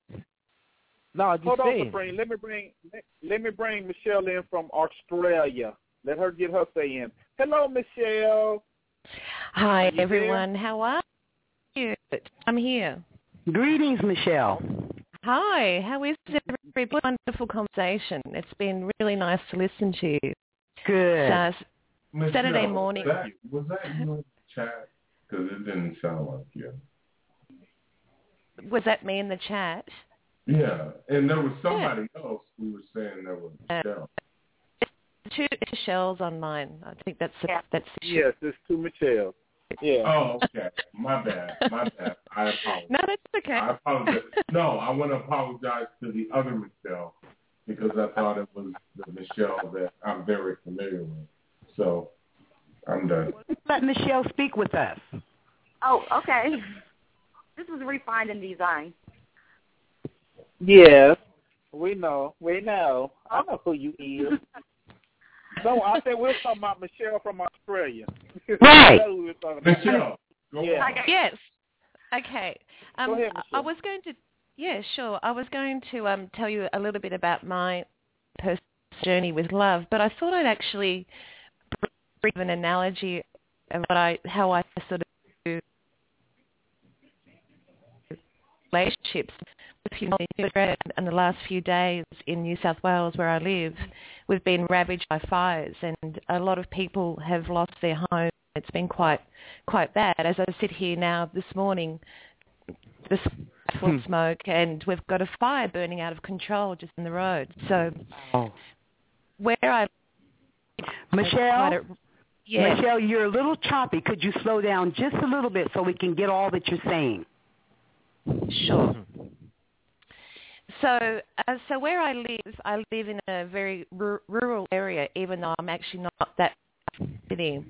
No, I'm just Hold saying. on, Supreme. Let me bring let, let me bring Michelle in from Australia. Let her get her say in. Hello, Michelle. Hi, Are you everyone. How are you? I'm here. Greetings, Michelle. Hi. How is everybody? Wonderful conversation. It's been really nice to listen to you. Good. Uh, Michelle, Saturday morning. Was that, was that you in the chat? Because it didn't sound like you. Was that me in the chat? Yeah, and there was somebody yeah. else who was saying there was Michelle. Uh, two Michelles online. I think that's a, yeah. that's. Yes, there's two Michelles. Yeah. Oh, okay. My bad. My bad. I apologize. No, that's okay. I apologize. No, I want to apologize to the other Michelle because I thought it was the Michelle that I'm very familiar with. So I'm done. Let Michelle speak with us. Oh, okay. This is Refined and Design. Yes, we know. We know. I know who you is. No, I said we're talking about Michelle from Australia. Right. Michelle, go yeah. on. Yes. Okay. Um, go ahead, I was going to, yeah, sure. I was going to um, tell you a little bit about my personal journey with love, but I thought I'd actually bring an analogy of what I, how I sort of do relationships. In the last few days in New South Wales, where I live, we've been ravaged by fires, and a lot of people have lost their homes. It's been quite, quite bad. As I sit here now this morning, the full hmm. smoke, and we've got a fire burning out of control just in the road. So, oh. where I, Michelle, a, Yes. Michelle, you're a little choppy. Could you slow down just a little bit so we can get all that you're saying? Sure. So, uh, so where I live, I live in a very r- rural area, even though I'm actually not that city.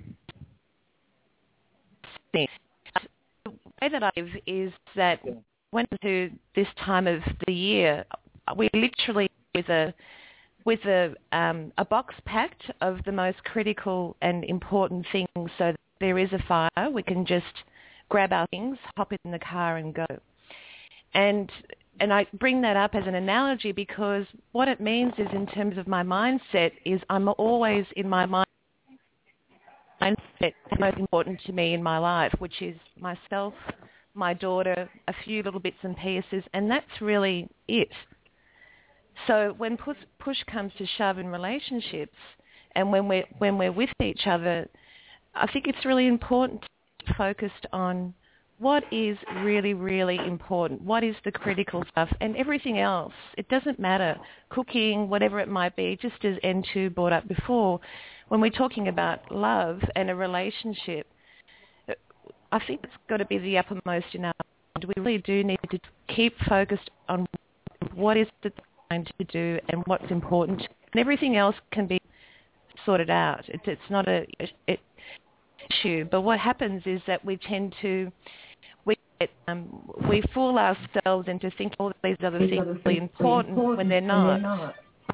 The way that I live is that when to this time of the year, we literally with a with a um, a box packed of the most critical and important things. So that there is a fire, we can just grab our things, hop in the car, and go. And and I bring that up as an analogy because what it means is, in terms of my mindset, is I'm always in my mind. Mindset most important to me in my life, which is myself, my daughter, a few little bits and pieces, and that's really it. So when push, push comes to shove in relationships, and when we're when we're with each other, I think it's really important to be focused on what is really, really important, what is the critical stuff, and everything else. It doesn't matter, cooking, whatever it might be, just as N two brought up before. When we're talking about love and a relationship, I think it's got to be the uppermost in our mind. We really do need to keep focused on what is it trying to do and what's important, and everything else can be sorted out. It, it's not a it, issue. But what happens is that we tend to we get, um, we fool ourselves into thinking all these other these things are really important, important when they're not. When they're not.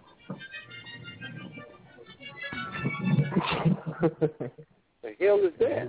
The hell is that?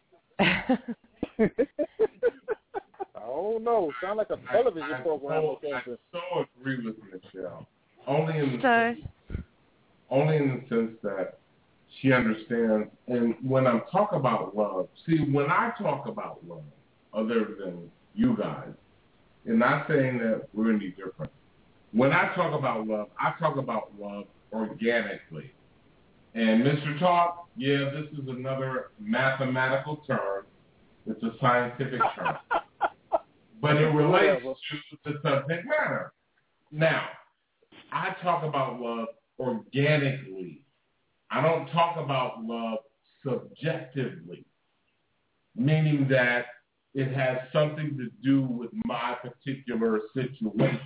I don't know. Sound like a television I, I program. So, I so agree with Michelle. Only in the so, sense, only in the sense that she understands. And when I'm talking about love, see, when I talk about love, other than you guys, and not saying that we're any different. When I talk about love, I talk about love organically. And Mister Talk, yeah, this is another mathematical term. It's a scientific term. But it relates to the subject matter. Now, I talk about love organically. I don't talk about love subjectively, meaning that it has something to do with my particular situation.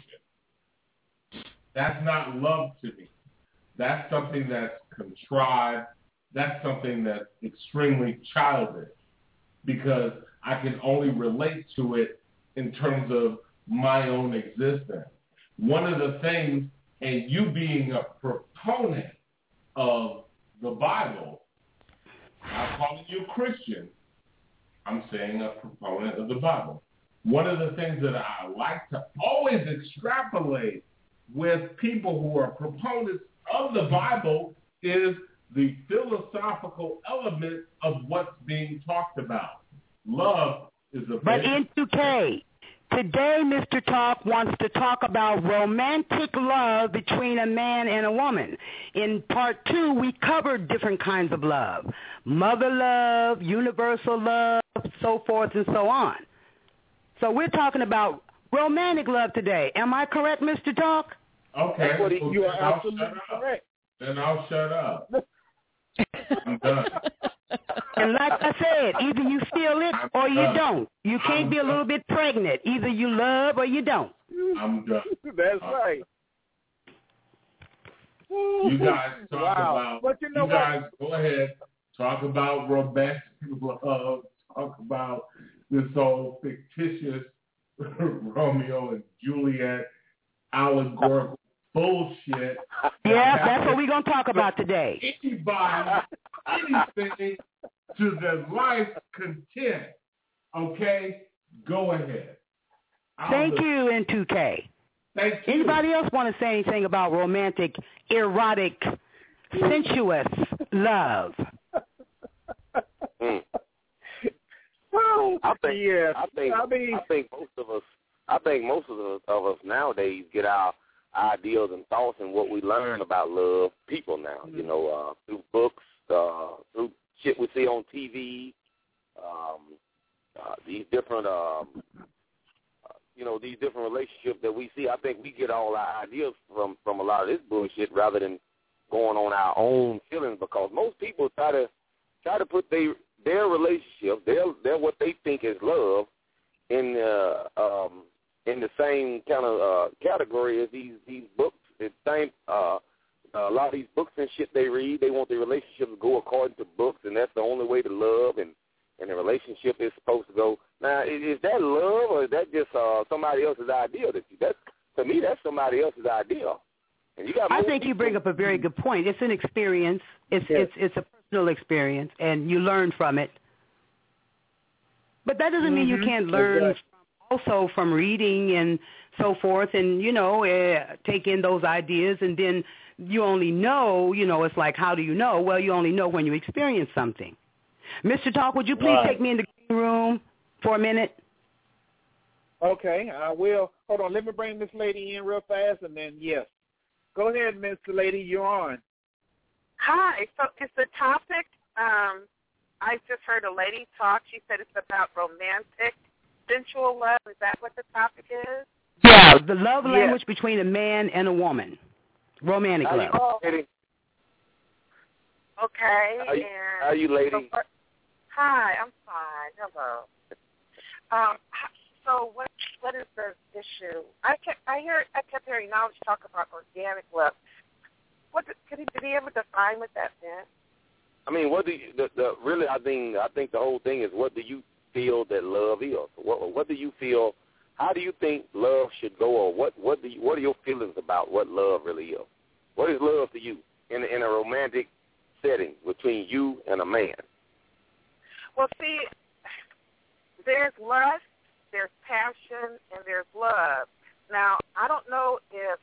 That's not love to me. That's something that's contrived. That's something that's extremely childish because I can only relate to it in terms of my own existence. One of the things, and you being a proponent of the Bible, I'm calling you a Christian, I'm saying a proponent of the Bible. One of the things that I like to always extrapolate with people who are proponents of the Bible is the philosophical element of what's being talked about. Love is a But N two K, today Mister Talk wants to talk about romantic love between a man and a woman. In part two, we covered different kinds of love. Mother love, universal love, so forth and so on. So we're talking about romantic love today. Am I correct, Mister Talk? Okay. Well, well, you are I'll absolutely correct. Then I'll shut up. I'm done. And like I said, either you feel it I'm or you done. don't. You can't I'm be a little done. bit pregnant. Either you love or you don't. I'm done. That's I'm right. You guys talk wow. about, But you know you guys what? go ahead, talk about romantic love, talk about this whole fictitious Romeo and Juliet allegorical bullshit. Yeah, that's what we're going to talk about today. Anybody, anything to their life's content, okay? Go ahead. I'll Thank listen. you, N two K. Thank you. Anybody else want to say anything about romantic, erotic, sensuous love? Mm. Well, I think, yes. I think, I mean, I think most of us, I think most of us, of us nowadays get our ideas and thoughts and what we learn about love, people now, mm-hmm. you know, uh, through books, uh, through shit we see on T V, um, uh, these different, um, uh, you know, these different relationships that we see. I think we get all our ideas from, from a lot of this bullshit rather than going on our own feelings, because most people try to try to put they, their relationship, their, their what they think is love, in uh, um, in the same kind of uh, category as these these books. The same uh, a lot of these books and shit they read, they want their relationships to go according to books, and that's the only way to love, and and the relationship is supposed to go. Now, is, is that love, or is that just uh, somebody else's idea? That you, that's to me, that's somebody else's idea. And you got. I think you bring up a very good point. It's an experience. It's yes. it's it's a personal experience, and you learn from it. But that doesn't mean mm-hmm. you can't learn exactly. also from reading and so forth, and, you know, uh, take in those ideas, and then you only know, you know, it's like, how do you know? Well, you only know when you experience something. Mister Talk, would you please right. take me in the green room for a minute? Okay, I will. Hold on, let me bring this lady in real fast, and then, yes. Go ahead, Mister Lady, you're on. Hi, so is the topic, um, I just heard a lady talk. She said it's about romantic, sensual love. Is that what the topic is? Yeah, the love yes. language between a man and a woman. Romantic How love. You, lady? Okay. How you, and how you lady? So, hi, I'm fine. Hello. Um, so what what is the issue? I kept I hear I kept hearing knowledge talk about organic love. What did, could he did he ever define what that meant? I mean, what do you, the, the really? I think I think the whole thing is, what do you feel that love is? What what do you feel? How do you think love should go, or what what do you, what are your feelings about what love really is? What is love to you in in a romantic setting between you and a man? Well, see, there's lust, there's passion, and there's love. Now, I don't know if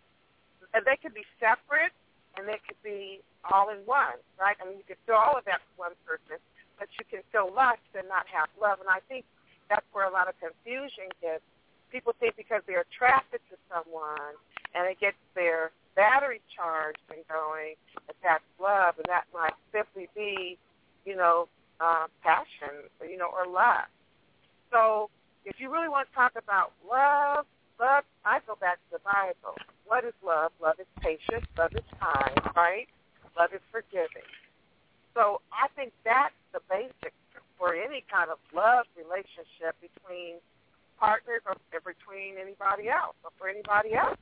and they could be separate, and they could be all in one, right? I mean, you could feel all of that for one person, but you can feel lust and not have love. And I think that's where a lot of confusion is. People think because they're attracted to someone and it gets their battery charged and going, that that's love, and that might simply be, you know, uh, passion, you know, or lust. So if you really want to talk about love, love, I go back to the Bible. What is love? Love is patient. Love is kind, right? Love is forgiving. So I think that's the basic for any kind of love relationship between partners or between anybody else or for anybody else.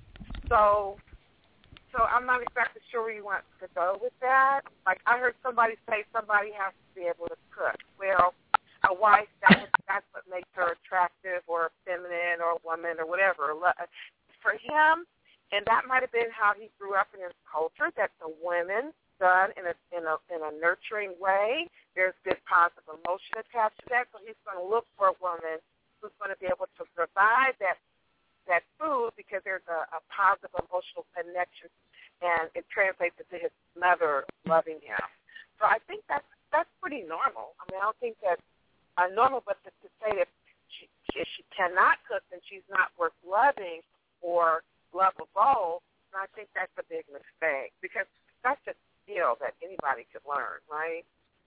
So so I'm not exactly sure where you want to go with that. Like I heard somebody say somebody has to be able to cook. Well, a wife, that, that's what makes her attractive or feminine or a woman or whatever. For him, and that might have been how he grew up in his culture, that the women done in a in a in a nurturing way. There's good positive emotion attached to that, so he's going to look for a woman who's going to be able to provide that that food because there's a, a positive emotional connection, and it translates into his mother loving him. So I think that's that's pretty normal. I mean, I don't think that's uh, normal, but to, to say that she, if she cannot cook, then she's not worth loving or lovable, and I think that's a big mistake because that's a skill that anybody could learn, right?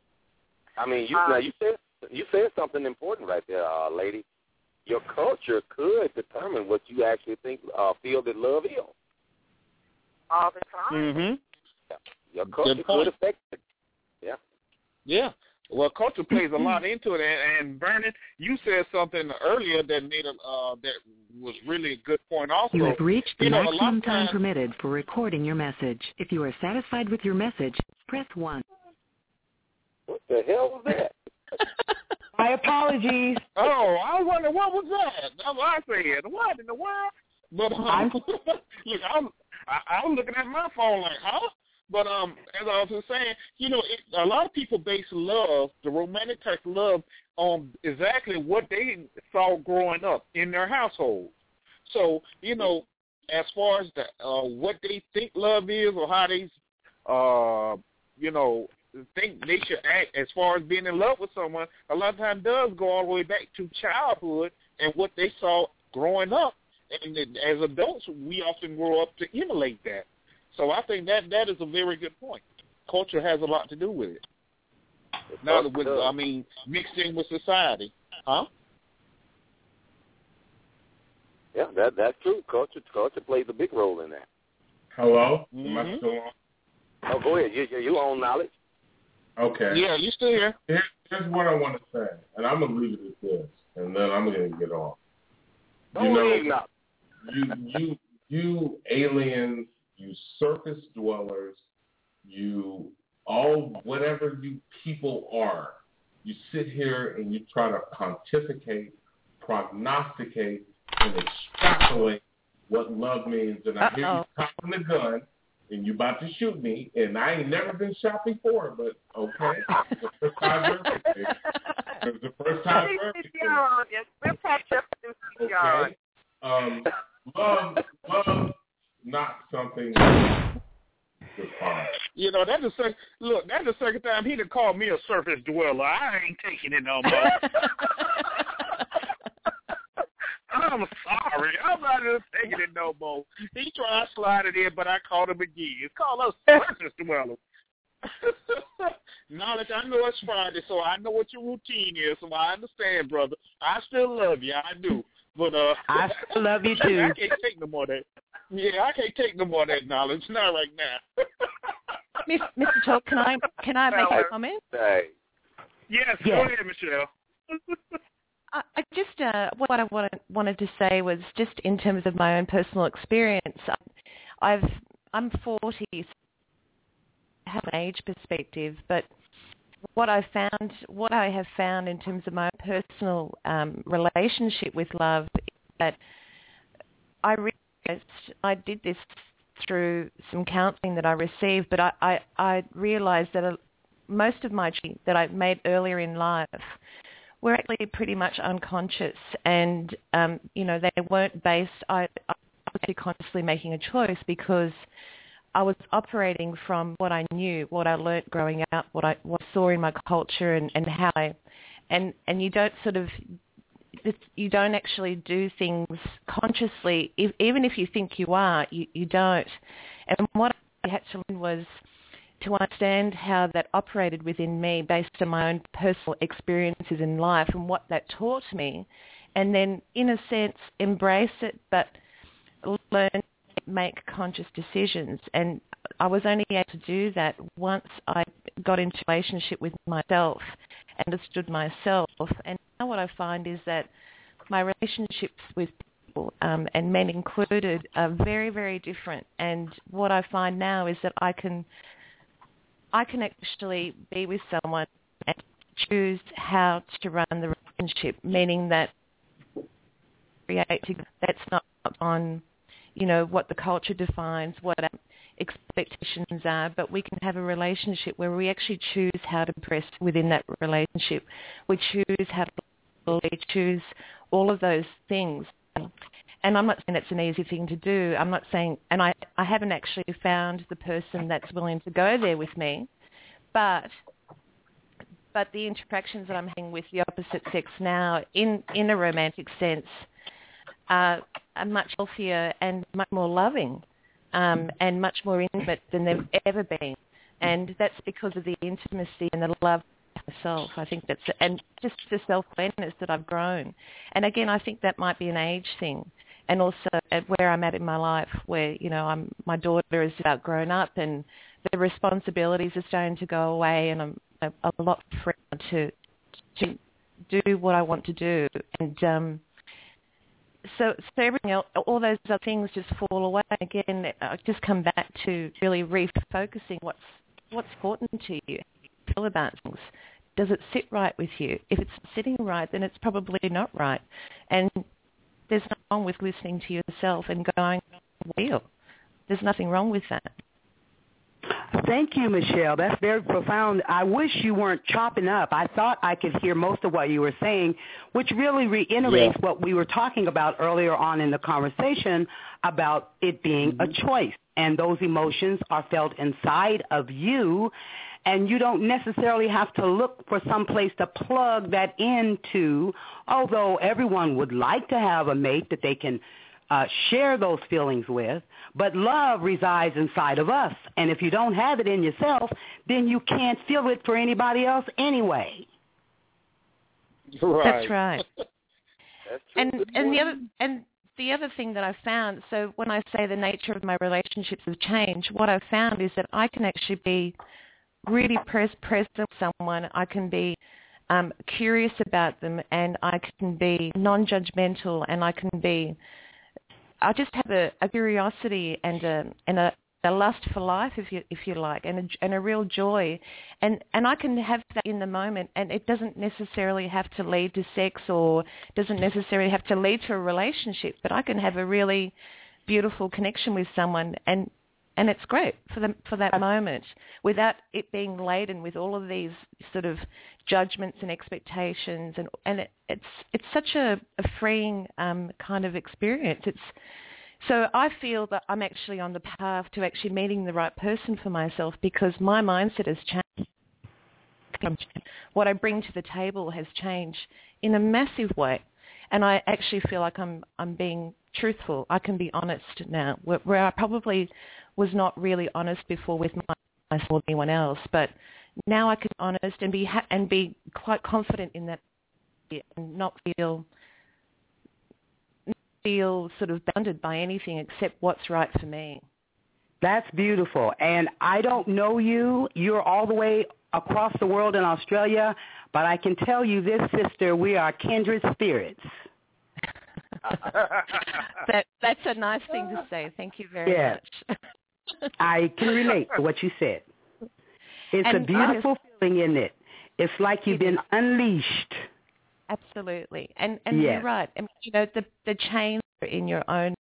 I mean, you um, now you said you said something important right there, uh, lady. Your culture could determine what you actually think, uh, feel that love is. All the time. Mm-hmm. Yeah. Your culture Good could point. affect it. Yeah. Yeah. Well, culture plays a lot into it, and, and Vernon, you said something earlier that made a uh, that was really a good point. Also, you have reached the you know, maximum time times, permitted for recording your message. If you are satisfied with your message, press one. What the hell was that? My apologies. Oh, I wonder what was that. That's what I said. What in the world? But um, look, I'm I, I'm looking at my phone like, huh? But um, as I was saying, you know, it, a lot of people base love, the romantic type of love, on exactly what they saw growing up in their household. So, you know, as far as the, uh, what they think love is or how they, uh, you know, think they should act as far as being in love with someone, a lot of times does go all the way back to childhood and what they saw growing up. And as adults, we often grow up to emulate that. So I think that that is a very good point. Culture has a lot to do with it. Not with, I mean, mixed in with society, huh? Yeah, that that's true. Culture culture plays a big role in that. Hello, mm-hmm. am I still on? Oh, go ahead. You you, you own knowledge. Okay. Yeah, you still here? Here, here's what I want to say, and I'm gonna leave it at this, and then I'm gonna get off. Don't you know, leave now. you you you aliens, you surface dwellers, you all whatever you people are, you sit here and you try to pontificate, prognosticate, and extrapolate what love means. And I hear you cocking the gun, and you about to shoot me, and I ain't never been shot before, but okay, it's the first time ever. It's the first time ever. We'll catch up to C P R. Okay. Um, love, love, not something defined. You know, that's the second, look, that's the second time he done called me a surface dweller. I ain't taking it no more. I'm sorry. I'm not just taking it no more. He tried to slide it in, but I called him again. It's called us surface dwellers. Knowledge, I know it's Friday, so I know what your routine is, so I understand, brother. I still love you. I do. But uh, I still love you, too. I can't take no more of that. Yeah, I can't take no more of that knowledge. Not right now. Miss, Mister Talk, can I can I make a comment? Hey. Yes, yes, go ahead, Michelle. I, I just uh, what I wanted, wanted to say was just in terms of my own personal experience. I've I'm forty, so I have an age perspective, but what I found, what I have found in terms of my personal um, relationship with love, is that I realized I did this through some counselling that I received, but I, I, I realised that a, most of my choices that I made earlier in life were actually pretty much unconscious, and um, you know, they weren't based. I, I was actually consciously making a choice because I was operating from what I knew, what I learnt growing up, what I, what I saw in my culture, and, and how I, and and you don't sort of, you don't actually do things consciously. If, even if you think you are, you, you don't. And what I had to learn was to understand how that operated within me based on my own personal experiences in life and what that taught me, and then, in a sense, embrace it, but learn to make conscious decisions. And I was only able to do that once I got into a relationship with myself, understood myself. And now what I find is that my relationships with people, um, and men included, are very, very different. And what I find now is that I can I can actually be with someone and choose how to run the relationship, meaning that creating that's not on, you know, what the culture defines, what our expectations are, but we can have a relationship where we actually choose how to progress within that relationship. We choose how to we choose all of those things. And I'm not saying that's an easy thing to do. I'm not saying, and I, I haven't actually found the person that's willing to go there with me, but but the interactions that I'm having with the opposite sex now in, in a romantic sense are, are much healthier and much more loving, um, and much more intimate than they've ever been. And that's because of the intimacy and the love of myself. I think that's, and just the self-awareness that I've grown. And again, I think that might be an age thing. And also at where I'm at in my life, where, you know, I'm, my daughter is about grown up and the responsibilities are starting to go away, and I'm a, a lot freer to to do what I want to do. And um, so, so everything else, all those other things just fall away. Again, I just come back to really refocusing what's what's important to you, how you feel about things. Does it sit right with you? If it's sitting right, then it's probably not right. And there's nothing wrong with listening to yourself and going, well, there's nothing wrong with that. Thank you, Michelle. That's very profound. I wish you weren't chopping up. I thought I could hear most of what you were saying, which really reiterates yeah. what we were talking about earlier on in the conversation about it being mm-hmm. a choice. And those emotions are felt inside of you, and you don't necessarily have to look for some place to plug that into, although everyone would like to have a mate that they can uh, share those feelings with. But love resides inside of us, and if you don't have it in yourself, then you can't feel it for anybody else anyway. Right. That's right. That's and and the other and the other thing that I found, so when I say the nature of my relationships have changed, what I've found is that I can actually be really pres- present with someone. I can be um, curious about them, and I can be non-judgmental, and I can be. I just have a, a curiosity and a and a, a lust for life, if you if you like, and a, and a real joy, and and I can have that in the moment, and it doesn't necessarily have to lead to sex or doesn't necessarily have to lead to a relationship, but I can have a really beautiful connection with someone, and and it's great for them for that moment without it being laden with all of these sort of judgments and expectations, and and it, it's it's such a, a freeing um, kind of experience. It's so I feel that I'm actually on the path to actually meeting the right person for myself, because my mindset has changed. What I bring to the table has changed in a massive way, and I actually feel like I'm I'm being truthful. I can be honest now, where, where I probably was not really honest before with my, myself or anyone else, but now I can be honest and be ha- and be quite confident in that, and not feel not feel sort of bounded by anything except what's right for me. That's beautiful. And I don't know you. You're all the way across the world in Australia, but I can tell you this, sister, we are kindred spirits. that that's a nice thing to say. Thank you very yes. much. I can relate to what you said. It's and a beautiful feeling, isn't it? It's like you've been is. unleashed. Absolutely. And and yes. you're right. I mean, you know, the the chains are in your own,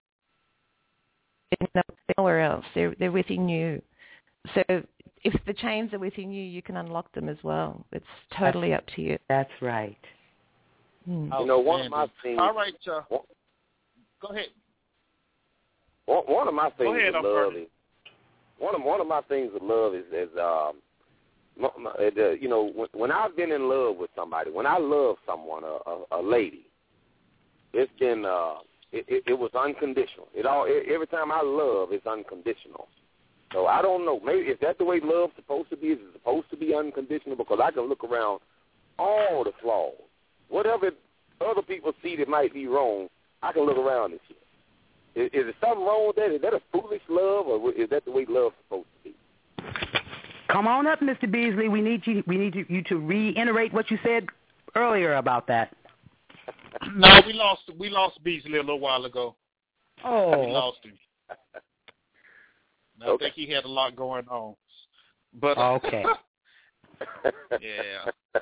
nowhere else. They're they're within you. So if the chains are within you, you can unlock them as well. It's totally that's, up to you. That's right. Hmm. You know, one of my things. All right, uh, go ahead. One, one of my things Go ahead, with love is one of one of my things with love is, is um, my, my, the, you know, when, when I've been in love with somebody, when I love someone, a, a, a lady, it's been uh, it, it, it was unconditional. It all it, every time I love, it's unconditional. So I don't know. Maybe is that the way love's supposed to be? Is it supposed to be unconditional? Because I can look around all the flaws. Whatever other people see that might be wrong, I can look around and see. Is, is there something wrong with that? Is that a foolish love, or is that the way love's supposed to be? Come on up, Mister Beasley. We need you. We need you to reiterate what you said earlier about that. No, we lost. We lost Beasley a little while ago. Oh, we lost him. I okay. think he had a lot going on. But okay. yeah.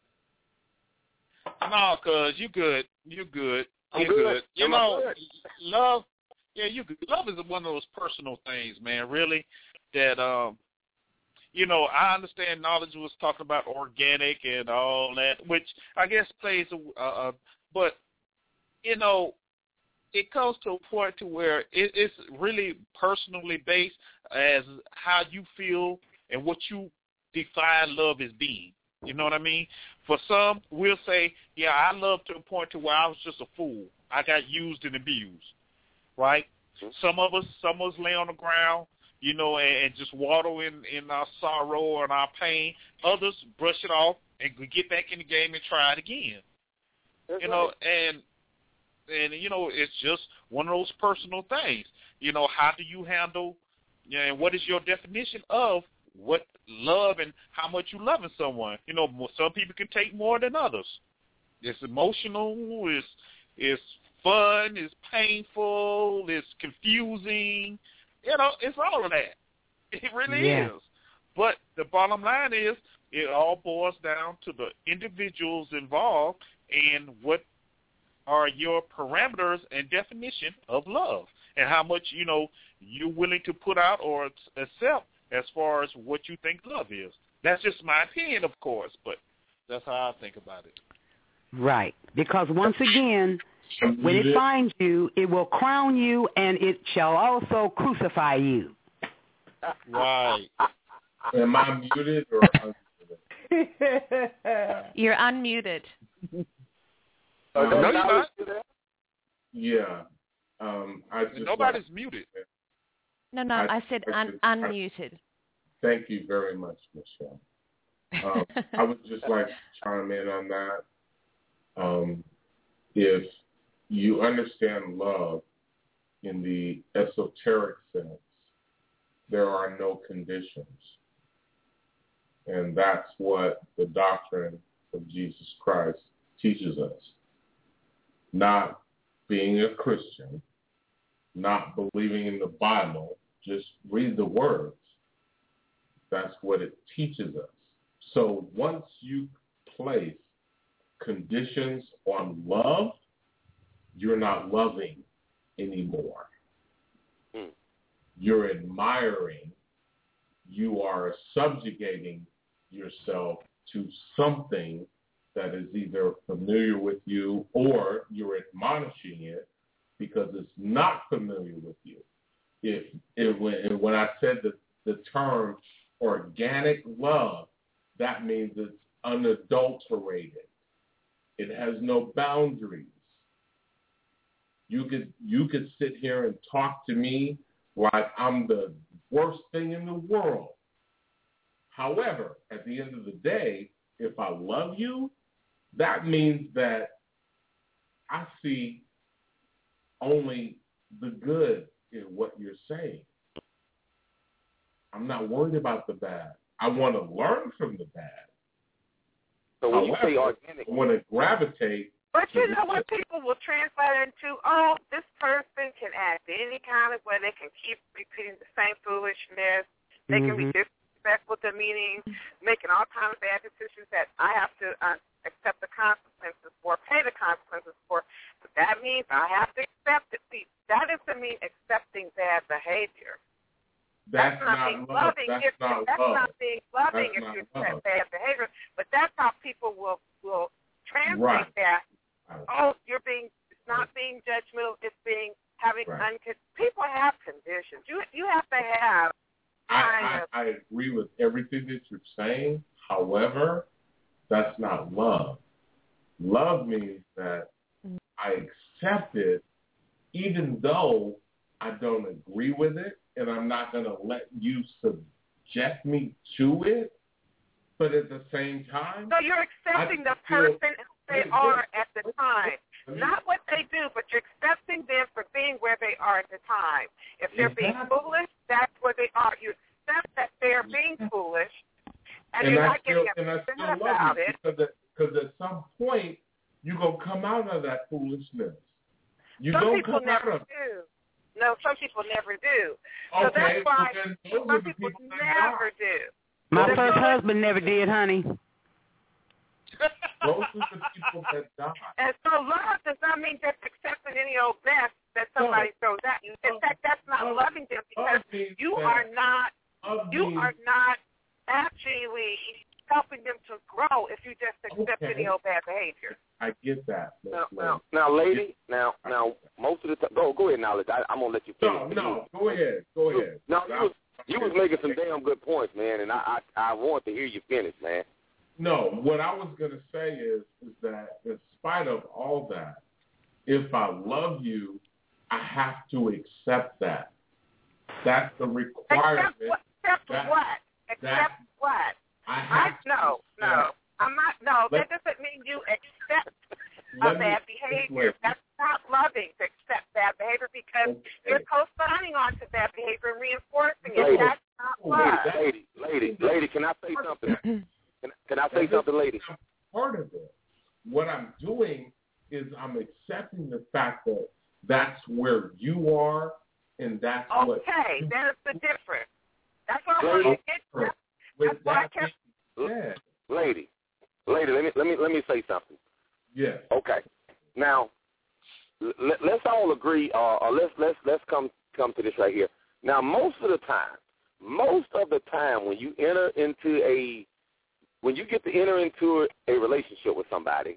No, cuz you good. You good. I'm You good. good. You Am know, good? love. Yeah, you good. Love is one of those personal things, man. Really, that um, you know, I understand knowledge was talking about organic and all that, which I guess plays a. Uh, but you know, it comes to a point to where it, it's really personally based as how you feel and what you define love as being. You know what I mean? For some, we'll say, yeah, I love to a point to where I was just a fool. I got used and abused, right? Some of us, some of us lay on the ground, you know, and, and just waddle in, in our sorrow and our pain. Others brush it off and get back in the game and try it again. That's you know, right. and and you know, it's just one of those personal things. You know, how do you handle, you know, and what is your definition of what love and how much you loving someone? You know, some people can take more than others. It's emotional, it's it's fun, it's painful, it's confusing. You know, it's all of that. It really yeah. is. But the bottom line is, it all boils down to the individuals involved and what are your parameters and definition of love, and how much, you know, you're willing to put out or accept as far as what you think love is. That's just my opinion, of course, but that's how I think about it. Right. Because once again, when it finds you, it will crown you, and it shall also crucify you. Right. Am I muted or unmuted? You're unmuted. Oh, no, you're not. Yeah. Um, I just Nobody's like, muted. No, no, I, I said I un- just, unmuted. I, thank you very much, Michelle. Um, I would just like to chime in on that. Um, if you understand love in the esoteric sense, there are no conditions. And that's what the doctrine of Jesus Christ teaches us. Not being a Christian, not believing in the Bible, just read the words. That's what it teaches us. So once you place conditions on love, you're not loving anymore. Mm. You're admiring. You are subjugating yourself to something that is either familiar with you or you're admonishing it because it's not familiar with you. If, if when, when I said the, the term organic love, that means it's unadulterated. It has no boundaries. You could you could sit here and talk to me like I'm the worst thing in the world. However, at the end of the day, if I love you, that means that I see only the good in what you're saying. I'm not worried about the bad. I want to learn from the bad. So when However, you say organic, I want to gravitate. But you know what people will translate into? Oh, this person can act any kind of way. They can keep repeating the same foolishness. They mm-hmm. can be disrespectful to meaning, making all kinds of bad decisions that I have to uh, accept the consequences for, pay the consequences for. But that means I have to accept it. See, that doesn't mean accepting bad behavior. That's, that's not, not being love. loving. That's if, not that's love. not being loving that's if you love. accept bad behavior. But that's how people will will translate right. that. Oh, you're being, it's not being judgmental, it's being, having, right. uncon- people have conditions. You you have to have I, I, I agree with everything that you're saying. However, that's not love. Love means that I accept it even though I don't agree with it, and I'm not going to let you subject me to it. But at the same time, so you're accepting the person who they are at the time, not what they do, but you're accepting them for being where they are at the time. If they're being foolish, that's where they are. You accept that they're being foolish, and, and you're I not still, getting upset about it. Because at, because at some point, you're going to come out of that foolishness. You some don't people come never out of do. No, some people never do. Okay, so that's why well, some people, people never do. My so first husband never did, honey. Those are the people that die. And so love does not mean just accepting any old mess that somebody no. throws at you. In no. fact, that's not no. loving them because you are not you means, are not actually helping them to grow if you just accept okay. any old bad behavior. I get that. Now, now, now, lady, now, now, most of the time, go, go ahead, knowledge. I, I'm gonna let you finish. No, no, go ahead, go ahead. No, you was, you was making some damn good points, man, and I, I, I want to hear you finish, man. No, what I was gonna say is, is that in spite of all that, if I love you, I have to accept that. That's the requirement. Accept what? Accept that, what? Accept that, what? I have I, no, to no. I'm not, no, let, that doesn't mean you accept a bad behavior. That's not loving to accept bad behavior because okay. you're co-signing on to bad behavior and reinforcing it. Lady, That's not love. Lady, lady, lady, can I say something? Can, can I say something, lady? Part of it. What I'm doing is I'm accepting the fact that that's where you are and that's okay, what... Okay, then it's the difference. That's what I want to get to. That's why I kept... Yeah. Lady, lady, let me let me let me say something. Yeah. Okay. Now, let, let's all agree, uh, or let's let's let's come come to this right here. Now, most of the time, most of the time, when you enter into a, when you get to enter into a relationship with somebody,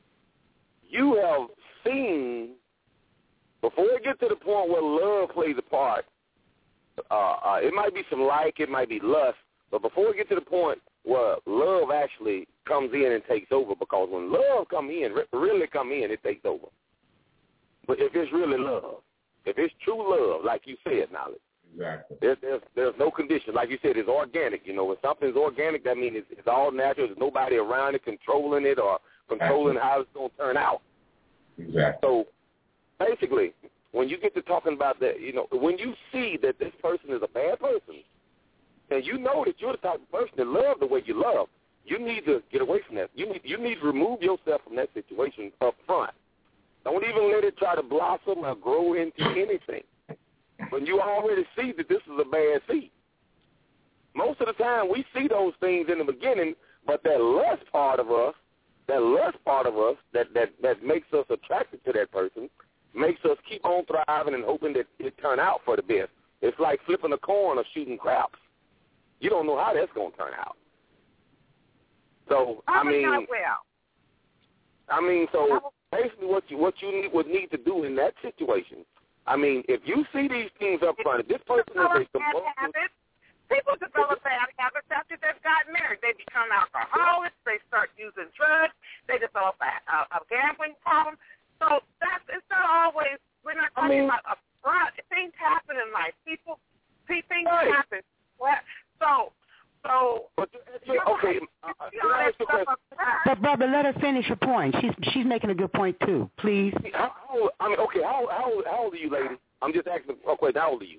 you have seen before it gets to the point where love plays a part. Uh, uh, it might be some like, it might be lust, but before it gets to the point where love actually comes in and takes over, because when love come in, really come in, it takes over. But if it's really love, if it's true love, like you said, Knowledge, exactly. There's, there's, there's no condition. Like you said, it's organic. You know, when something's organic, that means it's, it's all natural. There's nobody around it controlling it or controlling exactly. how it's going to turn out. Exactly. So basically, when you get to talking about that, you know, when you see that this person is a bad person, and you know that you're the type of person that love the way you love, you need to get away from that. You need you need to remove yourself from that situation up front. Don't even let it try to blossom or grow into anything. When you already see that this is a bad seed. Most of the time we see those things in the beginning, but that lust part of us, that lust part of us that, that, that makes us attracted to that person, makes us keep on thriving and hoping that it turn out for the best. It's like flipping a coin or shooting craps. You don't know how that's going to turn out. So, I mean, well. I mean, so basically what you what you need, would need to do in that situation, I mean, if you see these things up front, if this person is a compulsive, people develop bad habits after they've gotten married. They become alcoholics. They start using drugs. They develop a, a, a gambling problem. So that's it's not always. We're not talking I mean, about up front. Things happen in life. People, things right. happen. So, so. But, okay. Uh, can I ask you a question? But brother, let her finish her point. She's she's making a good point too. Please. How, how, I mean, okay. How how how old are you, lady? I'm just asking a question. How old are you?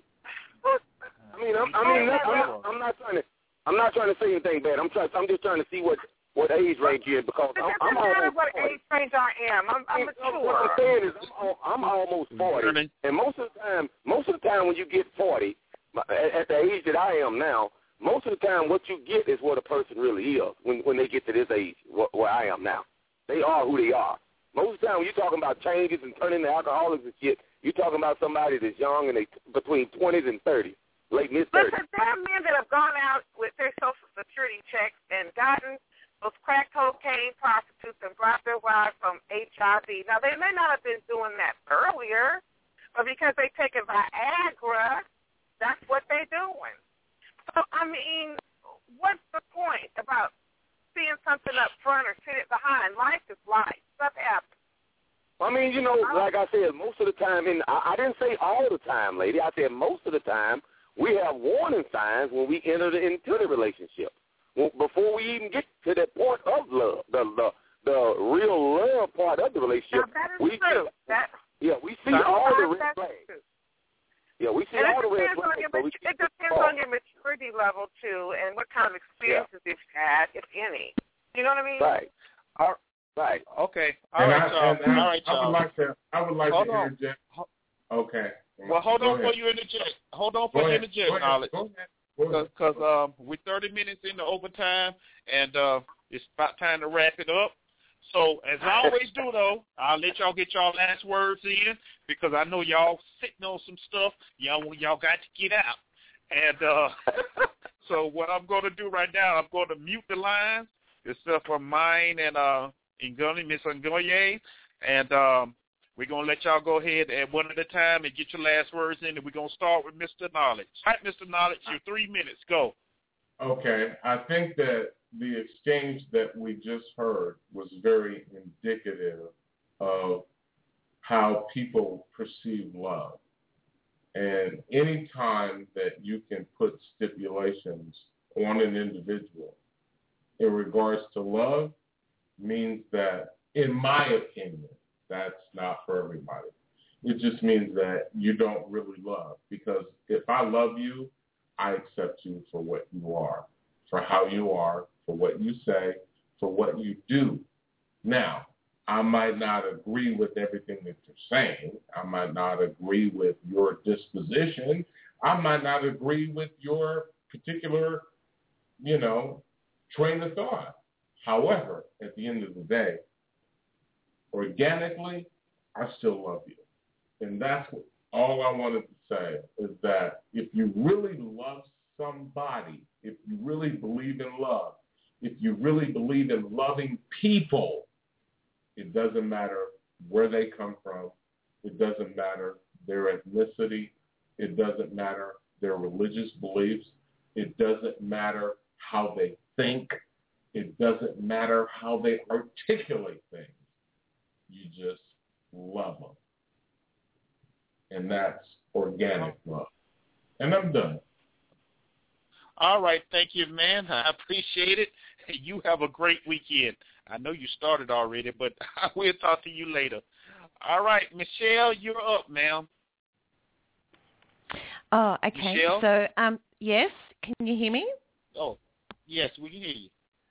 I mean, I'm, I mean, I'm not, I'm not trying to, I'm not trying to say anything bad. I'm trying, I'm just trying to see what, what age range you're in because I'm, I'm almost what forty. age range I am. I'm, I'm mature. What I'm saying is, I'm, I'm almost forty, and most of the time, most of the time when you get forty, at, at the age that I am now, most of the time what you get is what a person really is when when they get to this age, wh- where I am now. They are who they are. Most of the time when you're talking about changes and turning to alcoholics and shit, you're talking about somebody that's young and they between twenties and thirties. Late mid thirties. Listen, there are men that have gone out with their Social Security checks and gotten those crack cocaine prostitutes and brought their wives from H I V. Now, they may not have been doing that earlier, but because they taken Viagra, that's what they're doing. So, I mean, what's the point about seeing something up front or seeing it behind? Life is life. Stuff happens. I mean, you know, like I said, most of the time, and I, I didn't say all the time, lady. I said most of the time, we have warning signs when we enter the, into the relationship. Well, before we even get to that point of love, the the, the real love part of the relationship, now, that is we true. That, yeah, we see all the red flags. Yeah, we see and all the red flags. Your, it depends on your maturity level too, and what kind of experiences yeah. you've had, if any. You know what I mean? Right. All right. Okay. All and right, I, y'all. And, and all right, I y'all. would like to. I would like Hold to on. interject. Okay. Well, hold Go on ahead. for you interject. Hold on for Go you ahead. interject, Go ahead. Knowledge. Go ahead. Because um, we're thirty minutes into overtime, and uh, it's about time to wrap it up. So, as I always do, though, I'll let y'all get y'all last words in because I know y'all sitting on some stuff y'all y'all got to get out. And uh, so what I'm going to do right now, I'm going to mute the lines, except for mine and uh, Ngoni, Miss Ngoye, and um, we're going to let y'all go ahead at one at a time and get your last words in, and we're going to start with Mister Knowledge. All right, Mister Knowledge, your three minutes. Go. Okay. I think that the exchange that we just heard was very indicative of how people perceive love. And any time that you can put stipulations on an individual in regards to love means that, in my opinion, that's not for everybody. It just means that you don't really love. Because if I love you, I accept you for what you are, for how you are, for what you say, for what you do. Now, I might not agree with everything that you're saying. I might not agree with your disposition. I might not agree with your particular, you know, train of thought. However, at the end of the day, organically, I still love you. And that's what, all I wanted to say is that if you really love somebody, if you really believe in love, if you really believe in loving people, it doesn't matter where they come from. It doesn't matter their ethnicity. It doesn't matter their religious beliefs. It doesn't matter how they think. It doesn't matter how they articulate things. You just love them. And that's organic love. And I'm done. All right. Thank you, man. I appreciate it. You have a great weekend. I know you started already, but I will talk to you later. All right. Michelle, you're up, ma'am. Oh, okay. Michelle? So, um, yes. Can you hear me? Oh, yes, we can hear you.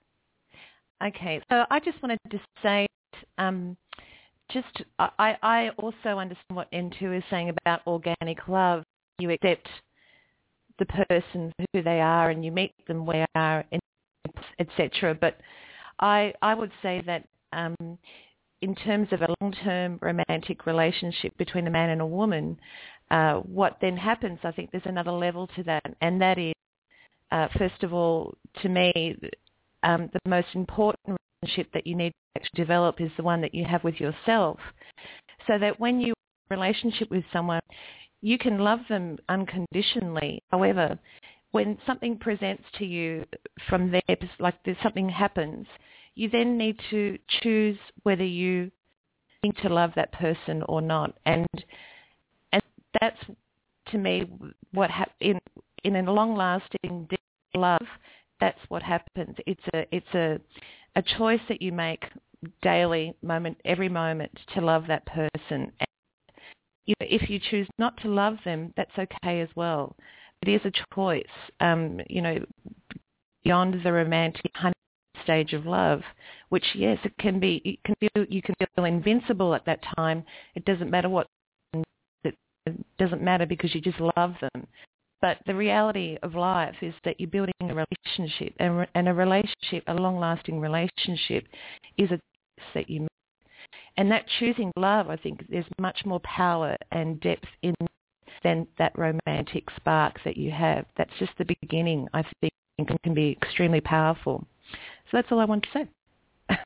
Okay, so I just wanted to say, um, just I, I also understand what N two is saying about organic love. You accept the person for who they are and you meet them where they are, et cetera. But I, I would say that um, in terms of a long-term romantic relationship between a man and a woman, uh, what then happens, I think there's another level to that, and that is, uh, first of all, to me, um, the most important relationship that you need to actually develop is the one that you have with yourself, so that when you have a relationship with someone, you can love them unconditionally. However, when something presents to you from there, like there's something happens, you then need to choose whether you need to love that person or not. And and that's, to me, what hap- in in a long-lasting deep love, that's what happens. It's a it's a a choice that you make daily, moment every moment, to love that person. And you know, if you choose not to love them, that's okay as well. It is a choice, um, you know, beyond the romantic honeymoon stage of love, which, yes, it can be, it can feel, you can feel invincible at that time. It doesn't matter what, it doesn't matter because you just love them. But the reality of life is that you're building a relationship, and, and a relationship, a long-lasting relationship, is a choice that you make. And that choosing love, I think, there's much more power and depth in than that romantic spark that you have. That's just the beginning, I think, and can be extremely powerful. So that's all I want to say.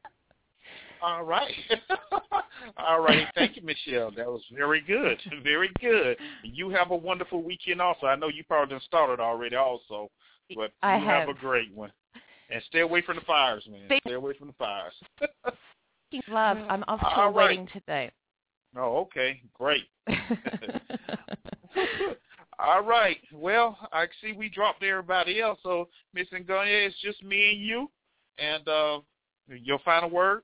All right. All right. Thank you, Michelle. That was very good. Very good. You have a wonderful weekend also. I know you probably done started already also, but I you have. have a great one. And stay away from the fires, man. Stay away from the fires. Love, I'm off to All a right. wedding today. Oh, okay. Great. All right. Well, I see we dropped everybody else. So, Miss Ngonia, it's just me and you. And uh, your final words?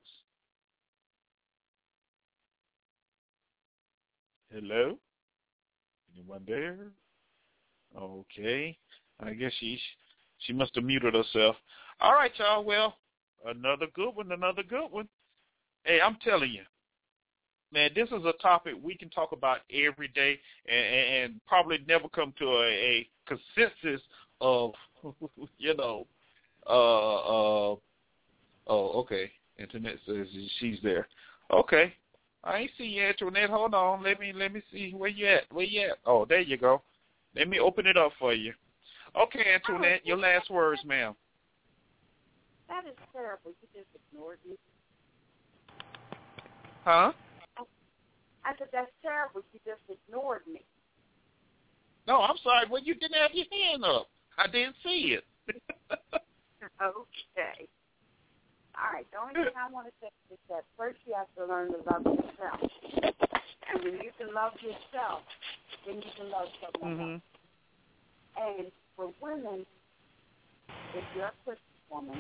Hello? Anyone there? Okay. I guess she she must have muted herself. All right, y'all. Well, another good one, another good one. Hey, I'm telling you, man, this is a topic we can talk about every day and, and probably never come to a, a consensus of, you know, uh, uh, oh, okay. Internet says she's there. Okay. I ain't see you, Antoinette. Hold on. Let me let me see. Where you at? Where you at? Oh, there you go. Let me open it up for you. Okay, Antoinette, your last words, ma'am. That is terrible. You just ignored me. Huh? I said, that's terrible. You just ignored me. No, I'm sorry. Well, you didn't have your hand up. I didn't see it. Okay. All right. The only thing I want to say is that first you have to learn to love yourself. And when you can love yourself, then you can love someone Mm-hmm. else. And for women, if you're a Christian woman,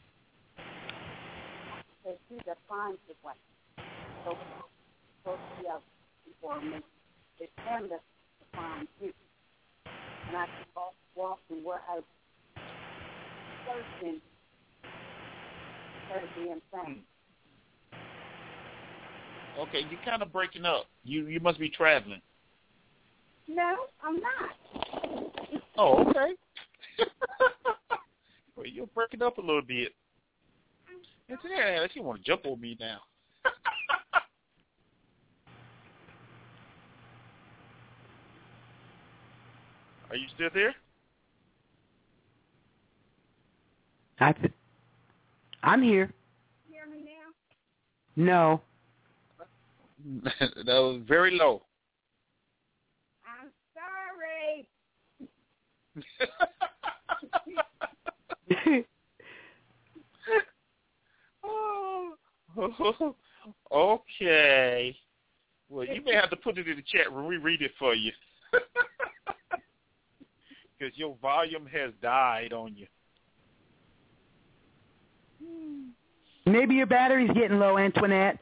there's two that finds the way. So it's supposed to be out for me. It's them that defines you. And I can walk, walk and where I searching for the insane. Okay, you're kind of breaking up. You you must be traveling. No, I'm not. Oh, okay. Well, you're breaking up a little bit. It's, yeah, she want to jump on me now. Are you still there? I th- I'm here. You hear me now? No. That was very low. I'm sorry. oh, okay. Well, you may have to put it in the chat room. We read it for you. Because your volume has died on you. Maybe your battery's getting low, Antoinette.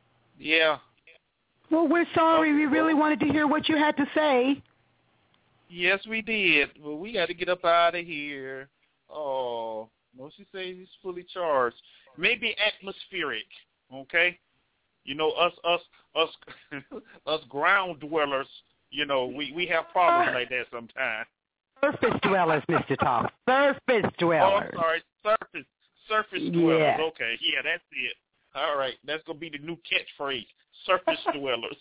Yeah. Well, we're sorry. Okay, we really well. wanted to hear what you had to say. Yes, we did. Well, we got to get up out of here. Oh, no, she says he's fully charged. Maybe atmospheric, okay? You know, us, us, us, us ground dwellers, you know, we, we have problems like that sometimes. Surface dwellers, Mister Talk. Surface dwellers. Oh, I'm sorry, surface, surface dwellers. Yeah. Okay, yeah, that's it. All right, that's going to be the new catchphrase, surface dwellers.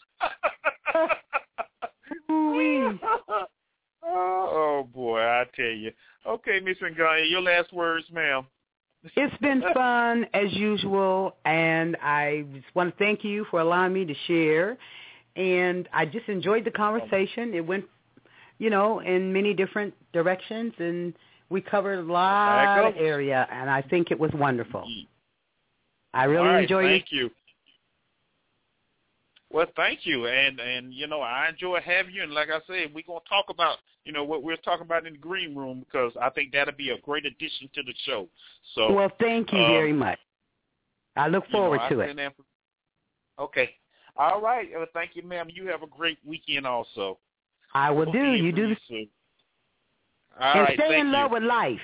Oh, boy, I tell you. Okay, Miss Ngania, your last words, ma'am. It's been fun, as usual, and I just want to thank you for allowing me to share. And I just enjoyed the conversation. It went, you know, in many different directions, and we covered a lot of area, and I think it was wonderful. I really All right, enjoyed it. Thank you. Well, thank you, and and you know I enjoy having you, and like I said, we're gonna talk about you know what we're talking about in the green room because I think that'll be a great addition to the show. So, well, thank you um, very much. I look forward you know, to I it. Okay, all right. Well, thank you, ma'am. You have a great weekend, also. I will We'll do. be here You for do. you The, soon. All and right, stay thank in you. love with life.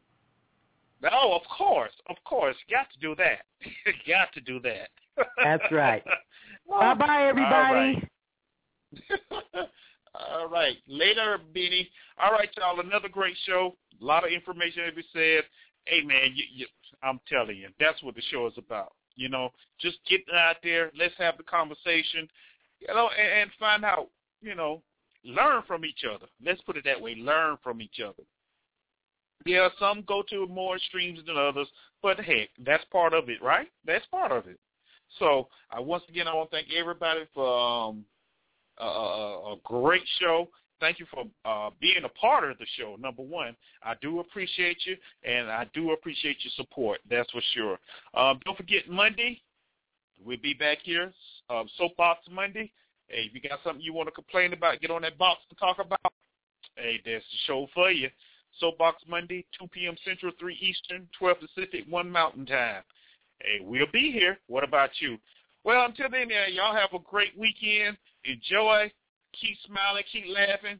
Oh, of course, of course. Got to do that. Got to do that. That's right. Bye-bye, everybody. All right. All right. Later, Beanie. All right, y'all. Another great show. A lot of information to be said. Hey, man, you, you, I'm telling you, that's what the show is about. You know, just get out there. Let's have the conversation, you know, and, and find out, you know, learn from each other. Let's put it that way. Learn from each other. Yeah, some go to more extremes than others, but heck, that's part of it, right? That's part of it. So, uh, once again, I want to thank everybody for um, a, a, a great show. Thank you for uh, being a part of the show, number one. I do appreciate you, and I do appreciate your support. That's for sure. Um, don't forget, Monday, we'll be back here, uh, Soapbox Monday. Hey, if you got something you want to complain about, get on that box to talk about. Hey, that's the show for you. Soapbox Monday, two p.m. Central, three Eastern, twelve Pacific, one Mountain Time. Hey, we'll be here. What about you? Well, until then, uh, y'all have a great weekend. Enjoy. Keep smiling. Keep laughing.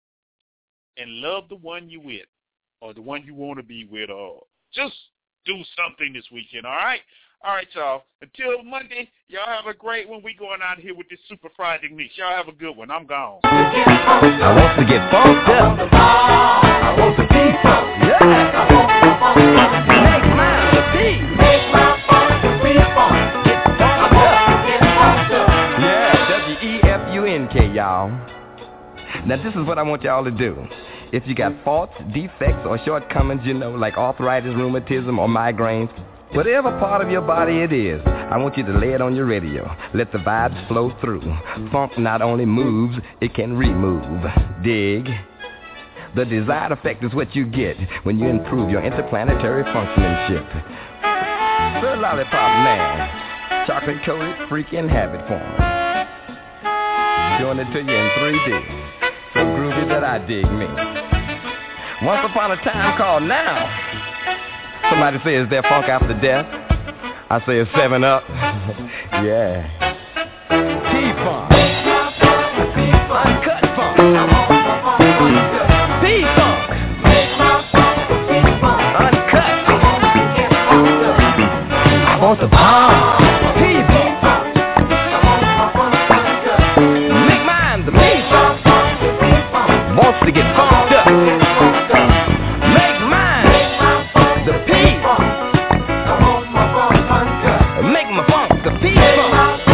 And love the one you with or the one you want to be with. Or just do something this weekend, all right? All right, y'all. Until Monday, y'all have a great one. We going out here with this Super Friday mix. Y'all have a good one. I'm gone. I want to get funked up. I want to be funked. Yeah. I want to be funked. Make mine the beat. Make my funk to be funked. Get funked up. Get funked up. Yeah, W E F U N K, y'all. Now, this is what I want y'all to do. If you got faults, defects, or shortcomings, you know, like arthritis, rheumatism, or migraines, whatever part of your body it is, I want you to lay it on your radio. Let the vibes flow through. Funk not only moves, it can remove. Dig. The desired effect is what you get when you improve your interplanetary functionship. Sir Lollipop Man, chocolate coated freaking habit former. Doing it to you in three D. So groovy that I dig me. Once upon a time called now. Somebody says they're funk after death. I say it's seven up. Yeah. T-funk. Uncut funk. P-funk. Uncut. I want the bomb. P-funk. Make mine the P-funk. Wants to get funked up. Make mine the P. Make my funk the P-funk.